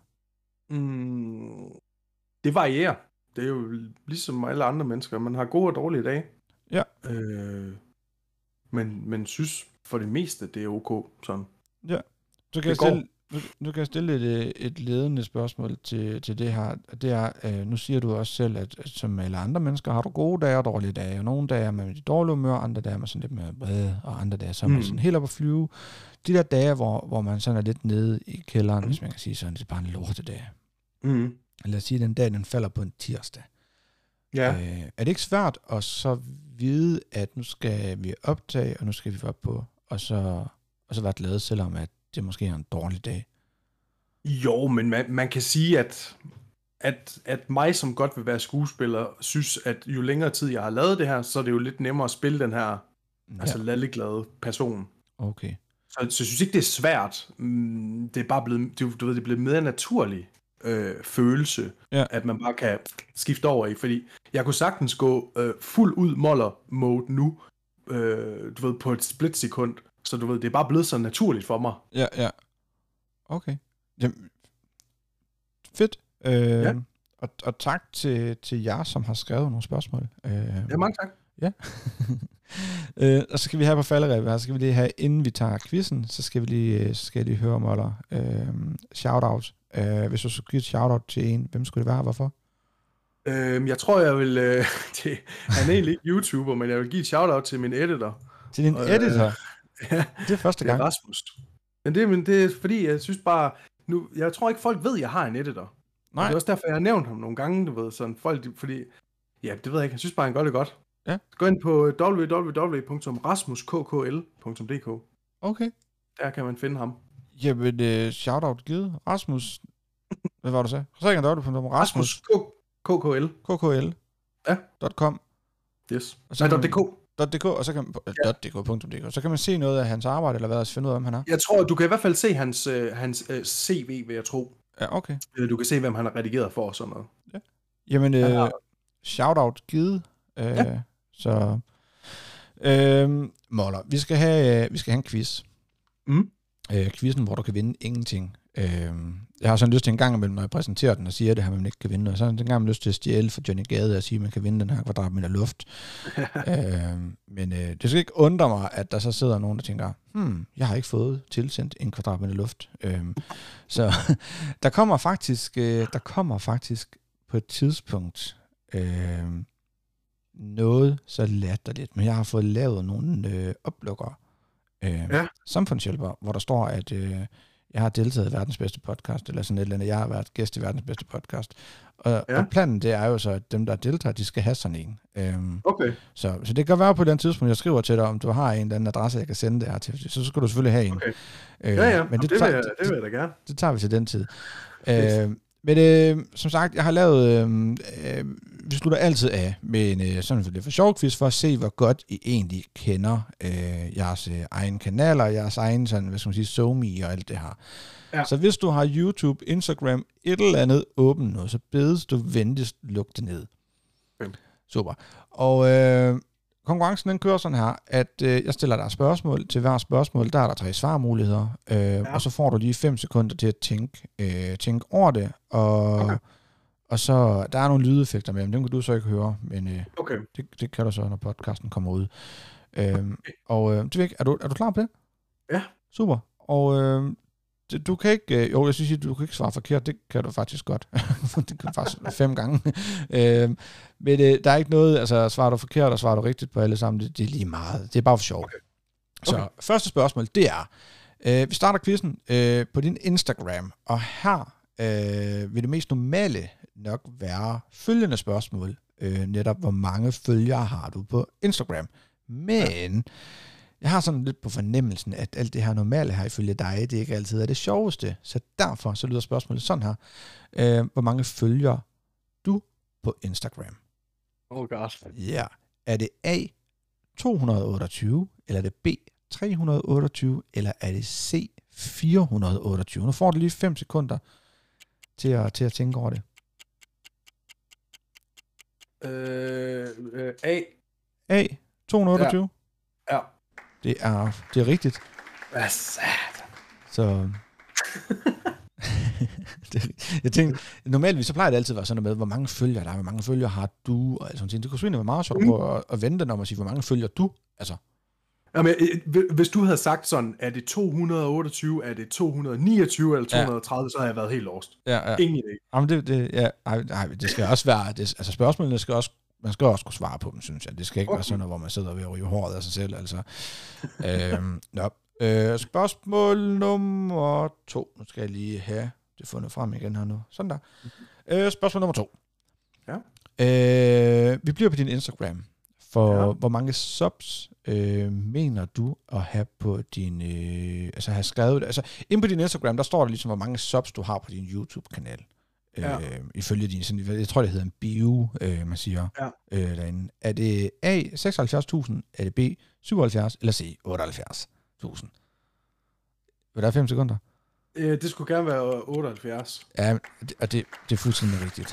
Mm, det varierer. Det er jo ligesom alle andre mennesker, man har gode og dårlige dage. Ja. Øh, men, men synes for det meste, det er ok sådan. Ja. Så kan det jeg stille... Nu, nu kan jeg stille et, et ledende spørgsmål til, til det her. Det er, øh, nu siger du også selv, at, at som alle andre mennesker har du gode dage og dårlige dage. Og nogle dage er man i dårlig humør, andre dage er man sådan lidt mere brede, og andre dage så er man mm. sådan helt op at flyve. De der dage, hvor, hvor man sådan er lidt nede i kælderen, mm. hvis man kan sige sådan, det er bare en lortedag. Mm. Lad os sige, at den dag, den falder på en tirsdag. Ja. Øh, er det ikke svært at så vide, at nu skal vi optage, og nu skal vi op på, og så, og så være glade, selvom at det måske er en dårlig dag? Jo, men man, man kan sige, at, at, at mig, som godt vil være skuespiller, synes, at jo længere tid jeg har lavet det her, så er det jo lidt nemmere at spille den her ja. altså lalleglade person. Okay. Så, så jeg synes ikke, det er svært. Det er bare blevet, du, du ved, det er blevet mere naturlig øh, følelse, ja. At man bare kan skifte over i. Fordi jeg kunne sagtens gå øh, fuld ud Moller-mode nu, øh, du ved, på et splitsekund. Så du ved, det er bare blevet så naturligt for mig. Ja, ja. Okay. Jamen, fedt. Øh, ja. og, og tak til, til jer, som har skrevet nogle spørgsmål. Øh, ja, mange tak. Ja. øh, og så skal vi have på falderæbet her, så skal vi lige have, inden vi tager quizzen, så skal vi lige, så skal jeg lige høre, Moller. Øh, shout-out. Øh, hvis du skulle give et shout-out til en, hvem skulle det være, hvorfor? Øh, jeg tror, jeg vil... Øh, det, han er egentlig ikke YouTuber, men jeg vil give et shout-out til min editor. Til din øh, editor? Ja, det er første gang. Det er Rasmus. Men det, men det er fordi, jeg synes bare... Nu, jeg tror ikke, folk ved, at jeg har en editor. Nej. Og det er også derfor, jeg har nævnt ham nogle gange, du ved, sådan folk, fordi... Ja, det ved jeg ikke. Jeg synes bare, han gør det godt. Ja. Gå ind på w w w punktum rasmus k k l punktum d k. Okay. Der kan man finde ham. Jamen, uh, shout-out givet. Rasmus... Hvad var du sagde? Så rækker du på Rasmus. K K L. K K L. Ja. .com. Yes. Nej, .dk. .dk, og så kan man... Ja. .dk.dk. Så kan man se noget af hans arbejde, eller hvad, og finde ud af, hvem han er. Jeg tror, du kan i hvert fald se hans, uh, hans uh, C V, vil jeg tro. Ja, okay. Du kan se, hvem han har redigeret for og sådan noget. Ja. Jamen, uh, har... shout-out givet. Uh, ja. Så... Uh, Moller, vi skal have, uh, vi skal have en quiz. Mm. Uh, quizzen, hvor du kan vinde ingenting. Uh, jeg har sådan lyst til en gang imellem, når jeg præsenterer den og siger det her, man ikke kan vinde. Og så har jeg en gang lyst til at stjæle for Johnny Gade og sige, at man kan vinde den her kvadratmeter luft. uh, men uh, det skal ikke undre mig, at der så sidder nogen, der tænker, hmm, jeg har ikke fået tilsendt en kvadratmeter luft. Uh, så der kommer faktisk, uh, der kommer faktisk på et tidspunkt uh, noget så latterligt, men jeg har fået lavet nogle øh, oplukker, øh, ja. samfundshjælper, hvor der står, at øh, jeg har deltaget i verdens bedste podcast, eller sådan et eller andet, jeg har været gæst i verdens bedste podcast. Og, ja. og planen, det er jo så, at dem, der deltager, de skal have sådan en. Øhm, okay. Så, så det kan være på den tidspunkt, jeg skriver til dig, om du har en eller anden adresse, jeg kan sende det her til, så skal du selvfølgelig have en. Okay. Øh, ja, ja, men det, det, vil jeg, det vil jeg da gerne. Det tager vi til den tid. Øh, men øh, som sagt, jeg har lavet, øh, øh, vi slutter altid af med en øh, sådan lidt for sjov quiz, for at se, hvor godt I egentlig kender øh, jeres øh, egen kanaler, jeres egen, sådan, hvad skal man sige, SoMe og alt det her. Ja. Så hvis du har YouTube, Instagram, et eller andet åbent noget, så bedes du venligst lukke det ned. Okay. Super. Og øh, konkurrencen den kører sådan her, at øh, jeg stiller dig spørgsmål. Til hver spørgsmål, der er der tre svarmuligheder. Øh, ja. Og så får du lige fem sekunder til at tænke, øh, tænke over det. Og, okay. og så, der er nogle lydeffekter med dem, dem kan du så ikke høre. Men øh, okay. det, det kan du så, når podcasten kommer ud. Øh, okay. Og øh, det er, du, er du klar på det? Ja. Super. Og øh, du kan ikke, jo, jeg synes, at du kan ikke svare forkert, det kan du faktisk godt. Det kan faktisk fem gange. øhm, men øh, der er ikke noget, altså svarer du forkert, og svarer du rigtigt på alle sammen, det, det er lige meget. Det er bare for sjov. Okay. Okay. Så første spørgsmål, det er, øh, vi starter quizzen øh, på din Instagram, og her øh, vil det mest normale nok være følgende spørgsmål, øh, netop hvor mange følgere har du på Instagram. Men... Ja. Jeg har sådan lidt på fornemmelsen, at alt det her normale her ifølge dig, det ikke altid er det sjoveste. Så derfor så lyder spørgsmålet sådan her. Øh, hvor mange følger du på Instagram? Oh god. Ja. Er det A, to hundrede og otteogtyve, eller er det B, tre hundrede og otteogtyve, eller er det C, fire hundrede og otteogtyve? Nu får du lige fem sekunder til at, til at tænke over det. Øh, øh, A. A, to hundrede og otteogtyve? Ja. ja. Det er, det er rigtigt. Hvad satan? Så... det, jeg tænkte, normalvis så plejer det altid at være sådan noget med, hvor mange følger der er, hvor mange følger har du, og sådan noget. Det kunne selvfølgelig være meget sjovt mm. på at, at vente, når man siger, hvor mange følger du, altså. Jamen, hvis du havde sagt sådan, er det to hundrede og otteogtyve, er det to hundrede og niogtyve eller to hundrede og tredive, ja. Så havde jeg været helt lost. Ja, ja. Ingen idé. Jamen, det, det, ja, ej, ej, det skal også være, det, altså spørgsmålene skal også, man skal også kunne svare på dem, synes jeg. Det skal ikke okay. være sådan noget, hvor man sidder ved at ryge håret af sig selv, altså. øhm, nå. Øh, spørgsmål nummer to. Nu skal jeg lige have det fundet frem igen her nu. Sådan der. Øh, spørgsmål nummer to. Ja. Øh, vi bliver på din Instagram. For ja. Hvor mange subs øh, mener du at have på din, øh, altså have skrevet, altså inde på din Instagram, der står der ligesom, hvor mange subs du har på din YouTube-kanal. Ja. Øh, ifølge din, sådan, jeg tror det hedder en bio, øh, man siger ja. øh, derinde. Er det A, seksoghalvfjerds tusind, er det B, syvoghalvfjerds, eller C, otteoghalvfjerds tusind? Vil der fem sekunder? Øh, det skulle gerne være otteoghalvfjerds. Ja, og det, det er fuldstændig rigtigt.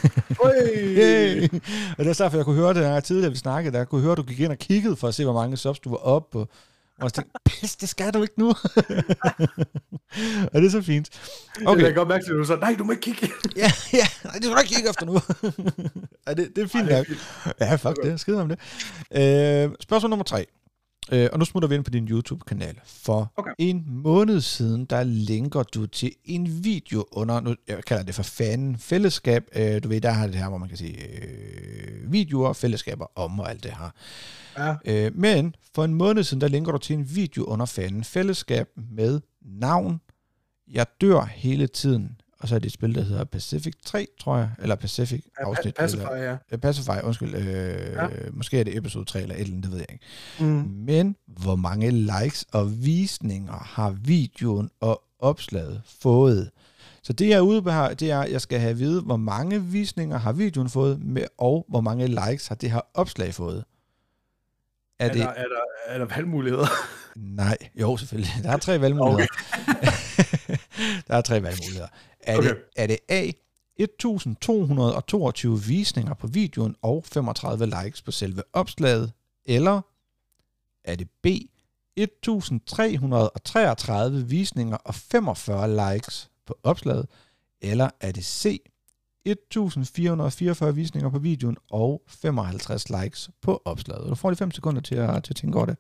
Hey. Og det er derfor, jeg kunne høre det, der tidligere vi snakkede, der jeg kunne høre, at du gik ind og kiggede for at se, hvor mange subs du var oppe på. Og jeg tænkte, pis, det skal du ikke nu. Og det er så fint. Okay. Jeg kan godt mærke til, at du så, nej, du må ikke kigge. ja, ja, nej, det skal du ikke kigge efter nu. ja, det, det er fint nok. Ja, fuck okay. det, skide om det. Øh, spørgsmål nummer tre. Øh, og nu smutter vi ind på din YouTube-kanal. For okay. en måned siden, der linker du til en video under, nu jeg kalder det for fanen fællesskab. Øh, du ved, der har det her, hvor man kan sige øh, videoer, fællesskaber om og alt det her. Ja. Øh, men for en måned siden, der linker du til en video under fanen fællesskab med navn Jeg dør hele tiden. Og så er det et spil, der hedder Pacific tre, tror jeg. Eller Pacific ja, afsnit. Pacify, eller, ja. Pacify, undskyld. Øh, ja. Måske er det episode tre eller et eller andet, det ved jeg ikke. Mm. Men hvor mange likes og visninger har videoen og opslaget fået? Så det, jeg er ude på her, det er, at jeg skal have at vide, hvor mange visninger har videoen fået, med, og hvor mange likes har det her opslag fået. Er, er, det, der, er, der, er der valgmuligheder? Nej, jo selvfølgelig. Der er tre valgmuligheder. Okay. Der er tre valgmuligheder. Er, okay. det, er det A, et tusind to hundrede og toogtyve visninger på videoen og femogtredive likes på selve opslaget, eller er det B, et tusind tre hundrede og treogtredive visninger og femogfyrre likes på opslaget, eller er det C, et tusind fire hundrede og fireogfyrre visninger på videoen og femoghalvtreds likes på opslaget. Du får lige fem sekunder til at, til at tænke over det.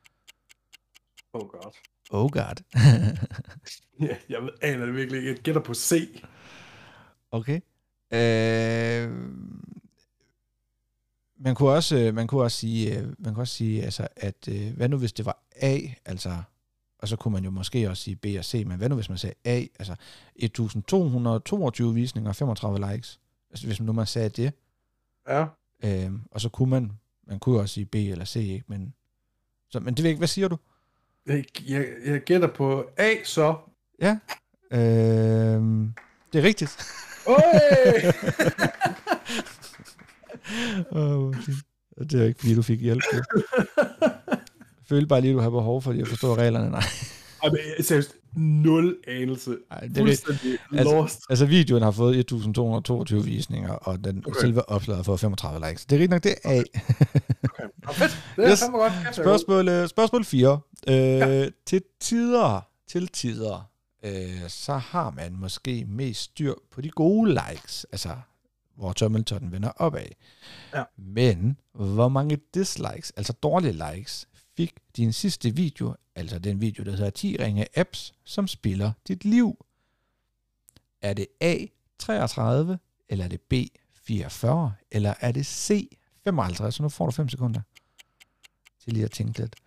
Oh god. Oh god. ja, jeg aner det virkelig ikke. Jeg gætter på C. Okay. Øh, man kunne også, man kunne også sige, man kunne også sige, altså, at hvad nu hvis det var A, altså, og så kunne man jo måske også sige B og C, men hvad nu hvis man sagde A, altså et tusind to hundrede og toogtyve visninger og femogtredive likes, altså hvis man nu man sagde det, ja. Øh, og så kunne man, man kunne også sige B eller C, ikke, men, så, men det ved ikke, hvad siger du? Jeg, jeg, jeg gætter på A, så. Ja, øh, det er rigtigt. oh, det er ikke, fordi du fik hjælp. Jeg følte bare lige, at du har behov for at forstå reglerne. Nej. Ej, men seriøst, nul anelse. Ej, det er fuldstændig lost. Altså, altså, videoen har fået et tusind to hundrede og toogtyve visninger, og den okay. selve opslaget har fået femogtredive likes. Det er rigtigt nok, det er A. Okay. Okay. Fedt. Det er yes. godt. Spørgsmål, spørgsmål fire. Øh, ja. Til tider, til tider, øh, så har man måske mest styr på de gode likes, altså hvor tommeltotten vender opad. Ja. Men hvor mange dislikes, altså dårlige likes, fik din sidste video, altså den video, der hedder ti ringe apps, som spiller dit liv? Er det A, treogtredive, eller er det B, fireogfyrre, eller er det C, femoghalvtreds? Så nu får du fem sekunder til lige at tænke lidt.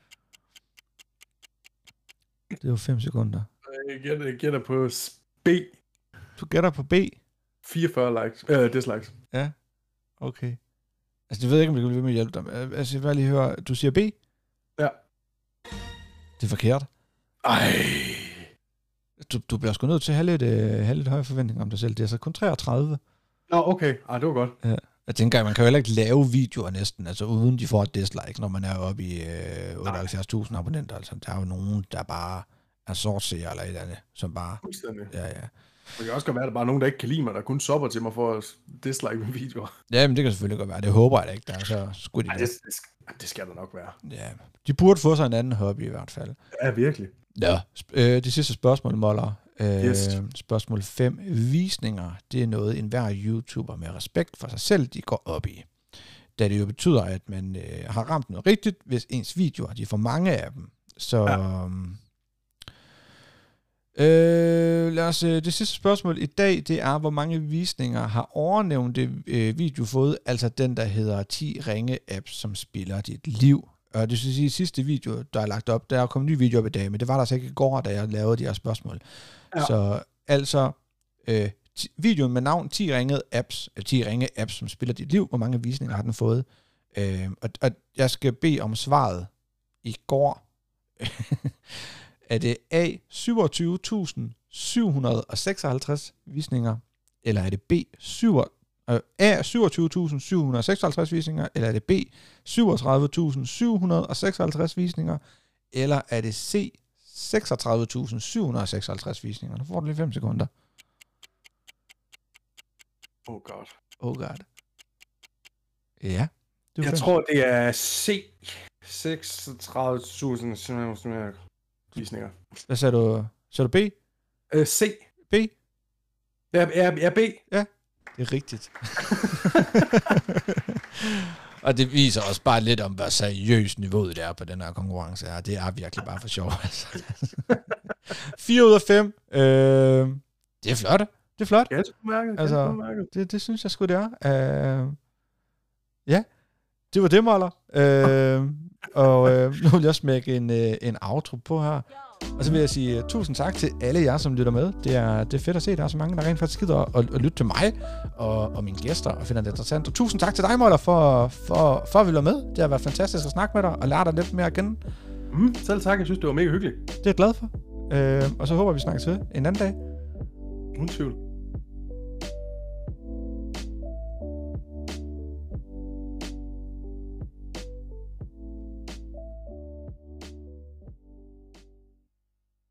Det er jo fem sekunder. Jeg gætter, jeg gætter på B. Du gætter på B? fireogfyrre likes. Øh, dislikes. Ja, okay. Altså, jeg ved ikke, om det kan blive med at hjælpe dig. Altså, jeg vil lige høre, du siger B? Ja. Det er forkert. Ej. Du, du bliver sgu nødt til at have lidt, uh, have lidt høje forventninger om dig selv. Det er så kun treogtredive. Nå, okay. Ej, det var godt. Ja. Jeg tænker, man kan jo heller ikke lave videoer næsten, altså uden de får et dislike, når man er oppe i øh, otteoghalvfjerds tusind abonnenter. Altså, der er jo nogen, der bare er sortseere eller et eller andet, som bare... Fuldstændig. Ja, ja. Det kan også godt være, at der bare er nogen, der ikke kan lide mig, der kun sopper til mig for at dislike mine videoer. Ja, men det kan selvfølgelig godt være. Det håber jeg da ikke, der er så skulle de. Ej, det, det, det skal der nok være. Ja, de burde få sig en anden hobby i hvert fald. Ja, virkelig. Ja, øh, det sidste spørgsmål, Moller. Øh, yes. Spørgsmål fem. Visninger, det er noget enhver YouTuber med respekt for sig selv, de går op i. da det jo betyder, at man øh, har ramt noget rigtigt, hvis ens videoer, de får mange af dem. Så ja. øh, lad os, det sidste spørgsmål i dag, det er, hvor mange visninger har overnævnte øh, video fået, altså den, der hedder ti ringe apps, som spiller dit liv. Og det vil sige, sidste video, der er lagt op, der er kommet en ny video op i dag, men det var der så ikke i går, da jeg lavede de her spørgsmål. Ja. Så altså, øh, t- videoen med navn ti ringede apps, eller ti ringe apps, som spiller dit liv, hvor mange visninger har den fået. Øh, og, og jeg skal bede om svaret i går. Er det A, syvogtyve tusind syv hundrede seksoghalvtreds visninger, eller er det B, syv, øh, A, syvogtyve tusind syv hundrede seksoghalvtreds visninger, eller er det B, syvogtredive tusind syv hundrede seksoghalvtreds visninger, eller er det C, seksogtredive tusind syv hundrede seksoghalvtreds visninger? Nu får du lige fem sekunder. Oh god. Oh god. Ja. Jeg fem. tror, det er C, seksogtredive tusind visninger. Hvad sagde du? Sagde du B? Uh, C. B? Ja, ja, ja, B. Ja, det er rigtigt. Og det viser også bare lidt om, hvor seriøst niveauet det er på den her konkurrence her. Det er virkelig bare for sjov. Altså. fire ud af fem. Øh, det er flot. Det er flot. Ja, det er mærket. Altså, det, det synes jeg sgu, det er. Øh, ja, det var det, Moller. Øh, og øh, nu vil jeg smække en, øh, en outro på her. Og så vil jeg sige uh, tusind tak til alle jer, som lytter med. Det er, det er fedt at se, at der er så mange, der rent faktisk gider at, at, at lytte til mig og, og mine gæster og finder det interessant. Og tusind tak til dig, Moller, for, for, for at vi var med. Det har været fantastisk at snakke med dig og lære dig lidt mere at kende. Mm, selv tak. Jeg synes, det var mega hyggeligt. Det er jeg glad for. Øh, og så håber vi snakkes ved en anden dag. Uden tvivl.